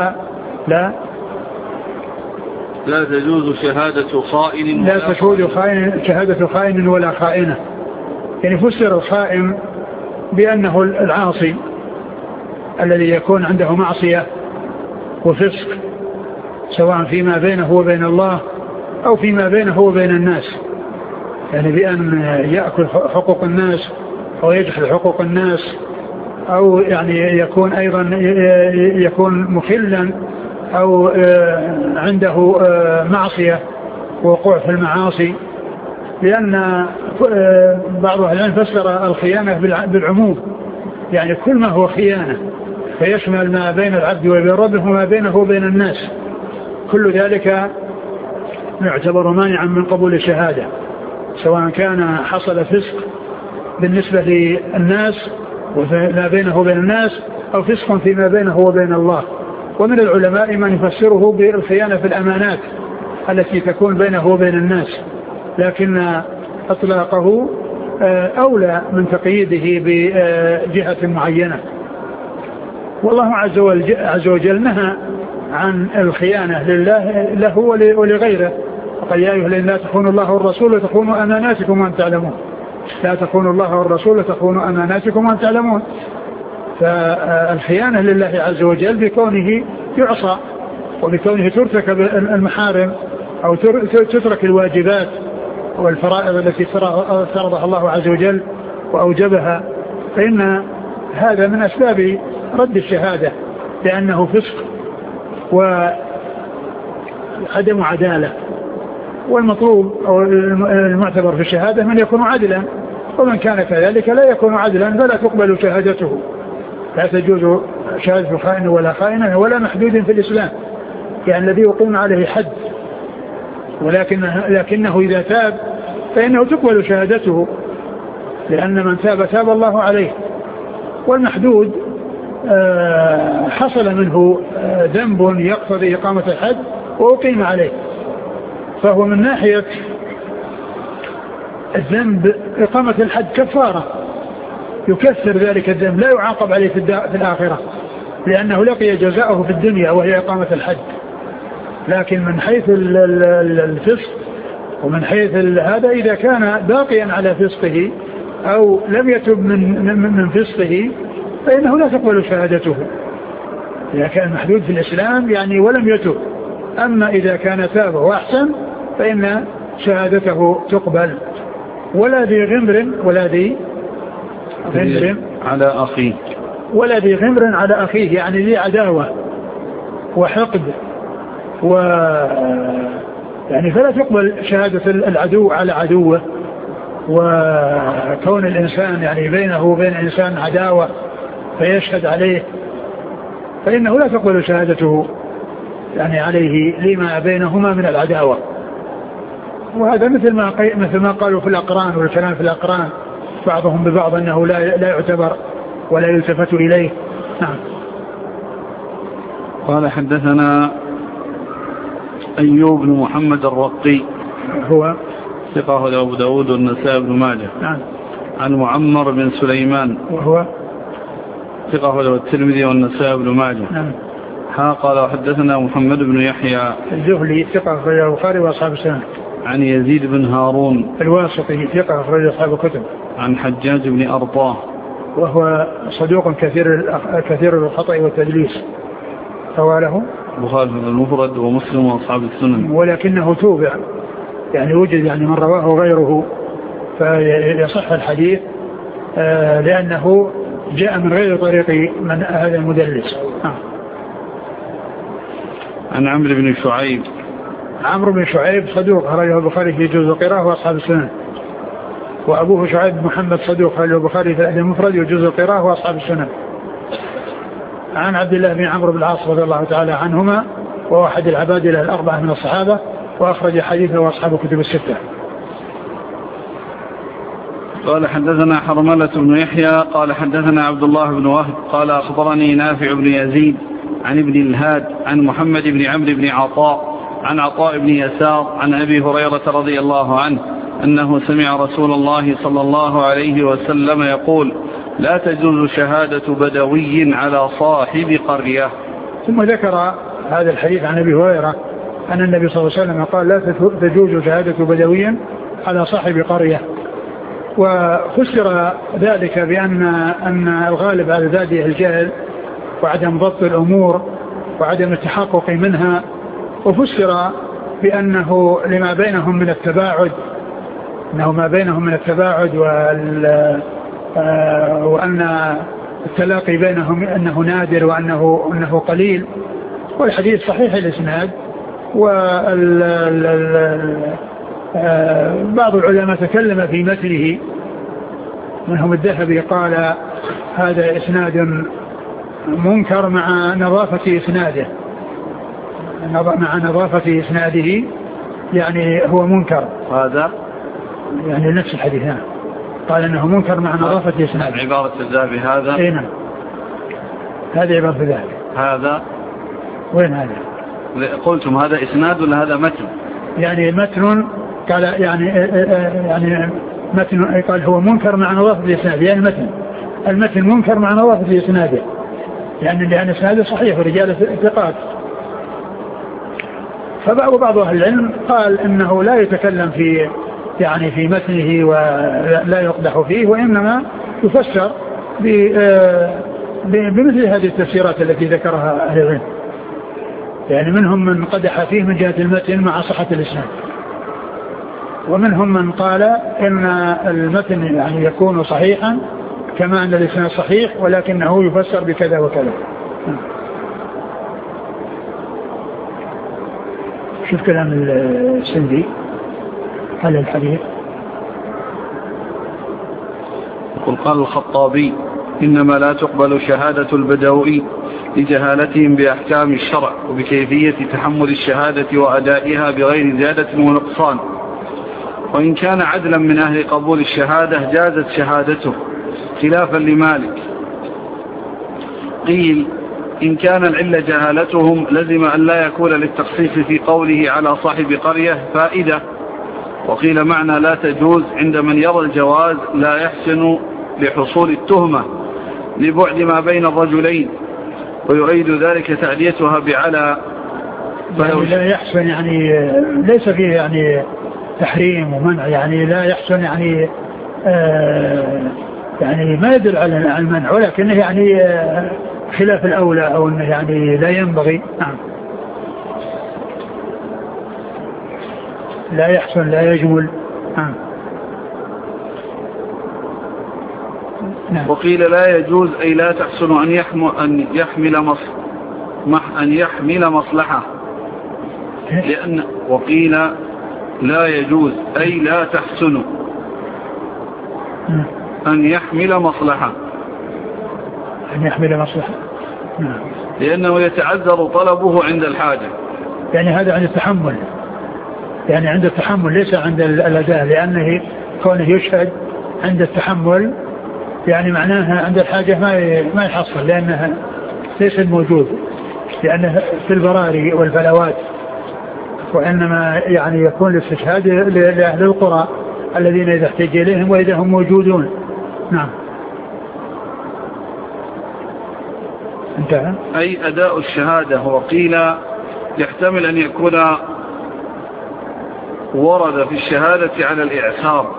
لا تجوز شهادة خائن لا تجوز شهادة خائن ولا خائنة. يعني فسر الخائن بأنه العاصي الذي يكون عنده معصية وفسق سواء فيما بينه وبين الله أو فيما بينه وبين الناس، يعني بأن يأكل حقوق الناس أو يجحد حقوق الناس، أو يعني يكون أيضا يكون مخلا أو عنده معصية ووقوع في المعاصي. لأن بعض أهل العلم فسر الخيانة بالعموم، يعني كل ما هو خيانة فيشمل ما بين العبد وبين ربه وما بينه وبين الناس، كل ذلك يعتبر مانعا من قبول الشهادة، سواء كان حصل فسق بالنسبة للناس وما بينه وبين الناس أو فسق فيما بينه وبين الله. ومن العلماء من يفسره بالخيانة في الأمانات التي تكون بينه وبين الناس، لكن أطلاقه أولى من تقييده بجهة معينة. والله عز وجل نهى عن الخيانة له ولغيره، وقال يا أيها الذين لا تخونوا الله والرسول وتخونوا أماناتكم وأنتم تعلمون. لا تخونوا الله والرسول وتخونوا أماناتكم وأنتم تعلمون. فالخيانة لله عز وجل بكونه يعصى وبكونه ترتكب المحارم أو تترك الواجبات والفرائض التي فرضها الله عز وجل وأوجبها، فإن هذا من أسباب رد الشهادة، لأنه فسق وعدم عدالة. والمطلوب أو المعتبر في الشهادة من يكون عدلا، ومن كان كذلك لا يكون عدلا فلا تقبل شهادته. لا تجوز شهادة خائن ولا خائنة ولا محدود في الإسلام، يعني الذي يقوم عليه حد، لكنه إذا تاب فإنه تقبل شهادته، لأن من تاب الله عليه. والمحدود حصل منه ذنب يقتضي إقامة الحد وأقيم عليه، فهو من ناحية الذنب إقامة الحد كفارة يكثر ذلك الذنب، لا يعاقب عليه في الآخرة، لأنه لقي جزاءه في الدنيا وهي إقامة الحد. لكن من حيث الفسق ومن حيث هذا إذا كان باقيا على فسقه أو لم يتب من فسقه فإنه لا تقبل شهادته. إذا كان محدود في الإسلام يعني ولم يتب، أما إذا كان تاب وأحسن فإن شهادته تقبل. ولا ذي غمر على أخيه، ولا ذي غمر على أخيه، يعني ذي عداوة وحقد يعني فلا تقبل شهادة العدو على عدوه. وكون الإنسان يعني بينه وبين إنسان عداوة فيشهد عليه فإنه لا تقبل شهادته يعني عليه لما بينهما من العداوة. وهذا مثل ما قالوا في الأقران والكلام في الأقران بعضهم ببعض أنه لا يعتبر ولا يلتفت إليه. نعم. قال حدثنا أيوب بن محمد الرقي هو ثقة أبو داود والنسائي بن ماجه. نعم. عن معمر بن سليمان وهو ثقة الترمذي والنسائي بن ماجه. نعم. قال وحدثنا محمد بن يحيى الزهلي ثقة أخرجه البخاري وأصحاب السنن. عن يزيد بن هارون الواسطي ثقة أخرجه أصحاب الكتب. عن حجاج بن أرطاه وهو صدوق كثير الخطأ والتدليس، فواله البخاري المفرد ومسلم وأصحاب السنن، ولكنه توبع، يعني وجد يعني من رواه غيره فيصح الحديث لأنه جاء من غير طريق من هذا المدلس. عن عمرو بن شعيب. عمرو بن شعيب صدوق أخرجه البخاري في جزء القراءة وأصحاب السنن، وأبوه شعيب محمد صدوق أخرجه البخاري في الأدب المفرد وجزء القراءة وأصحاب السنن. عن عبد الله بن عمرو بن العاص رضي الله تعالى عنهما، وهو أحد العبادلة الأربعة من الصحابة، وأخرج حديثه وأصحاب الكتب الستة. قال حدثنا حرملة بن يحيى قال حدثنا عبد الله بن وهب قال أخبرني نافع بن يزيد عن ابن الهاد عن محمد بن عمرو بن عطاء عن عطاء بن يسار عن أبي هريرة رضي الله عنه أنه سمع رسول الله صلى الله عليه وسلم يقول: لا تجوز شهادة بدوي على صاحب قرية. ثم ذكر هذا الحديث عن أبي هريرة أن النبي صلى الله عليه وسلم قال: لا تجوز شهادة بدوي على صاحب قرية. وفسر ذلك بأن الغالب على ذلك الجهل وعدم ضبط الأمور وعدم التحقق منها، وفسر بأنه لما بينهم من التباعد، أنه ما بينهم من التباعد وأن التلاقي بينهم أنه نادر وأنه قليل. والحديث صحيح الإسناد، بعض العلماء تكلم في مثله، منهم الذهبي قال: هذا إسناد منكر مع نظافة إسناده، مع نظافة إسناده يعني هو منكر. هذا يعني نفس الحديث قال أنه منكر مع نظافة إسناده. عبارة الذهبي هذا؟ أي نعم، هذا عبارة الذهبي. هذا وين هذا؟ قلتم هذا إسناد ولا هذا متن؟ يعني متن، قال يعني متن، قال هو منكر مع نظافة إسناده، يعني المتن منكر مع نظافة إسناده، لأن إسناده صحيح ورجال ثقات. فبعض أهل العلم قال إنه لا يتكلم في متنه ولا يقدح فيه، وإنما يفسر بمثل هذه التفسيرات التي ذكرها أهل العلم. يعني منهم من قدح فيه من جهة المتن مع صحة الإسناد، ومنهم من قال إن المتن يعني يكون صحيحا كما أن الإسناد صحيح، ولكنه يفسر بكذا وكذا. شوف كلام السندي على الحديث. قال الخطابي: إنما لا تقبل شهادة البدوي لجهالتهم بأحكام الشرع وبكيفية تحمل الشهادة وأدائها بغير زيادة ونقصان، وإن كان عدلا من أهل قبول الشهادة جازت شهادته، خلافا لمالك. قيل: إن كان العلة جهالتهم لزم أن لا يكون للتخصيص في قوله على صاحب قرية فائدة. وقيل معنى لا تجوز عند من يرى الجواز لا يحسن لحصول التهمة لبعد ما بين الرجلين، ويؤيد ذلك تعديتها بعلى. يعني لا يحسن يعني ليس فيه يعني تحريم ومنع، يعني لا يحسن يعني يعني ما يدل على المنع، ولكنه يعني خلاف الأولى، أو أنه يعني لا ينبغي. نعم، لا يحسن لا يجمل. نعم. وقيل لا يجوز أي لا تحسن أن يحمل مصلحة، لأن وقيل لا يجوز أي لا تحسن أن يحمل مصلحة، لأنه يتعذر طلبه عند الحاجة. يعني هذا عند التحمل، يعني عند التحمل ليس عند الأداء، لأنه كونه يشهد عند التحمل يعني معناها عند الحاجة ما يحصل، لأنها ليس موجود، لأنه في البراري والفلوات، وإنما يعني يكون الاستشهاد لأهل القرى الذين إذا احتج إليهم وإذا هم موجودون. نعم، انتهى. أي أداء الشهادة. وقيل يحتمل أن يكون ورد في الشهادة على الإعسار،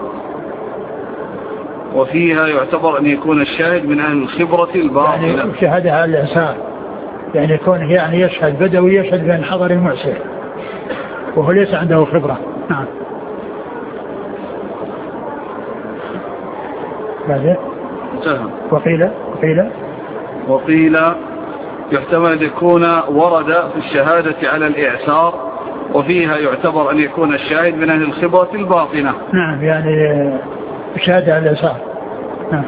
وفيها يعتبر أن يكون الشاهد من أهل الخبرة الباطلة. يعني الشهادة على الإعسار يعني يكون يعني يشهد بدوي، يشهد بأن حضر المعسر وهو ليس عنده خبرة. نعم. بعد وقيل يحتمل أن يكون ورد في الشهادة على الإعسار، وفيها يعتبر أن يكون الشاهد من أهل الخبرة الباطنة. نعم، يعني الشهادة على الإعسار. نعم.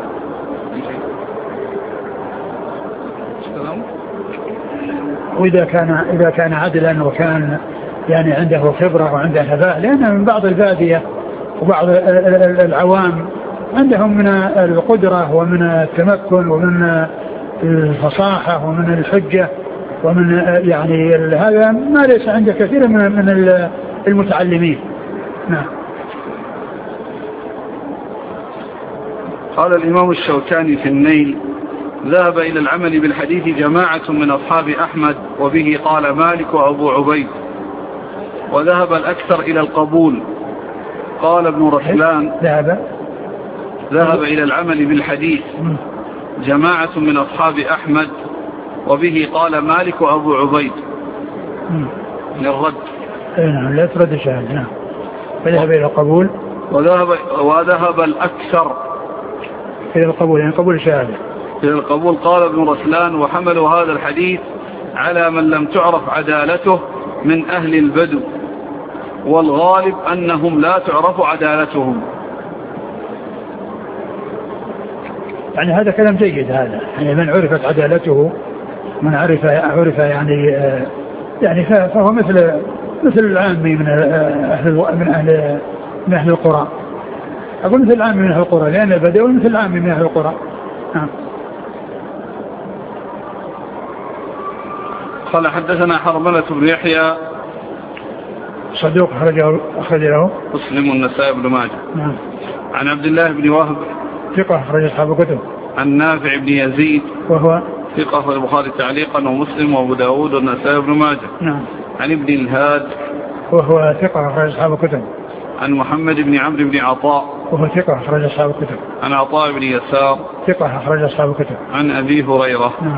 وإذا كان عدلا وكان يعني عنده خبرة وعنده نباة، لأن من بعض البادية وبعض العوام عندهم من القدرة ومن التمكن ومن الفصاحة ومن الحجة ومن يعني هذا ما ليس عند كثير من المتعلمين. نعم. قال الإمام الشوكاني في النيل: ذهب إلى العمل بالحديث جماعة من أصحاب أحمد، وبه قال مالك وأبو عبيد، وذهب الأكثر إلى القبول. قال ابن رسلان: ذهب إلى العمل بالحديث جماعة من أصحاب أحمد، وبه قال مالك وأبو عبيد. للرد. نعم، لا ترد شهادة. نعم. فذهب إلى القبول. وذهب الأكثر إلى القبول، يعني قبول الشهادة. إلى القبول. قال ابن رسلان: وحملوا هذا الحديث على من لم تعرف عدالته من أهل البدو، والغالب أنهم لا تعرف عدالتهم. يعني هذا كلام جيد، هذا يعني من عرفت عدالته، من عرف يعني فهو مثل العامي من أهل القرى. أقول مثل العامي من أهل القرى، لأن البدوي مثل العامي من أهل القرى. قال: حدثنا حرملة بن يحيى صدوق أخرج له مسلم والنسائي بن ماجه. نعم. عن عبد الله بن وهب ثقة أخرج أصحاب الكتب. عن نافع بن يزيد وهو ثقة في البخاري تعليقا ومسلم وأبو داود والنسائي بن ماجه. نعم. عن ابن الهاد وهو ثقة أخرج أصحاب الكتب. عن محمد بن عمرو بن عطاء وهو ثقة أخرج أصحاب الكتب. عن عطاء بن يسار ثقة أخرج أصحاب الكتب. عن أبي هريرة. نعم.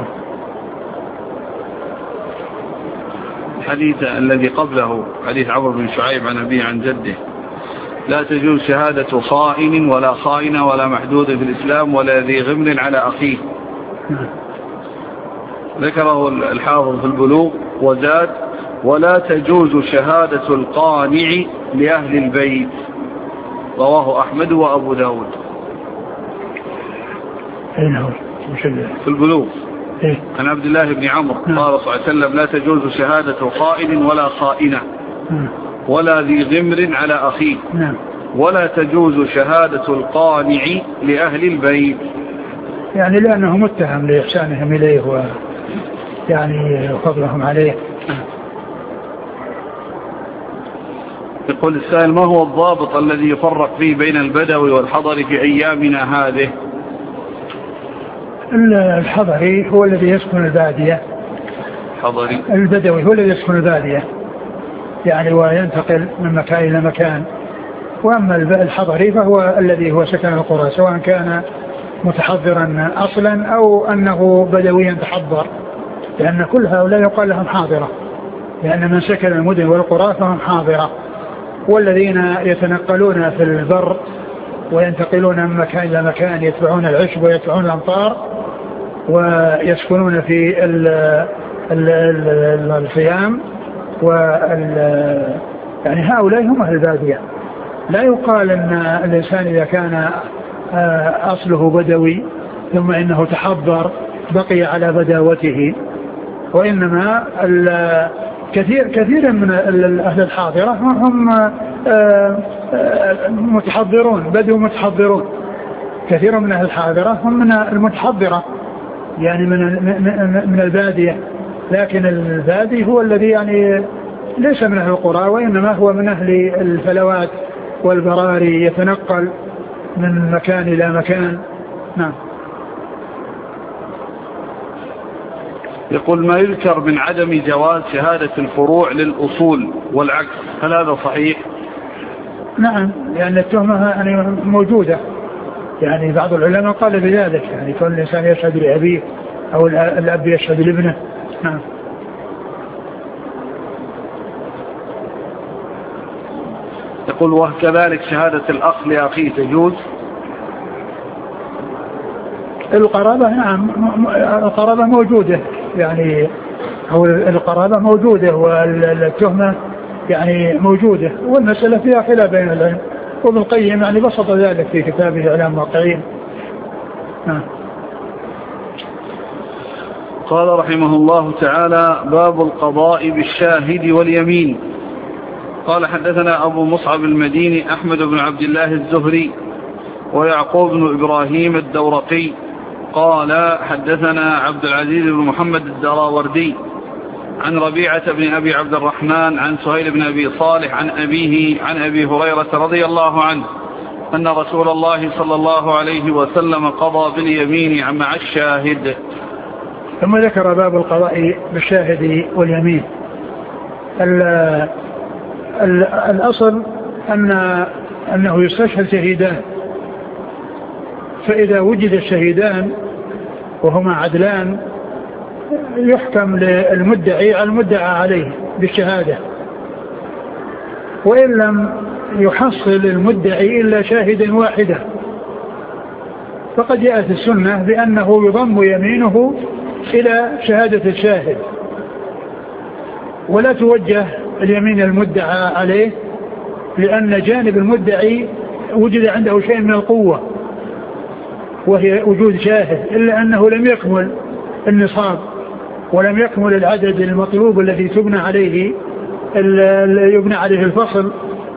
الحديث الذي قبله حديث عمرو بن شعيب عن أبيه عن جده: لا تجوز شهادة خائن ولا خائنة ولا محدود في الإسلام ولا ذي غمر على أخيه. ذكره الحافظ في البلوغ وزاد: ولا تجوز شهادة القانع لأهل البيت. رواه أحمد وأبو داود. في البلوغ عن عبد الله بن عمرو قال صلى الله عليه وسلم: لا تجوز شهادة خائن ولا خائنة ولا ذي غمر على أخيه، ولا تجوز شهادة القانع لأهل البيت. يعني لأنه متهم لإحسانهم إليه ويعني فضلهم عليه. يقول السائل: ما هو الضابط الذي يفرق فيه بين البدوي والحضري في أيامنا هذه؟ الحضري هو الذي يسكن البادية. حضري. البدوي هو الذي يسكن البادية يعني وينتقل من مكان إلى مكان. وأما الحضري فهو الذي هو سكن القرى، سواء كان متحضرا أصلا أو أنه بدويا تحضر، لأن كل هؤلاء يقال لهم حاضرة، لأن من سكن المدن والقرى فهم حاضرة. والذين يتنقلون في البر وينتقلون من مكان إلى مكان، يتبعون العشب ويتبعون الأمطار ويسكنون في الخيام يعني هؤلاء هم أهل البادية. لا يقال أن الإنسان إذا كان أصله بدوي ثم إنه تحضر بقي على بداوته، وإنما كثير من أهل الحاضرة هم متحضرون، بدو متحضرون. كثير من أهل الحاضرة هم من المتحضرة يعني من البادية، لكن البادي هو الذي يعني ليس من أهل القرى، وإنما هو من أهل الفلوات والبراري، يتنقل من مكان إلى مكان. نعم. يقول: ما يذكر من عدم جواز شهادة الفروع للأصول والعكس، هل هذا صحيح؟ نعم، لأن التهمة يعني موجودة، يعني بعض العلماء قال بذلك، يعني كل الإنسان يشهد لأبيه أو الأب يشهد لابنه. نعم. يقول: وكذلك شهادة الأخ لأخيه تجوز؟ القرابة نعم، القرابة موجودة، يعني أو القرابة موجودة والتهمة يعني موجودة، والمسألة فيها خلاف بين العلم، وابن القيم يعني بسط ذلك في كتابه إعلام الموقعين. قال رحمه الله تعالى: باب القضاء بالشاهد واليمين. قال: حدثنا أبو مصعب المديني أحمد بن عبد الله الزهري ويعقوب بن إبراهيم الدورقي قال: حدثنا عبد العزيز بن محمد الدراوردي عن ربيعة بن أبي عبد الرحمن عن سهيل بن أبي صالح عن أبيه عن أبي هريرة رضي الله عنه أن رسول الله صلى الله عليه وسلم قضى باليمين مع الشاهد. ثم ذكر باب القضاء بالشاهد واليمين. الأصل أنه يستشهد شهيدان، فإذا وجد الشهيدان وهما عدلان يحكم للمدعي على المدعى عليه بالشهادة، وإن لم يحصل المدعي إلا شاهدا واحدا فقد جاءت السنة بأنه يضم يمينه إلى شهادة الشاهد، ولا توجه اليمين المدعى عليه، لأن جانب المدعي وجد عنده شيء من القوة وهي وجود شاهد، إلا أنه لم يكمل النصاب ولم يكمل العدد المطلوب الذي يبنى عليه الفصل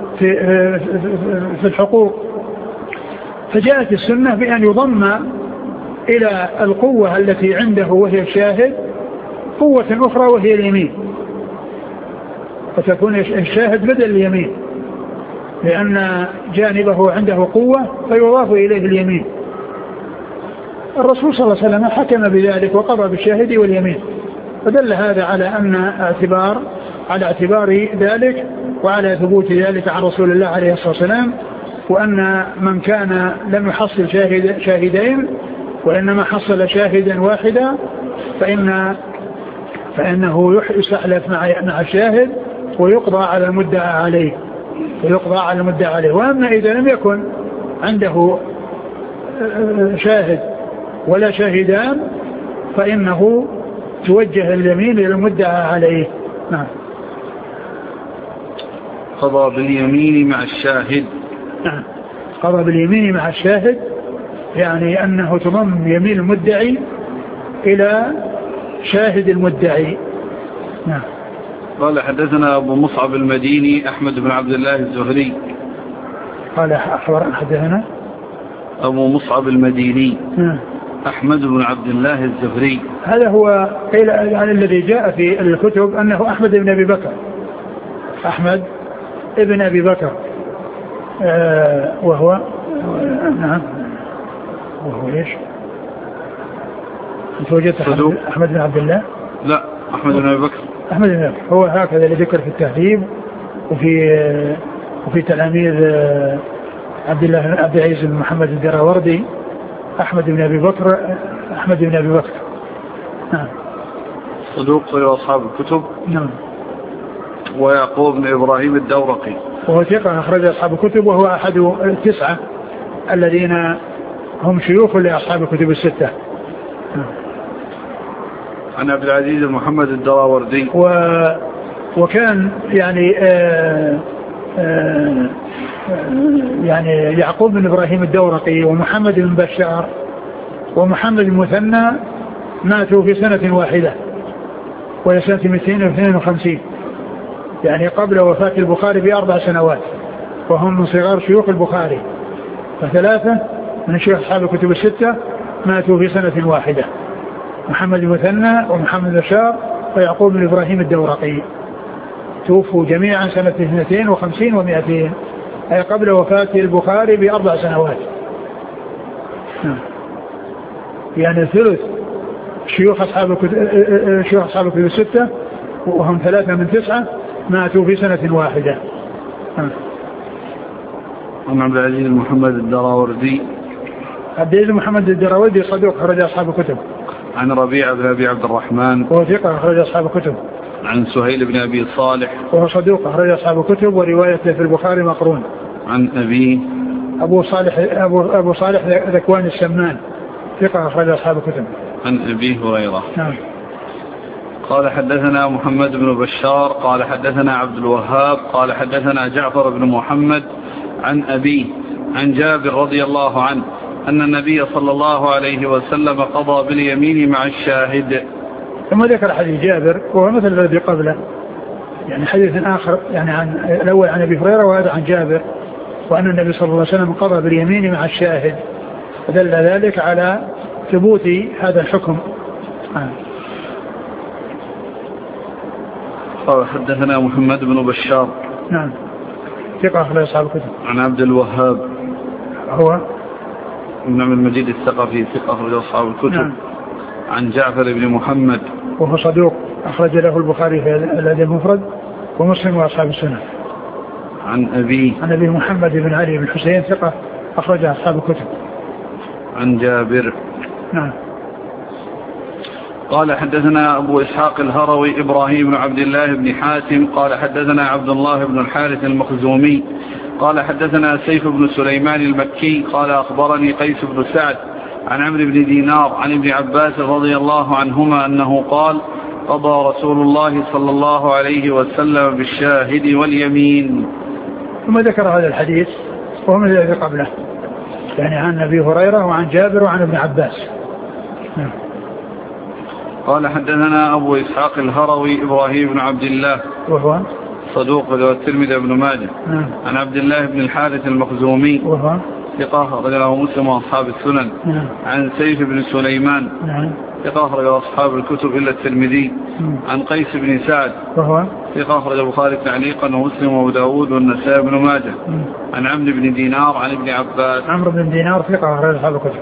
في الحقوق. فجاءت السنة بأن يضم إلى القوة التي عنده وهي الشاهد قوة أخرى وهي اليمين، فتكون الشاهد بدل اليمين، لأن جانبه عنده قوة فيضاف إليه اليمين. الرسول صلى الله عليه وسلم حكم بذلك وقضى بالشاهد واليمين، فدل هذا على أن على اعتبار ذلك وعلى ثبوت ذلك عن رسول الله عليه الصلاة والسلام، وأن من كان لم يحصل شاهدين وإنما حصل شاهدا واحدا فإنه يستحلف مع الشاهد ويقضى على المدعى عليه. وأما إذا لم يكن عنده شاهد ولا شاهدان فإنه توجه اليمين إلى المدعى عليه. نعم. قضى باليمين مع الشاهد. نعم. قضى باليمين مع الشاهد يعني أنه تضم يمين المدعي إلى شاهد المدعي. نعم. قال حدثنا أبو مصعب المديني أحمد بن عبد الله الزهري. قال أخبرنا حدثنا أبو مصعب المديني. نعم. أحمد بن عبد الله الزهري. هذا هو قيل يعني الذي جاء في الكتب أنه أحمد بن أبي بكر، أحمد ابن أبي بكر، وهو نعم وهو إيش؟ أنت وجدت أحمد بن عبد الله؟ لا، أحمد بن أبي بكر. أحمد بن أبي بكر هو هكذا اللي ذكر في التهذيب وفي تلاميذ عبد العزيز بن محمد الدراوردي أحمد بن أبي بكر. نعم. صدوق غير أصحاب الكتب. نعم. ويعقوب بن إبراهيم الدورقي وهو ثقة أخرج أصحاب الكتب، وهو أحد التسعة الذين هم شيوخ لأصحاب الكتب الستة. عن عبد العزيز بن محمد الدراوردي. وكان يعني يعني يعقوب بن إبراهيم الدورقي ومحمد بن بشار ومحمد المثنى ماتوا في سنة واحدة وهي سنة 252، يعني قبل وفاة البخاري ب4 سنوات، وهم من صغار شيوخ البخاري. فثلاثة من شيوخ أصحاب الكتب الستة ماتوا في سنة واحدة، محمد المثنى ومحمد بشار ويعقوب بن إبراهيم الدورقي، توفوا جميعا سنة 52 و200، أي قبل وفاة البخاري ب4 سنوات. يعني ثلث شيوخ أصحاب الكتب الستة وهم 3 من 9 ماتوا في سنة واحدة. عن عبد العزيز محمد الدراوردي. عبد العزيز محمد الدراوردي صدوق أخرج أصحاب الكتب. عن ربيعة بن أبي عبد الرحمن وهو ثقة أخرج أصحاب الكتب. عن سهيل بن أبي صالح وهو صدوق أخرج أصحاب الكتب وروايته في البخاري مقرون. عن أبي أبو صالح ذكوان السمان ثقة أخرج أصحاب الكتب. عن أبي هريرة. نعم. قال حدثنا محمد بن بشار قال حدثنا عبد الوهاب قال حدثنا جعفر بن محمد عن أبيه عن جابر رضي الله عنه أن النبي صلى الله عليه وسلم قضى باليمين مع الشاهد. ثم ذكر حديث جابر وهو مثل الذي قبله، يعني حديث آخر يعني عن الأول عن أبي هريرة وهذا عن جابر، وأن النبي صلى الله عليه وسلم قضى باليمين مع الشاهد، فدل ذلك على ثبوت هذا الحكم. قال حدثنا محمد بن بشار. نعم. ثقة أخرج أصحاب الكتب. عن عبد الوهاب هو بن عبد المجيد الثقفي ثقة أخرج أصحاب الكتب. نعم. عن جعفر بن محمد وهو صدوق أخرج له البخاري في الأدب المفرد ومسلم وأصحاب السنة. عن أبي محمد بن علي بن حسين ثقة أخرج أصحاب الكتب. عن جابر. نعم. قال حدثنا أبو إسحاق الهروي إبراهيم بن عبد الله بن حاتم قال حدثنا عبد الله بن الحارث المخزومي قال حدثنا سيف بن سليمان المكي قال أخبرني قيس بن سعد عن عمرو بن دينار عن ابن عباس رضي الله عنهما أنه قال قضى رسول الله صلى الله عليه وسلم بالشاهد واليمين. ثم ذكر هذا الحديث وهو من الذي قبله يعني عن أبي هريرة وعن جابر وعن ابن عباس. نعم. قال حدثنا أبو إسحاق الهروي إبراهيم بن عبد الله وهو صدوق والترمذي بن ماجه. نعم. عن عبد الله بن الحارث المخزومي وهو ثقة رجله مسلم وأصحاب السنن. نعم. عن سيف بن سليمان نعم. ثقة أخرج أصحاب الكتب إلا الترمذي. عن قيس بن سعد وهو ثقة أخرج البخاري تعليقا ومسلم وأبو داود والنسائي بن ماجه. عن عمرو بن دينار عن ابن عباس. عمرو بن دينار ثقة أخرج أصحاب الكتب.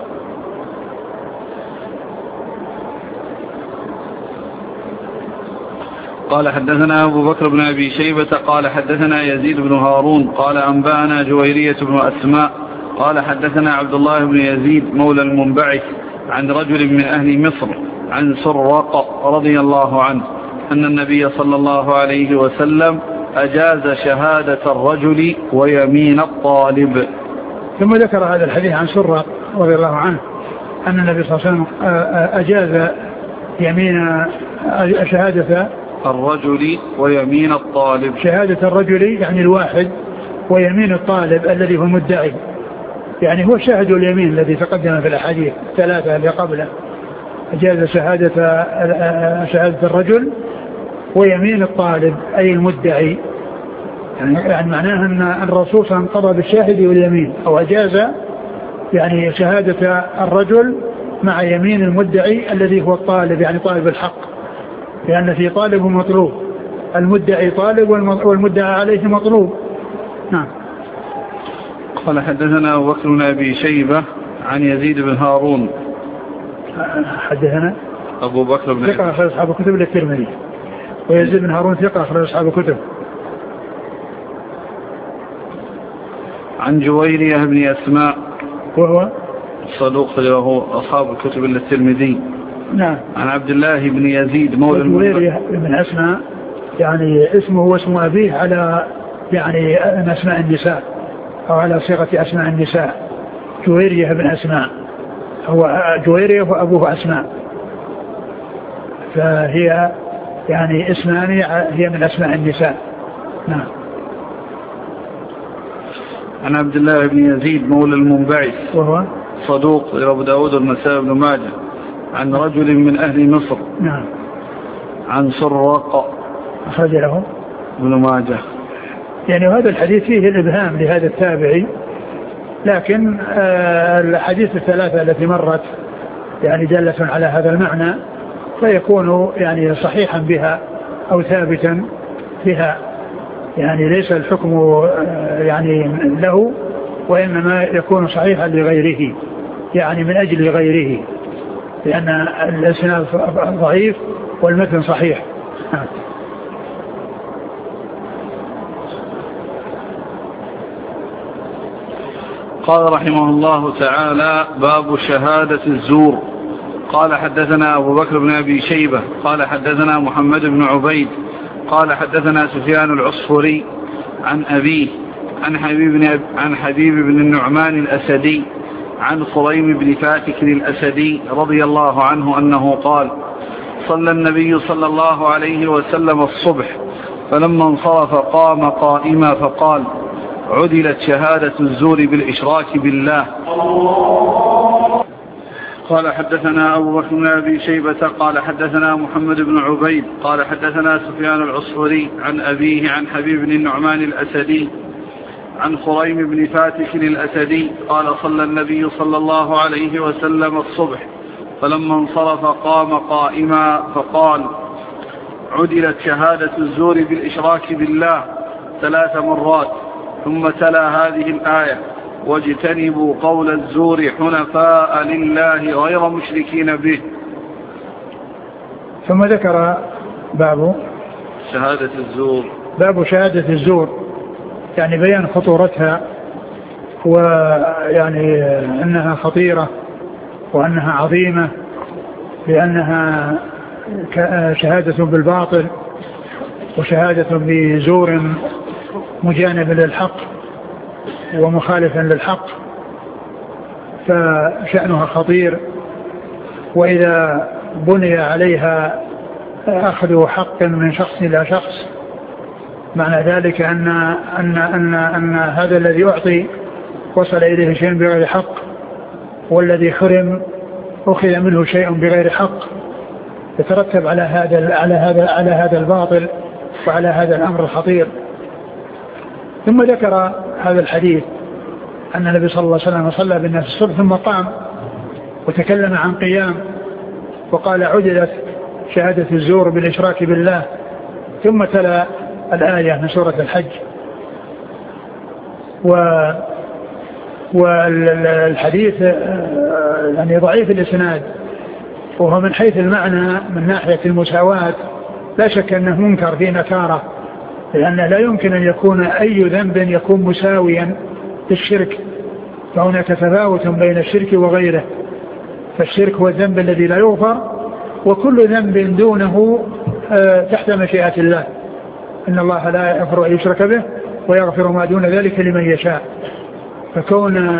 قال حدثنا أبو بكر بن أبي شيبة قال حدثنا يزيد بن هارون قال أنبأنا جويرية بن أسماء قال حدثنا عبد الله بن يزيد مولى المنبعث عن رجل من أهل مصر عن سراق رضي الله عنه أن النبي صلى الله عليه وسلم أجاز شهادة الرجل ويمين الطالب. ثم ذكر هذا الحديث عن سراق رضي الله عنه أن النبي صلى الله عليه وسلم أجاز يمين شهادة الرجل ويمين الطالب. شهادة الرجل يعني الواحد ويمين الطالب الذي هو المدعي يعني هو شاهد اليمين الذي تقدم في الأحاديث الثلاثة اللي قبله. أجاز شهادة الرجل ويمين الطالب أي المدعي يعني معناها أن الرسول صلى الله عليه وسلم قضى بالشاهد واليمين أو أجاز يعني شهادة الرجل مع يمين المدعي الذي هو الطالب يعني طالب الحق لأن في طالب ومطلوب المدعي طالب والمدعى عليه مطلوب. نعم. قال حدثنا أبو بكر بن أبي شيبة عن يزيد بن هارون. حدثنا أبو بكر بن ثقة أخرج أصحاب الكتب للترمذي ويزيد بن هارون ثقة أخرج أصحاب الكتب. عن جويرية بن أسماء وهو صدوق له أصحاب الكتب للترمذي. نعم. عن عبد الله بن يزيد مولى جويرية بن أسماء يعني اسمه واسم أبيه على يعني أسماء النساء أو على صيغة أسماء النساء. جويرية بن أسماء هو جويرية وأبوه أسماء فهي يعني اسمان هي من أسماء النساء. نعم. عن عبد الله بن يزيد مولى المنبعث وهو صدوق أبو داود والنسائي بن ماجه عن رجل من أهل مصر. نعم. عن سراق أخرج له ابن ماجه. يعني هذا الحديث فيه الإبهام لهذا التابعي لكن الحديث الثلاثة التي مرت يعني دالة على هذا المعنى فيكون يعني صحيحا بها أو ثابتا بها يعني ليس الحكم يعني له وإنما يكون صحيحا لغيره يعني من أجل غيره لأن الإسناد ضعيف والمتن صحيح. قال رحمه الله تعالى باب شهادة الزور. قال حدثنا أبو بكر بن أبي شيبة قال حدثنا محمد بن عبيد قال حدثنا سفيان العصفوري عن أبيه عن حبيب بن النعمان الأسدي عن صليم بن فاتك الأسدي رضي الله عنه أنه قال صلى النبي صلى الله عليه وسلم الصبح فلما انصرف قام قائما فقال عدلت شهادة الزور بالإشراك بالله. قال حدثنا أبو بكر بن أبي شيبة قال حدثنا محمد بن عبيد قال حدثنا سفيان العصفوري عن أبيه عن حبيب بن النعمان الأسدي عن صليم بن فاتك الأسدي قال صلى النبي صلى الله عليه وسلم الصبح فلما انصرف قام قائما فقال عدلت شهادة الزور بالإشراك بالله 3 مرات، ثم تلا هذه الآية: واجتنبوا قول الزور حنفاء لله غير مشركين به. ثم ذكر باب شهادة الزور، يعني بيان خطورتها، ويعني أنها خطيرة وأنها عظيمة، لأنها شهادة بالباطل وشهادة بزور مجانب للحق ومخالفا للحق، فشأنها خطير. وإذا بني عليها أخذ حق من شخص إلى شخص، معنى ذلك أن هذا الذي أعطي وصل إليه شيء بغير حق، والذي حرم أخذ منه شيء بغير حق، يترتب على هذا الباطل وعلى هذا الأمر الخطير. ثم ذكر هذا الحديث أن النبي صلى الله عليه وسلم صلى بالناس الصبح ثم قام وتكلم عن قيام، وقال: عدلت شهادة الزور بالإشراك بالله، ثم تلا الآية من سورة الحج. والحديث يعني ضعيف الإسناد، وهو من حيث المعنى من ناحية المساواة لا شك أنه منكر في نكارة، لأن لا يمكن أن يكون أي ذنب يكون مساويا للشرك، فهناك تفاوت بين الشرك وغيره. فالشرك هو الذنب الذي لا يغفر، وكل ذنب دونه تحت مشيئة الله، إن الله لا يغفر أن يشرك به ويغفر ما دون ذلك لمن يشاء. فكون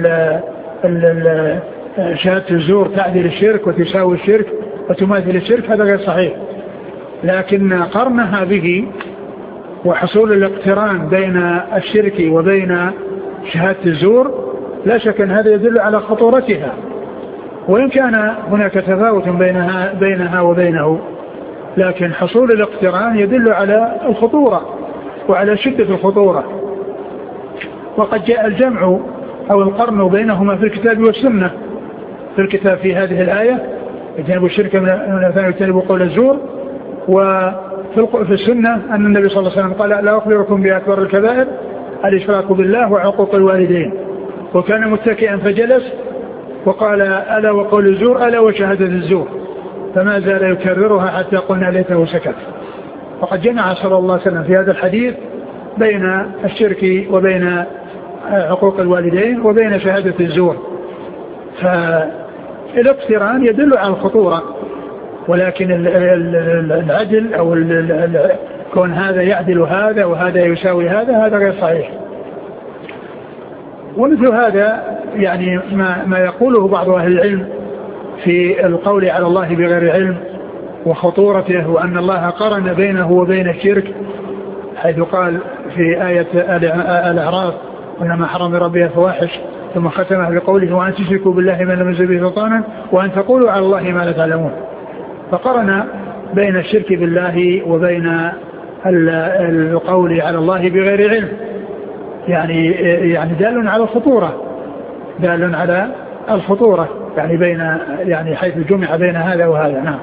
شهادة الزور تعدل الشرك وتساوي الشرك وتماثل الشرك هذا غير صحيح، لكن قرنها به وحصول الاقتران بين الشرك وبين شهادة الزور لا شك أن هذا يدل على خطورتها، وإن كان هناك تفاوت بينها وبينه، لكن حصول الاقتران يدل على الخطورة وعلى شدة الخطورة. وقد جاء الجمع أو القرن بينهما في الكتاب والسنة. في الكتاب في هذه الآية: اجتنبوا الشرك من الأوثان واجتنبوا قول الزور، وفي السنة أن النبي صلى الله عليه وسلم قال: لا أخبركم بأكبر الكبائر الإشراك بالله وعقوق الوالدين، وكان متكئا فجلس وقال: ألا وقول الزور ألا وشهادة الزور، فما زال يكررها حتى قلنا ليته سكت. وقد جمع صلى الله عليه وسلم في هذا الحديث بين الشرك وبين عقوق الوالدين وبين شهادة الزور، فالاقتران يدل على الخطورة، ولكن العدل أو كون هذا يعدل هذا وهذا يساوي هذا غير صحيح. ومثل هذا يعني ما يقوله بعض أهل العلم في القول على الله بغير علم وخطورته، وأن الله قرن بينه وبين الشرك، حيث قال في آية الأعراف: إنما حرم ربي الفواحش، ثم ختمها بقوله: وأن تشركوا بالله ما لم ينزل به سلطانا وأن تقولوا على الله ما لا تعلمون. فقرن بين الشرك بالله وبين القول على الله بغير علم، يعني دال على الخطورة، يعني بين حيث جمع بين هذا وهذا. نعم.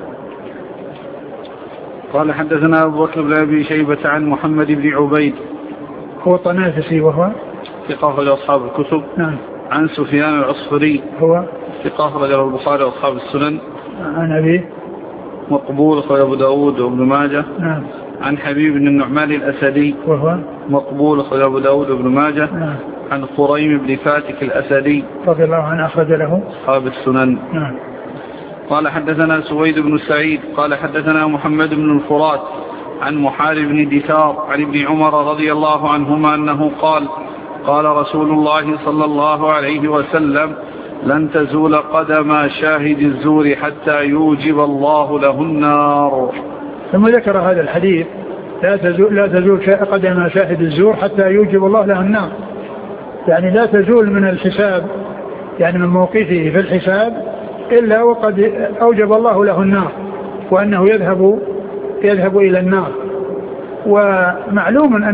قال: حدثنا أبو بكر بن أبي شيبة عن محمد بن عبيد، هو الطنافسي وهو ثقة أخرج أصحاب الكتب. نعم. عن سفيان العصفري، هو ثقة أخرج البخاري وأصحاب السنن. عن أبي مقبول أخرج أبو داود وابن ماجه. نعم. عن حبيب بن النعمان الأسدي، وهو مقبول أخرج أبو داود وابن ماجه. نعم. عن خريم بن فاتك الأسدي رضي الله عنه أخرج له أصحاب السنن. نعم. قال: حدثنا سويد بن سعيد قال: حدثنا محمد بن الفرات عن محارب بن دثار عن ابن عمر رضي الله عنهما أنه قال رسول الله صلى الله عليه وسلم: لن تزول قدم شاهد الزور حتى يوجب الله له النار. ثم ذكر هذا الحديث: لا تزول قدم شاهد الزور حتى يوجب الله له النار، يعني لا تزول من الحساب، يعني من موقفه في الحساب إلا وقد أوجب الله له النار، وأنه يذهب إلى النار. ومعلوم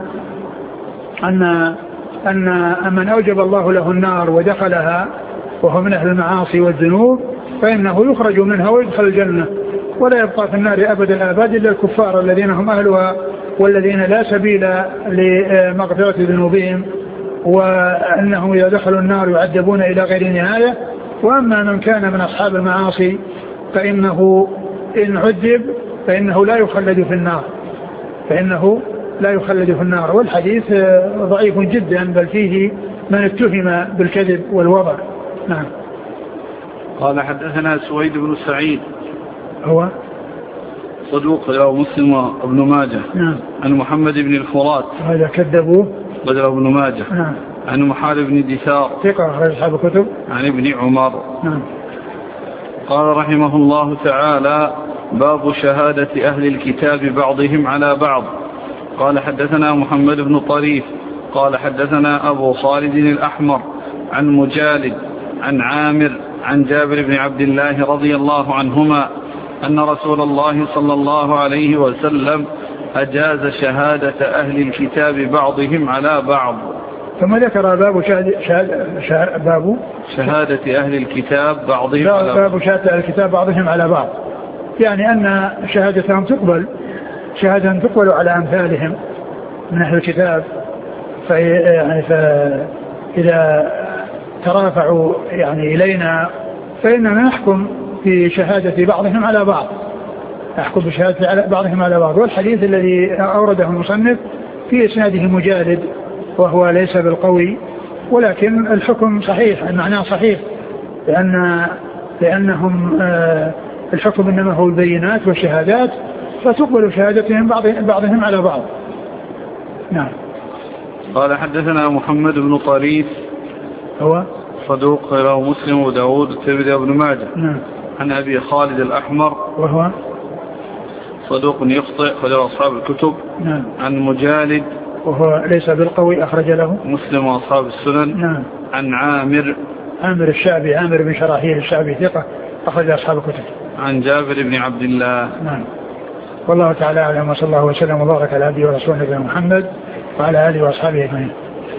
أن من أوجب الله له النار ودخلها وهو من أهل المعاصي والذنوب فإنه يخرج منها ويدخل الجنة، ولا يبقى في النار أبد الآباد إلا الكفار الذين هم أهلها والذين لا سبيل لمغفرة ذنوبهم، وأنهم إذا دخلوا النار يعذبون إلى غير نهاية. وأما من كان من أصحاب المعاصي فإنه إن عذب فإنه لا يخلد في النار، والحديث ضعيف جدا، بل فيه من اتهم بالكذب والوضع. نعم. قال حدثنا سويد بن سعيد هو صدوق رواه مسلم وابن ماجه. نعم. عن محمد بن الفرات هذا كذبوه بدر ابن ماجه. نعم. عن محال بن دثار ثقة أخرج أصحاب الكتب. عن ابن عمر. نعم. قال رحمه الله تعالى: باب شهادة أهل الكتاب بعضهم على بعض. قال حدثنا محمد بن طريف قال حدثنا أبو خالد الأحمر عن مجالد عن عامر عن جابر بن عبد الله رضي الله عنهما أن رسول الله صلى الله عليه وسلم أجاز شهادة أهل الكتاب بعضهم على بعض. ثم ذكر باب شهادة أهل الكتاب بعضهم على بعض. باب شهادة أهل الكتاب بعضهم على بعض، يعني أن شهادتهم تقبل على أمثالهم من أهل الكتاب. فإذا ترافعوا يعني إلينا فإننا نحكم في شهادة بعضهم على بعض، والحديث الذي أورده المصنف في إسناده مجالد وهو ليس بالقوي، ولكن الحكم صحيح، المعنى صحيح، لأنهم الحكم إنما هو البينات والشهادات، فتقبل شهادتهم بعضهم على بعض. نعم. قال حدثنا محمد بن طريف هو صدوق رواه مسلم وداود والترمذي وابن ماجه. نعم. عن أبي خالد الأحمر وهو صدوق يخطئ أخرج أصحاب الكتب. نعم. عن مجالد وهو ليس بالقوي أخرج له مسلم وأصحاب السنن. نعم. عن عامر الشعبي عامر بن شراحيل الشعبي ثقة أخرج أصحاب الكتب. عن جابر بن عبد الله. نعم. والله تعالى أعلم، وصلى الله وسلم وبارك على عبده ورسوله نبينا محمد وعلى آله وأصحابه أجمعين.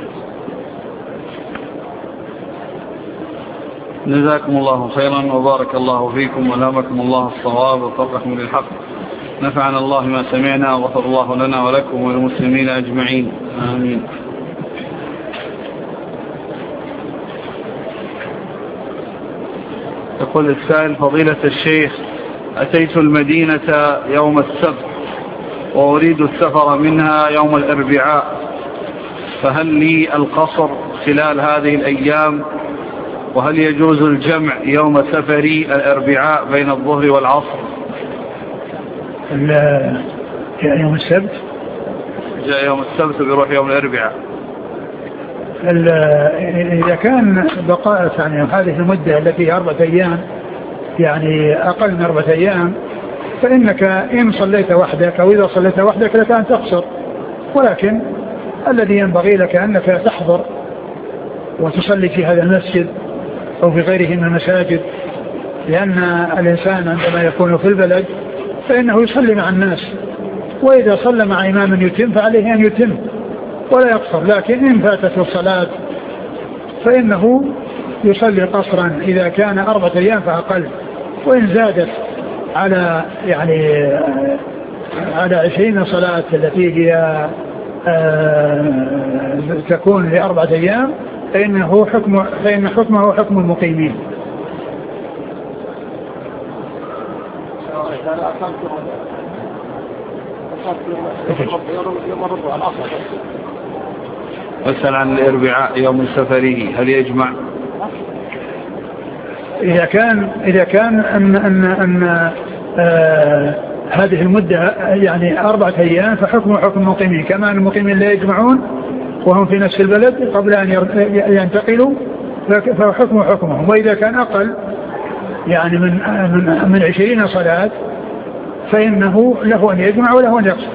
جزاكم الله خيرا وبارك الله فيكم ولامكم الله الصواب وفقكم للحق. نفعنا الله ما سمعنا وغفر الله لنا ولكم وللمسلمين أجمعين، آمين. يقول السائل: فضيلة الشيخ، أتيت المدينة يوم السبت وأريد السفر منها يوم الأربعاء، فهل لي القصر خلال هذه الأيام؟ وهل يجوز الجمع يوم سفري الأربعاء بين الظهر والعصر؟ يوم السبت جاء يوم السبت بيروح يوم الأربعاء. إذا كان بقاء يعني هذه المدة التي 4 أيام، يعني أقل من 4 أيام، فإنك إن صليت وحدك أو إذا صليت وحدك لك أن تقصر، ولكن الذي ينبغي لك أنك تحضر وتصلي في هذا المسجد أو في غيره من المساجد، لأن الإنسان عندما يكون في البلد فإنه يصلي مع الناس، وإذا صلى مع إمام يتم فعليه أن يتم ولا يقصر. لكن إن فاتته الصلاة فإنه يصلي قصرا إذا كان 4 أيام فأقل، وإن زادت على على 20 صلاة التي هي تكون ل4 أيام فإن حكمه حكم المقيمين. واسأل عن الأربعاء يوم سفره هل يجمع؟ إذا كان أن هذه المدة يعني 4 أيام فحكمه حكم المقيمين، كما أن المقيمين لا يجمعون وهم في نفس البلد قبل أن ينتقلوا فحكمه حكمهم. وإذا كان أقل يعني من 20 صلاة فإنه له أن يجمع وله أن يقصر.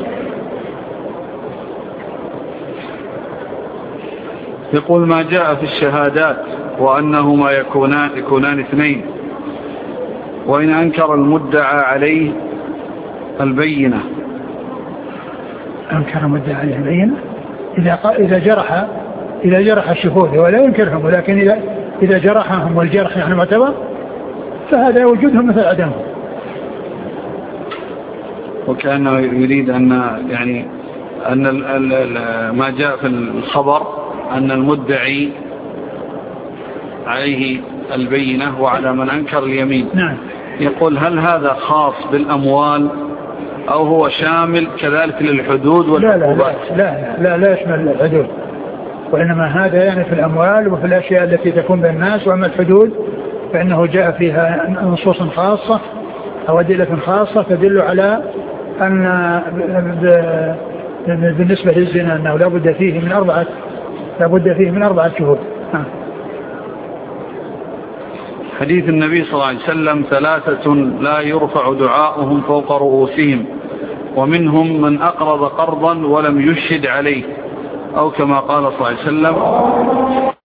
يقول: ما جاء في الشهادات وأنهما يكونان 2، وإن أنكر المدعى عليه البينة. أنكر المدعى عليه البينة إذا جرح الشهود ولا ينكرهم، ولكن إذا جرحهم والجرح يعني معتبر فهذا وجودهم مثل عدمهم. وكأنه يريد أن يعني أن ما جاء في الخبر أن المدعي عليه البينة وعلى من أنكر اليمين. نعم. يقول هل هذا خاص بالأموال أو هو شامل كذلك للحدود والعقوبات؟ لا يشمل الحدود، وإنما هذا يعني في الأموال وفي الأشياء التي تكون بين الناس. وأما الحدود فإنه جاء فيها نصوص خاصة أو أدلة خاصة تدل على أن بالنسبة للزنا أنه لا بد فيه من 4 شهور. حديث النبي صلى الله عليه وسلم 3 لا يرفع دعاؤهم فوق رؤوسهم ومنهم من أقرض قرضا ولم يشهد عليه، أو كما قال صلى الله عليه وسلم